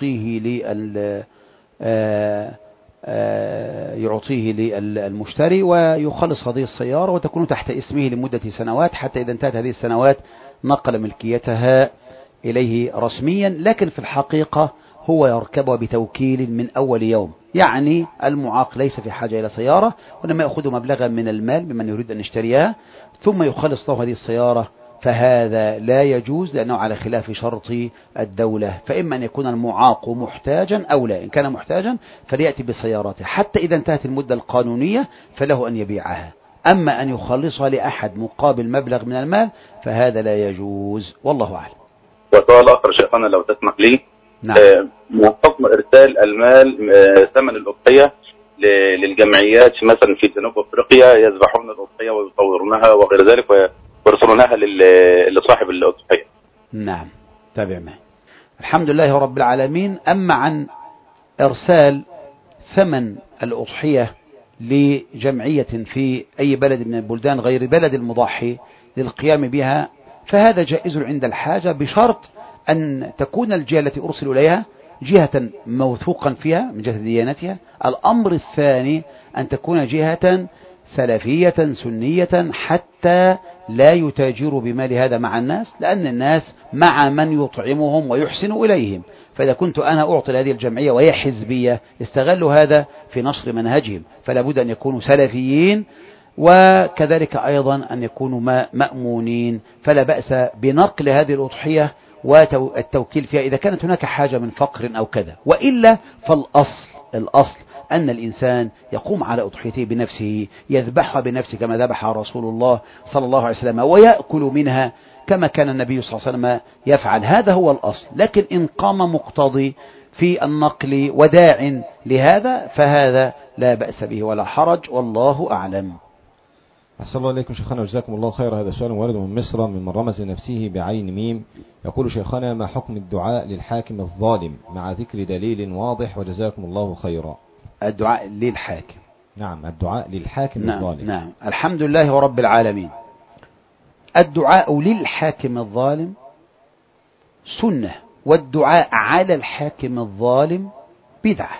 يعطيه للمشتري ويخلص هذه السيارة وتكون تحت اسمه لمدة سنوات، حتى إذا انتهت هذه السنوات نقل ملكيتها إليه رسميا، لكن في الحقيقة هو يركبها بتوكيل من أول يوم. يعني المعاق ليس في حاجة إلى سيارة، وإنما يأخذ مبلغا من المال ممن يريد أن يشتريها ثم يخلص له هذه السيارة، فهذا لا يجوز لأنه على خلاف شرط الدولة. فإما أن يكون المعاق محتاجا أو لا، إن كان محتاجا فليأتي بسيارته حتى إذا انتهت المدة القانونية فله أن يبيعها. أما أن يخلصها لأحد مقابل مبلغ من المال فهذا لا يجوز، والله أعلم. وسؤال آخر شيخنا لو تسمح لي. نعم. ما حكم إرسال المال ثمن الأضحية للجمعيات مثلا في جنوب أفريقيا يذبحون الأضحية ويصورونها وغير ذلك ويرسلونها لصاحب الأضحية؟ نعم تابع معي. الحمد لله رب العالمين. أما عن إرسال ثمن الأضحية لجمعية في أي بلد من البلدان غير بلد المضحي للقيام بها فهذا جائز عند الحاجة، بشرط أن تكون الجهة التي أرسل إليها جهة موثوقا فيها من جهة ديانتها. الأمر الثاني أن تكون جهة سلفية سنية حتى لا يتاجروا بمال هذا مع الناس، لأن الناس مع من يطعمهم ويحسن إليهم. فإذا كنت أنا أعطي هذه الجمعية وهي حزبية استغلوا هذا في نشر منهجهم، فلا بد أن يكونوا سلفيين، وكذلك أيضا أن يكونوا مأمونين. فلا بأس بنقل هذه الأضحية والتوكيل فيها إذا كانت هناك حاجة من فقر أو كذا، وإلا فالأصل أن الإنسان يقوم على أضحيته بنفسه، يذبحها بنفسه كما ذبح رسول الله صلى الله عليه وسلم، ويأكل منها كما كان النبي صلى الله عليه وسلم يفعل. هذا هو الأصل. لكن إن قام مقتضي في النقل وداع لهذا فهذا لا بأس به ولا حرج، والله أعلم. أحسن الله إليكم شيخنا وجزاكم الله خير. هذا سؤال وارد من مصر من رمز نفسه بعين ميم، يقول شيخنا: ما حكم الدعاء للحاكم الظالم مع ذكر دليل واضح وجزاكم الله خيرا؟ الدعاء للحاكم، نعم، الدعاء للحاكم نعم الظالم. نعم. الحمد لله رب العالمين. الدعاء للحاكم الظالم سنة، والدعاء على الحاكم الظالم بدعة.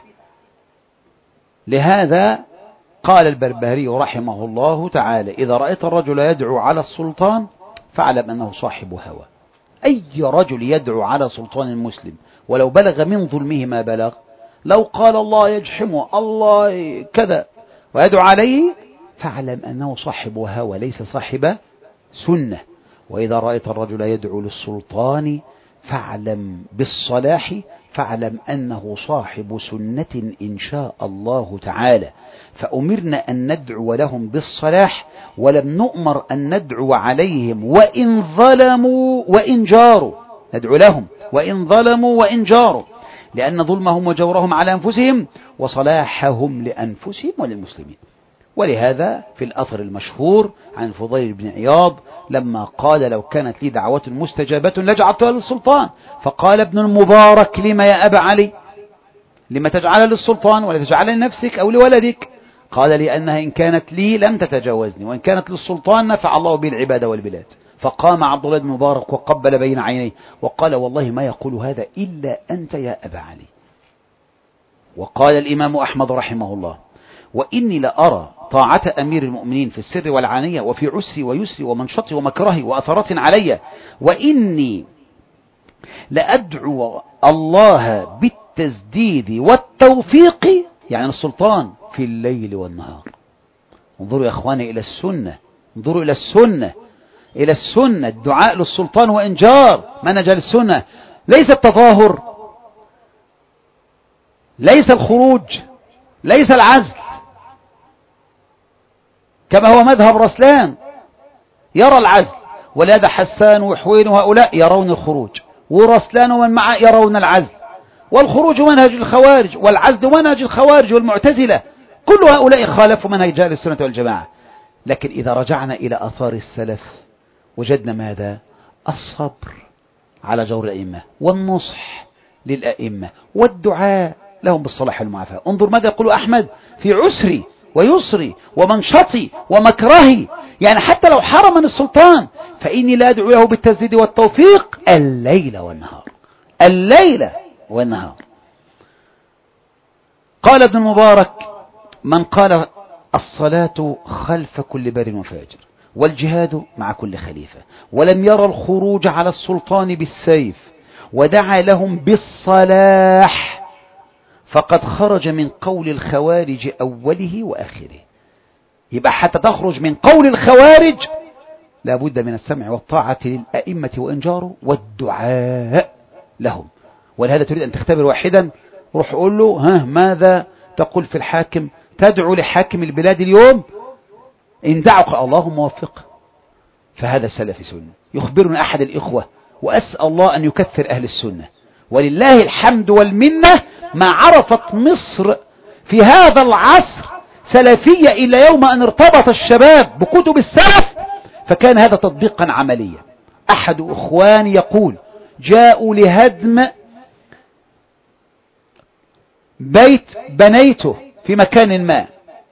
لهذا قال البربهاري رحمه الله تعالى: إذا رأيت الرجل يدعو على السلطان فاعلم أنه صاحب هوى. أي رجل يدعو على سلطان المسلم ولو بلغ من ظلمه ما بلغ، لو قال الله يجحمه الله كذا ويدعو عليه، فاعلم أنه صاحب هوى ليس صاحب سنة. وإذا رأيت الرجل يدعو للسلطان فاعلم بالصلاح، فاعلم أنه صاحب سنة إن شاء الله تعالى. فأمرنا أن ندعو لهم بالصلاح، ولم نؤمر أن ندعو عليهم وإن ظلموا وإن جاروا. ندعو لهم وإن ظلموا وإن جاروا، لأن ظلمهم وجورهم على أنفسهم وصلاحهم لأنفسهم وللمسلمين. ولهذا في الأثر المشهور عن الفضيل بن عياض لما قال: لو كانت لي دعوة مستجابة لجعلتها للسلطان، فقال ابن المبارك: لما يا أبا علي؟ لما تجعلها للسلطان ولا تجعلها لنفسك أو لولدك؟ قال: لأنها إن كانت لي لم تتجاوزني، وإن كانت للسلطان نفع الله به العباد والبلاد. فقام عبد الله بن مبارك وقبل بين عينيه وقال: والله ما يقول هذا إلا أنت يا أبا علي. وقال الإمام أحمد رحمه الله: وإني لأرى طاعة أمير المؤمنين في السر والعانية وفي عسري ويسري ومنشطي ومكرهي وأثرات علي، وإني لأدعو الله بالتسديد والتوفيق، يعني السلطان، في الليل والنهار. انظروا يا أخواني إلى السنة، انظروا إلى السنة، إلى السنة. الدعاء للسلطان وإنجار منهج السنة، ليس التظاهر، ليس الخروج، ليس العزل، كما هو مذهب رسلان يرى العزل، ولهذا حسان وحوين وهؤلاء يرون الخروج، ورسلان ومن معه يرون العزل، والخروج منهج الخوارج، والعزل منهج الخوارج والمعتزلة، كل هؤلاء خالفوا منهج أهل السنة والجماعة. لكن إذا رجعنا إلى آثار السلف وجدنا ماذا؟ الصبر على جور الأئمة، والنصح للأئمة، والدعاء لهم بالصلاح والمعافاة. انظر ماذا يقول أحمد: في عسري ويسري ومنشطي ومكرهي، يعني حتى لو حرمني السلطان فإني لا أدعو له بالتسديد والتوفيق الليل والنهار، الليل والنهار. قال ابن المبارك: من قال الصلاة خلف كل بر وفاجر، والجهاد مع كل خليفة، ولم يرى الخروج على السلطان بالسيف، ودعا لهم بالصلاح، فقد خرج من قول الخوارج أوله وآخره. يبقى حتى تخرج من قول الخوارج لابد من السمع والطاعة للأئمة وإنجاره والدعاء لهم. ولهذا تريد أن تختبر واحدا، روح قول له: ماذا تقول في الحاكم؟ تدعو لحاكم البلاد اليوم، إن دعك اللهم وفقه. فهذا سلف سنة. يخبرنا أحد الإخوة، وأسأل الله أن يكثر أهل السنة، ولله الحمد والمنة، ما عرفت مصر في هذا العصر سلفية إلا يوم أن ارتبط الشباب بكتب السلف، فكان هذا تطبيقا عمليا. أحد إخواني يقول: جاءوا لهدم بيت بنيته في مكان ما،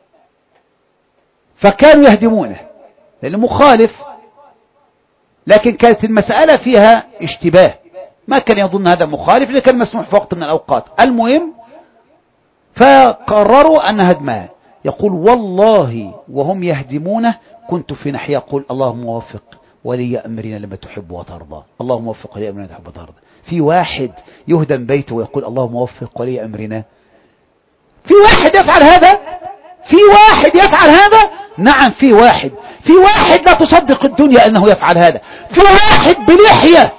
فكانوا يهدمونه لأنه مخالف، لكن كانت المسألة فيها اشتباه، ما كان يظن هذا مخالف، لكن كان مسموح في وقت من الأوقات. المهم فقرروا أن هدمها. يقول: والله وهم يهدمونه كنت في ناحية يقول: اللهم وفق ولي أمرنا لما تحب وترضى، اللهم وفق ولي أمرنا لما تحب وترضى. في واحد يهدم بيته ويقول: اللهم وفق ولي أمرنا؟ في واحد يفعل هذا؟ في واحد يفعل هذا؟ نعم في واحد. في واحد لا تصدق الدنيا أنه يفعل هذا. في واحد بلحية.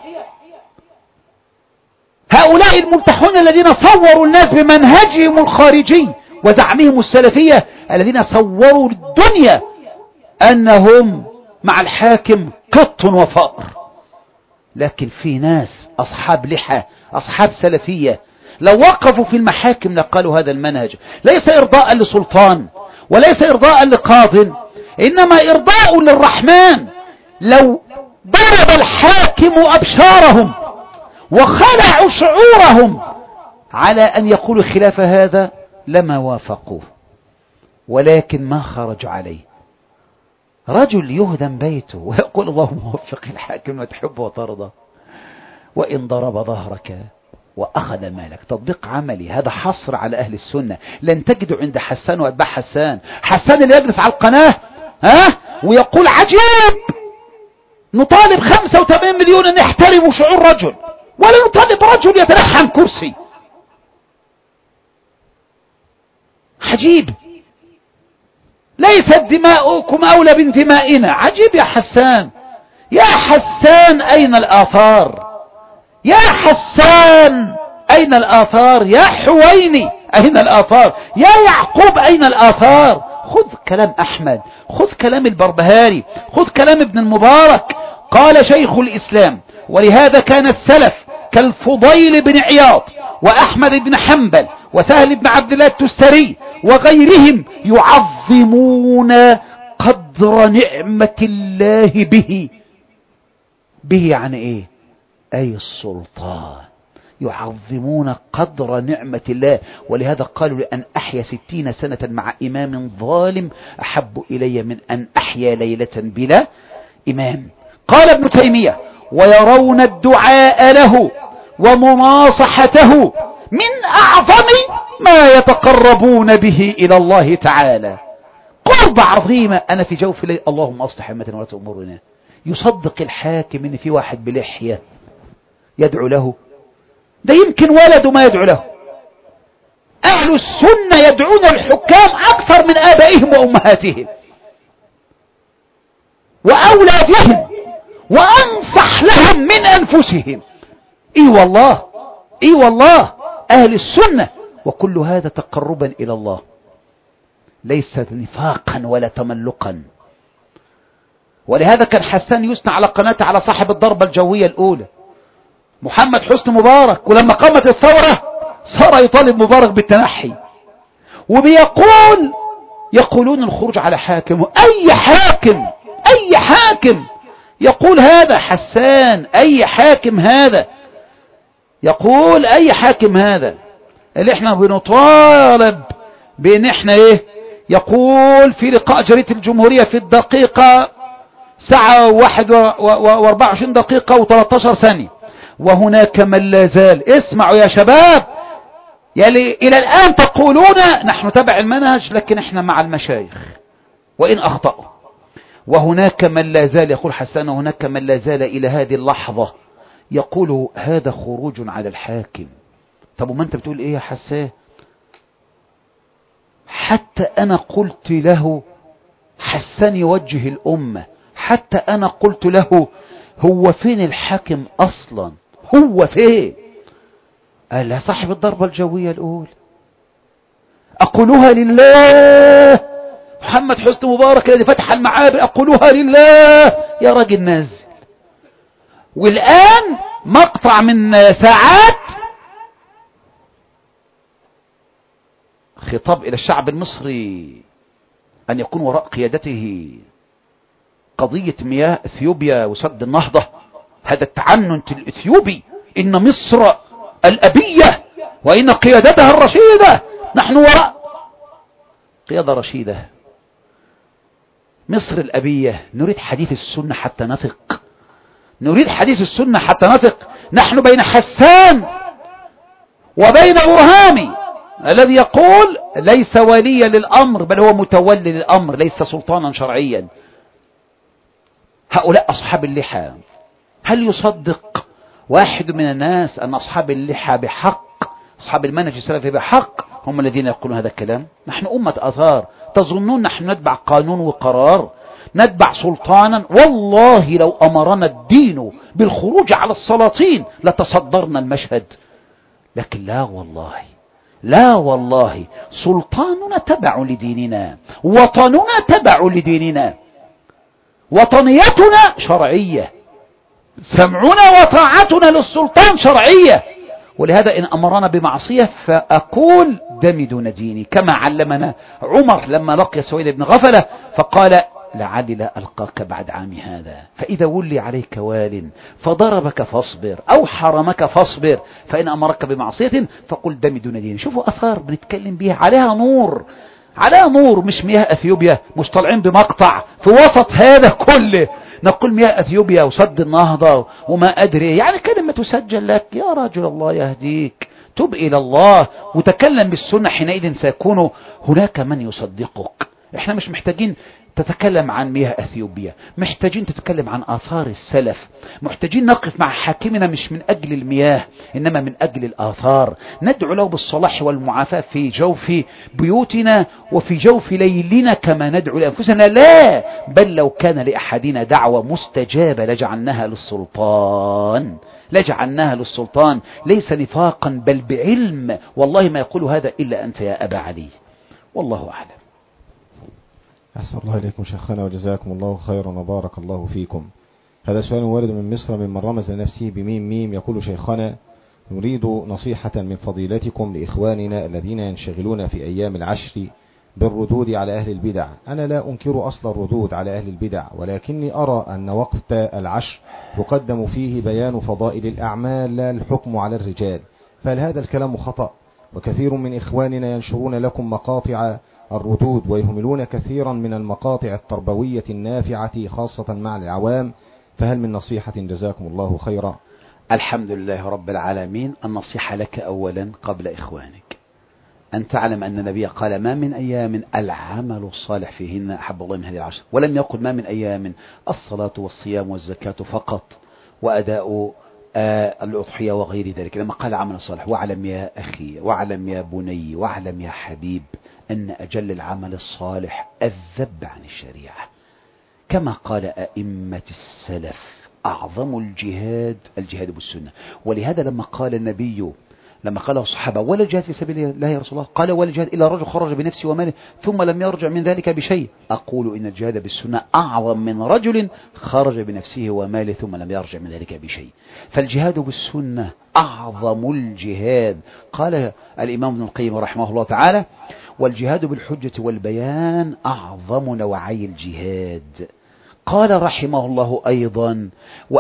هؤلاء الملتحون الذين صوروا الناس بمنهجهم الخارجي وزعمهم السلفية، الذين صوروا الدنيا أنهم مع الحاكم قط وفأر. لكن في ناس أصحاب لحى، أصحاب سلفية، لو وقفوا في المحاكم لقالوا هذا المنهج ليس إرضاء لسلطان وليس إرضاء لقاض، إنما إرضاء للرحمن. لو ضرب الحاكم أبشارهم وخلعوا شعورهم على أن يقولوا خلاف هذا لما وافقوه، ولكن ما خرجوا عليه. رجل يهدم بيته ويقول اللهم وفق الحاكم وتحب وترضى، وإن ضرب ظهرك وأخذ مالك. تطبيق عملي، هذا حصر على أهل السنة. لن تجدوا عند حسان وأتباع حسان. حسان اللي يجلس على القناة ويقول عجيب نطالب 85 مليون أن يحترموا شعور رجل، ولا نطالب رجل يتنحى عن كرسي. عجيب، ليست دماؤكم أولى من دمائنا. عجيب يا حسان، يا حسان أين الآثار؟ يا حسان أين الآثار؟ يا حويني أين الآثار؟ يا يعقوب أين الآثار؟ خذ كلام أحمد، خذ كلام البربهاري، خذ كلام ابن المبارك. قال شيخ الإسلام: ولهذا كان السلف كالفضيل بن عياض وأحمد بن حنبل وسهل بن عبد الله التستري وغيرهم يعظمون قدر نعمة الله به يعني إيه؟ أي السلطان. يعظمون قدر نعمة الله. ولهذا قالوا: لأن أحيا 60 سنة مع إمام ظالم أحب إلي من أن أحيا ليلة بلا إمام. قال ابن تيمية: ويرون الدعاء له ومناصحته من أعظم ما يتقربون به إلى الله تعالى. قرب عظيمة. أنا في جوف الليل اللهم أصلح أمتنا ولا تأمرنا. يصدق الحاكم إن في واحد بلحية يدعو له؟ ده يمكن ولده ما يدعو له. أهل السنة يدعون الحكام أكثر من آبائهم وأمهاتهم وأولادهم، وأنصح لهم من أنفسهم. إي والله، إي والله، أهل السنة. وكل هذا تقربا إلى الله، ليس نفاقا ولا تملقا. ولهذا كان حسان يثنى على قناته على صاحب الضربة الجوية الأولى محمد حسني مبارك، ولما قامت الثورة صار يطالب مبارك بالتنحي، يقولون الخروج على حاكم. أي حاكم؟ أي حاكم يقول هذا؟ حسان أي حاكم هذا يقول؟ أي حاكم هذا اللي احنا بنطالب بأن احنا ايه؟ يقول في لقاء جريدة الجمهورية في الدقيقة 1:24 دقيقة و13 ثانية: وهناك من لا زال، اسمعوا يا شباب، يلي إلى الآن تقولون نحن تبع المنهج لكن احنا مع المشايخ وإن أخطأوا. وهناك من لا زال، يقول حسان، هناك من لا زال إلى هذه اللحظة يقول هذا خروج على الحاكم. طب وما أنت بتقول إيه يا حسان؟ حتى أنا قلت له، حسان يوجه الأمة، حتى أنا قلت له هو فين الحاكم أصلا؟ هو فين؟ قال لا، صاحب الضربة الجوية الأولى. أقولها لله. محمد حسني مبارك الذي فتح المعابر أقولها لله. يا راجل نازل. والآن مقطع من ساعات خطاب إلى الشعب المصري أن يكون وراء قيادته قضية مياه إثيوبيا وسد النهضة. هذا التعنت الإثيوبي. إن مصر الأبية وإن قيادتها الرشيدة. نحن وراء قيادة رشيدة. مصر الأبية. نريد حديث السنة حتى نثق. نريد حديث السنة حتى نثق. نحن بين حسان وبين برهامي الذي يقول ليس وليا للأمر بل هو متولي للأمر، ليس سلطانا شرعيا. هؤلاء أصحاب اللحى. هل يصدق واحد من الناس أن أصحاب اللحى بحق، أصحاب المنهج السلفي بحق، هم الذين يقولون هذا الكلام؟ نحن أمة أثار. تظنون نحن نتبع قانون وقرار؟ نتبع سلطانا؟ والله لو أمرنا الدين بالخروج على السلاطين لتصدرنا المشهد. لكن لا والله، لا والله، سلطاننا تبع لديننا، وطننا تبع لديننا، وطنيتنا شرعية، سمعنا وطاعتنا للسلطان شرعية، ولهذا إن أمرنا بمعصية فأقول دمي دون ديني، كما علمنا عمر لما لقي سويد بن غفلة فقال لعلي لا ألقاك بعد عامي هذا، فإذا ولي عليك وال فضربك فاصبر أو حرمك فاصبر، فإن أمرك بمعصية فقل دمي دون ديني. شوفوا أثار بنتكلم بيها عليها نور، عليها نور، مش مياه أثيوبيا مش طالعين بمقطع في وسط هذا كله نقول مياه أثيوبيا وسد النهضة وما أدري، يعني كلمة تسجل لك يا رجل الله يهديك، تب إلى الله وتكلم بالسنة، حينئذ سيكون هناك من يصدقك. احنا مش محتاجين تتكلم عن مياه أثيوبيا، محتاجين تتكلم عن آثار السلف، محتاجين نقف مع حاكمنا مش من أجل المياه إنما من أجل الآثار، ندعو له بالصلاح والمعافاة في جوف بيوتنا وفي جوف ليلنا كما ندعو لأنفسنا، لا بل لو كان لأحدنا دعوة مستجابة لجعلناها للسلطان، لجعلناها للسلطان، ليس نفاقا بل بعلم، والله ما يقول هذا إلا أنت يا أبا علي، والله أعلم. أحسن الله إليكم شيخنا وجزاكم الله خيرا وبارك الله فيكم. هذا سؤال وارد من مصر ممن رمز لنفسه بميم ميم، يقول شيخنا نريد نصيحة من فضيلتكم لإخواننا الذين ينشغلون في أيام العشر بالردود على أهل البدع. أنا لا أنكر أصل الردود على أهل البدع، ولكني أرى أن وقت العشر يقدم فيه بيان فضائل الأعمال لا الحكم على الرجال، فهل هذا الكلام خطأ؟ وكثير من إخواننا ينشرون لكم مقاطع الردود ويهملون كثيرا من المقاطع التربوية النافعة خاصة مع العوام، فهل من نصيحة؟ جزاكم الله خيرا. الحمد لله رب العالمين. النصيحة لك أولا قبل إخوانك أن تعلم أن النبي قال ما من أيام العمل الصالح فيهن أحب الله من هذه العشر، ولم يقل ما من أيام الصلاة والصيام والزكاة فقط وأداء الأضحية وغير ذلك، لما قال عمل الصالح. واعلم يا أخي واعلم يا بني واعلم يا حبيب أن أجل العمل الصالح الذب عن الشريعة، كما قال أئمة السلف أعظم الجهاد بالسنة. ولهذا لما قال النبي لما قال الصحابة ولا جهاد في سبيل الله يا رسول الله، قال ولا جهاد إلا رجل خرج بنفسه وماله ثم لم يرجع من ذلك بشيء، أقول إن الجهاد بالسنة أعظم من رجل خرج بنفسه وماله ثم لم يرجع من ذلك بشيء. فالجهاد بالسنة أعظم الجهاد. قال الإمام ابن القيم رحمه الله تعالى والجهاد بالحجة والبيان أعظم نوعي الجهاد. قال رحمه الله أيضا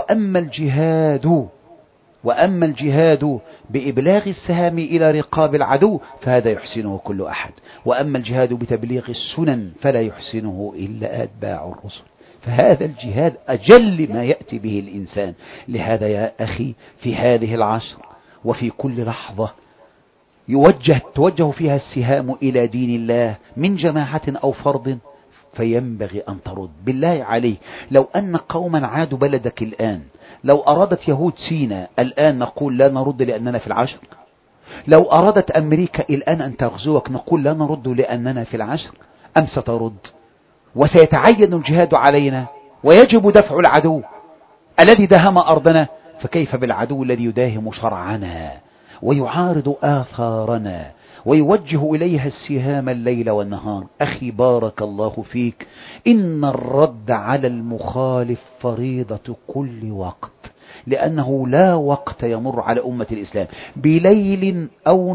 وأما الجهاد بإبلاغ السهام إلى رقاب العدو فهذا يحسنه كل أحد، وأما الجهاد بتبليغ السنن فلا يحسنه إلا أتباع الرسل، فهذا الجهاد أجل ما يأتي به الإنسان. لهذا يا أخي في هذه العشر وفي كل لحظة توجه فيها السهام إلى دين الله من جماعة أو فرد، فينبغي أن ترد. بالله عليك لو أن قوما عادوا بلدك الآن، لو أرادت يهود سيناء الآن نقول لا نرد لأننا في العشر؟ لو أرادت أمريكا الآن أن تغزوك نقول لا نرد لأننا في العشر؟ أم سترد؟ وسيتعين الجهاد علينا ويجب دفع العدو الذي داهم أرضنا، فكيف بالعدو الذي يداهم شرعنا ويعارض آثارنا ويوجه إليها السهام الليل والنهار؟ أخي بارك الله فيك، إن الرد على المخالف فريضة كل وقت، لأنه لا وقت يمر على أمة الإسلام بليل أو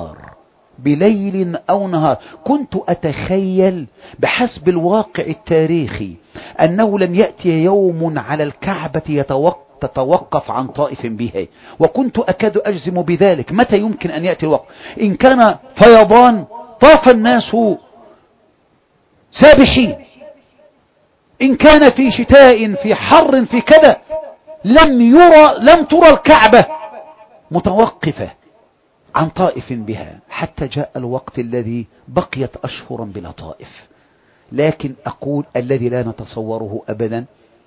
نهار كنت أتخيل بحسب الواقع التاريخي أنه لن يأتي يوم على الكعبة تتوقف عن طائف بها، وكنت أكاد أجزم بذلك. متى يمكن أن يأتي الوقت؟ إن كان فيضان طاف الناس سابحين، إن كان في شتاء في حر في كذا لم ترى الكعبة متوقفة عن طائف بها، حتى جاء الوقت الذي بقيت أشهرا بلا طائف. لكن أقول الذي لا نتصوره أبدا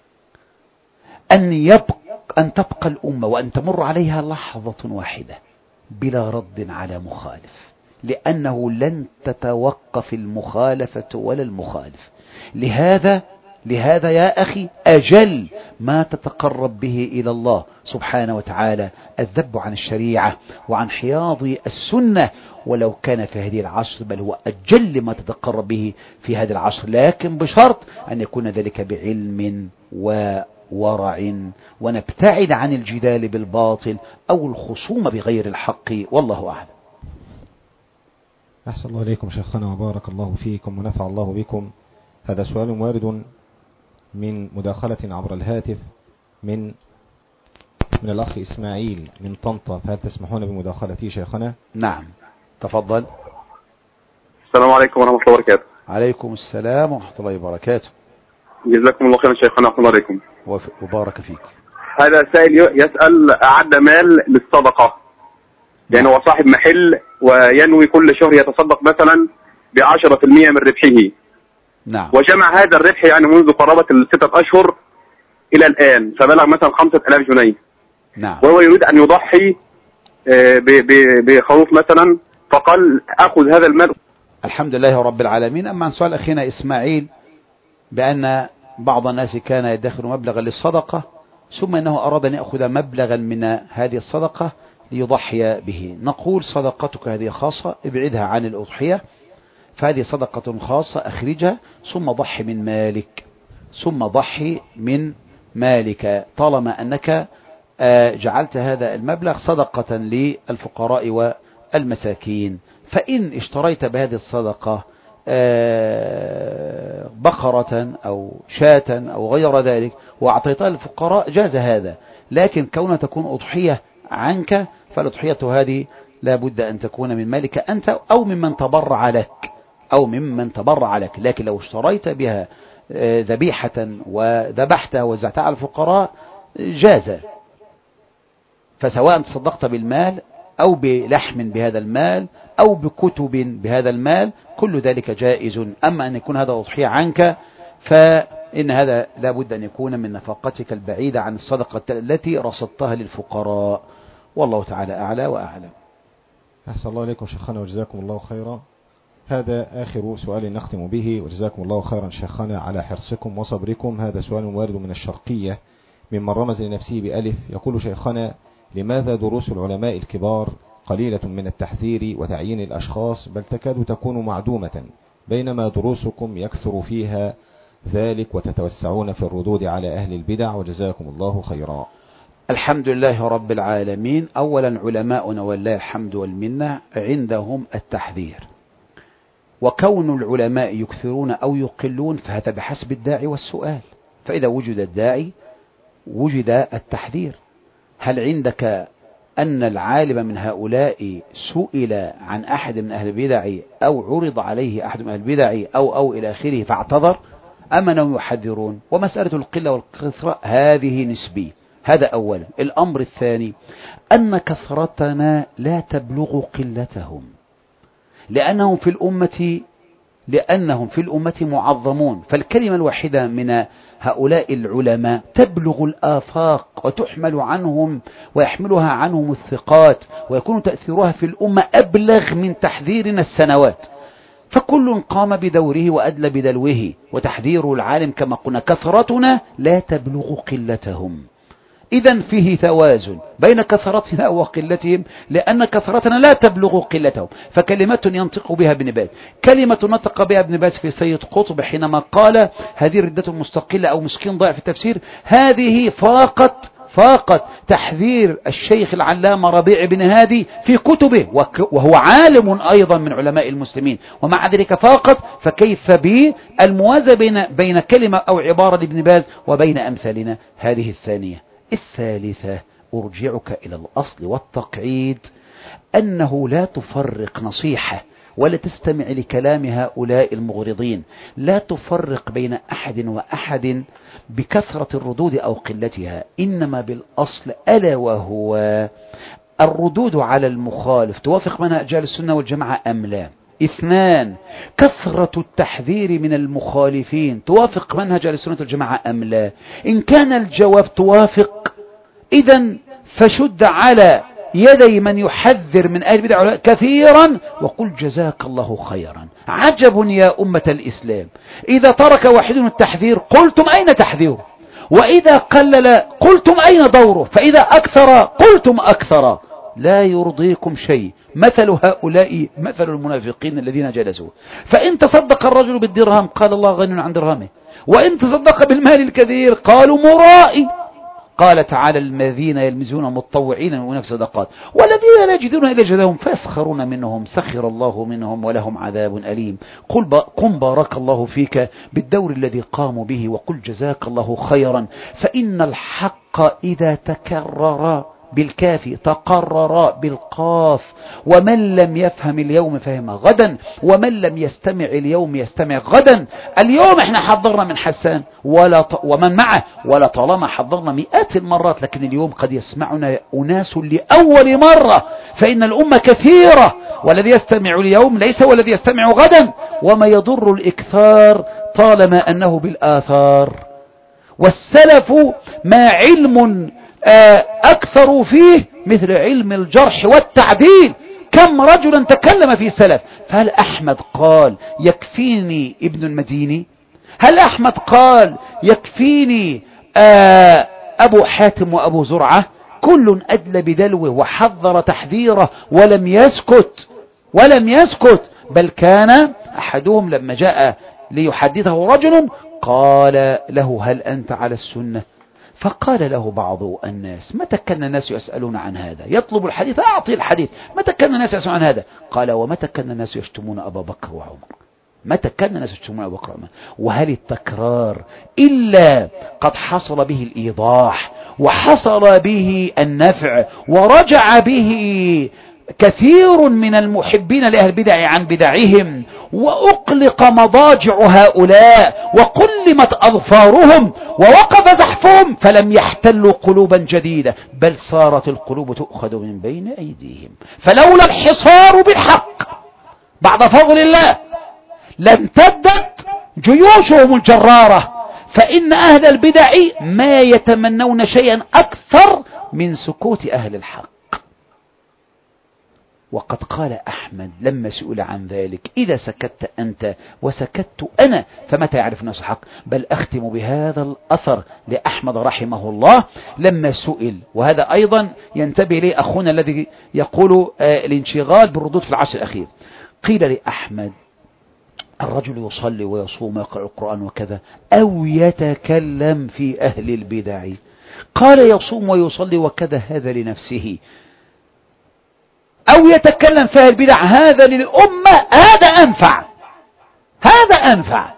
أن تبقى الأمة وأن تمر عليها لحظة واحدة بلا رد على مخالف، لأنه لن تتوقف المخالفة ولا المخالف. لهذا يا أخي أجل ما تتقرب به إلى الله سبحانه وتعالى الذب عن الشريعة وعن حياض السنة، ولو كان في هذه العشر بل هو أجل ما تتقرب به في هذه العشر، لكن بشرط أن يكون ذلك بعلم ورع ونبتعد عن الجدال بالباطل أو الخصوم بغير الحق، والله أعلم. أحسن الله إليكم شيخنا وبارك الله فيكم ونفع الله بكم. هذا سؤال وارد من مداخلة عبر الهاتف من الأخ إسماعيل من طنطا، فهل تسمحون بمداخلتي شيخنا؟ نعم تفضل. السلام عليكم ورحمة الله وبركاته. عليكم السلام ورحمة الله وبركاته. جزاكم الله خيرا شيخنا ورحمة الله عليكم. وبارك فيكم. هذا سائل يسأل أعد مال للصدقة، يعني هو صاحب محل وينوي كل شهر يتصدق مثلا ب10% من ربحه. نعم. وجمع هذا الربح يعني منذ قرابة 6 أشهر إلى الآن، فبلغ مثلا 5000 جنيه. نعم. وهو يريد أن يضحي بخروف مثلا، فقال أخذ هذا المال. الحمد لله رب العالمين. أما عن سؤال أخينا إسماعيل بأن بعض الناس كان يدخر مبلغا للصدقة ثم أنه أراد أن يأخذ مبلغا من هذه الصدقة ليضحي به، نقول صدقتك هذه خاصة، ابعدها عن الأضحية، فهذه صدقة خاصة أخرجها ثم ضحي من مالك، ثم ضحي من مالك طالما أنك جعلت هذا المبلغ صدقة للفقراء والمساكين. فإن اشتريت بهذه الصدقة بقرة أو شاة أو غير ذلك وأعطيتها للفقراء جاز هذا، لكن كونها تكون أضحية عنك فالأضحية هذه لا بد أن تكون من مالك أنت أو ممن تبرع لك، لكن لو اشتريت بها ذبيحة وذبحتها ووزعتها على الفقراء جاز. فسواء تصدقت بالمال أو بلحم بهذا المال أو بكتب بهذا المال كل ذلك جائز. أما أن يكون هذا أضحية عنك فإن هذا لا بد أن يكون من نفقتك البعيدة عن الصدقة التي رصدتها للفقراء، والله تعالى أعلى وأعلم. أحسن الله إليكم شيخنا وجزاكم الله خيرا. هذا آخر سؤال نختم به، وجزاكم الله خيرا شيخنا على حرصكم وصبركم. هذا سؤال وارد من الشرقية ممن رمز لنفسه بألف، يقول شيخنا: لماذا دروس العلماء الكبار قليلة من التحذير وتعيين الأشخاص، بل تكاد تكون معدومة، بينما دروسكم يكثر فيها ذلك وتتوسعون في الردود على أهل البدع، وجزاكم الله خيرا. الحمد لله رب العالمين. أولا علماؤنا ولله الحمد والمنة عندهم التحذير، وكون العلماء يكثرون أو يقلون فهذا بحسب الداعي والسؤال، فإذا وجد الداعي وجد التحذير. هل عندك أن العالم من هؤلاء سئل عن أحد من أهل البدع أو عرض عليه أحد من أهل البدع أو إلى آخره فاعتذر، أم أنهم يحذرون؟ ومسألة القلة والكثرة هذه نسبية، هذا أولا. الأمر الثاني أن كثرتنا لا تبلغ قلتهم، لأنهم في الأمة معظمون، فالكلمة الواحدة من هؤلاء العلماء تبلغ الآفاق وتحمل عنهم ويحملها عنهم الثقات، ويكون تأثيرها في الأمة أبلغ من تحذيرنا السنوات. فكل قام بدوره وأدلى بدلوه، وتحذير العالم كما قلنا كثرتنا لا تبلغ قلتهم. إذن فيه توازن بين كثرتنا وقلتهم، لأن كثرتنا لا تبلغ قلتهم. فكلمة ينطق بها ابن باز، كلمة نطق بها ابن باز في سيد قطب حينما قال هذه ردة مستقلة أو مسكين ضائع في التفسير، هذه فاقت تحذير الشيخ العلامة ربيع بن هادي في كتبه، وهو عالم أيضا من علماء المسلمين، ومع ذلك فاقت. فكيف بالموازنة بين كلمة أو عبارة لابن باز وبين أمثالنا؟ هذه الثانية. الثالثة أرجعك إلى الأصل والتقعيد، أنه لا تفرق نصيحة ولا تستمع لكلام هؤلاء المغرضين، لا تفرق بين أحد وأحد بكثرة الردود أو قلتها، إنما بالأصل ألا وهو الردود على المخالف توافق منهج أهل السنة والجماعة أم لا. 2 كثرة التحذير من المخالفين توافق منهج أهل السنة والجماعة أم لا. إن كان الجواب توافق إذن فشد على يدي من يحذر من أهل البدع كثيرا وقل جزاك الله خيرا. عجب يا أمة الإسلام، إذا ترك واحد التحذير قلتم أين تحذيره، وإذا قلل قلتم أين دوره، فإذا أكثر قلتم أكثر. لا يرضيكم شيء، مثل هؤلاء مثل المنافقين الذين جلسوا. فإن تصدق الرجل بالدرهم قال الله غني عن درهمه، وإن تصدق بالمال الكثير قالوا مرائي. قال تعالى الذين يلمزون متطوعين من صدقات والذين لا يجدون إلا جهدهم فيسخرون منهم سخر الله منهم ولهم عذاب أليم. قم بارك الله فيك بالدور الذي قاموا به وقل جزاك الله خيرا، فإن الحق إذا تكرر بالكاف تقرر بالقاف، ومن لم يفهم اليوم فهم غدا، ومن لم يستمع اليوم يستمع غدا. اليوم احنا حضرنا من حسان ومن معه ولا طالما حضرنا مئات المرات، لكن اليوم قد يسمعنا أناس لأول مرة، فإن الأمة كثيرة، والذي يستمع اليوم ليس هو الذي يستمع غدا، وما يضر الإكثار طالما أنه بالآثار. والسلف ما علم أكثر فيه مثل علم الجرح والتعديل. كم رجلا تكلم في سلف، فهل أحمد قال يكفيني ابن المديني؟ هل أحمد قال يكفيني أبو حاتم وأبو زرعة؟ كل أدلى بدلوه وحذر تحذيره ولم يسكت بل كان أحدهم لما جاء ليحدثه رجل قال له هل أنت على السنة؟ فقال له بعض الناس متى كان الناس يسألون عن هذا؟ يطلب الحديث أعطي الحديث. متى كان الناس يسألون عن هذا؟ قال ومتى كان الناس يشتمون أبا بكر وعمر؟ متى كان الناس يشتمون أبا بكر وعمر؟ وهل التكرار إلا قد حصل به الإيضاح وحصل به النفع ورجع به كثير من المحبين لأهل البدع عن بدعهم، وأقلق مضاجع هؤلاء وقلمت أظفارهم ووقف زحفهم، فلم يحتلوا قلوبا جديدة، بل صارت القلوب تؤخذ من بين أيديهم. فلولا الحصار بالحق بعد فضل الله لامتدت جيوشهم الجرارة. فإن أهل البدع ما يتمنون شيئا أكثر من سكوت أهل الحق. وقد قال أحمد لما سئل عن ذلك إذا سكت أنت وسكت أنا فمتى يعرف الناس الحق؟ بل أختم بهذا الأثر لأحمد رحمه الله لما سئل، وهذا أيضا ينتبه لي أخونا الذي يقول الانشغال بالردود في العصر الأخير. قيل لأحمد الرجل يصلي ويصوم ويقرأ القرآن وكذا أو يتكلم في أهل البدع، قال يصوم ويصلي وكذا هذا لنفسه، أو يتكلم في البدع هذا للأمة، هذا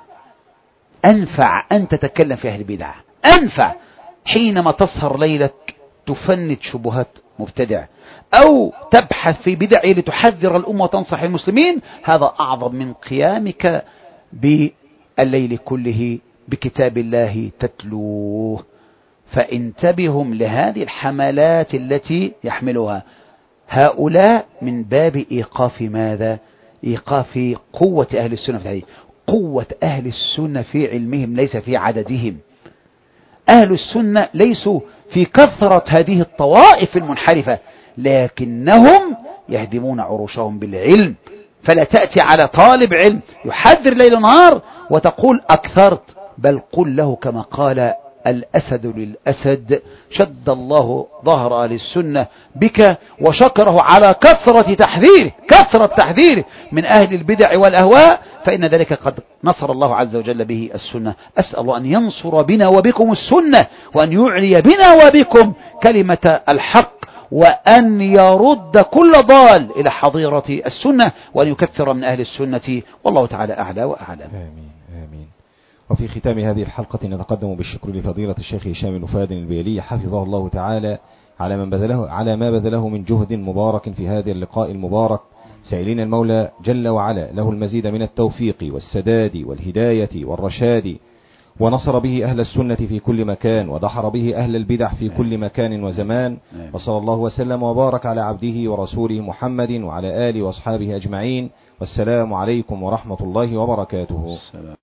أنفع أن تتكلم في أهل البدع، أنفع حينما تسهر ليلك تفند شبهات مبتدع أو تبحث في بدع لتحذر الأمة وتنصح المسلمين، هذا أعظم من قيامك بالليل كله بكتاب الله تتلوه. فانتبهم لهذه الحملات التي يحملها هؤلاء من باب إيقاف ماذا؟ إيقاف قوة أهل السنة في الحديث. قوة أهل السنة في علمهم ليس في عددهم. أهل السنة ليسوا في كثرة هذه الطوائف المنحرفة، لكنهم يهدمون عروشهم بالعلم. فلا تأتي على طالب علم يحذر ليل نهار وتقول أكثرت، بل قل له كما قال الأسد للأسد شد الله ظهر أهل السنة بك وشكره على كثرة تحذيره من أهل البدع والأهواء، فإن ذلك قد نصر الله عز وجل به السنة. أسأل الله أن ينصر بنا وبكم السنة، وأن يعلي بنا وبكم كلمة الحق، وأن يرد كل ضال إلى حظيرة السنة، وأن يكثر من أهل السنة، والله تعالى أعلى وأعلم. آمين. وفي ختام هذه الحلقة نتقدم بالشكر لفضيلة الشيخ هشام بن فؤاد البيلي حفظه الله تعالى على ما بذله من جهد مبارك في هذا اللقاء المبارك، سائلين المولى جل وعلا له المزيد من التوفيق والسداد والهداية والرشاد، ونصر به أهل السنة في كل مكان، ودحر به أهل البدع في كل مكان وزمان. وصلى الله وسلم وبارك على عبده ورسوله محمد وعلى آله وأصحابه أجمعين، والسلام عليكم ورحمة الله وبركاته.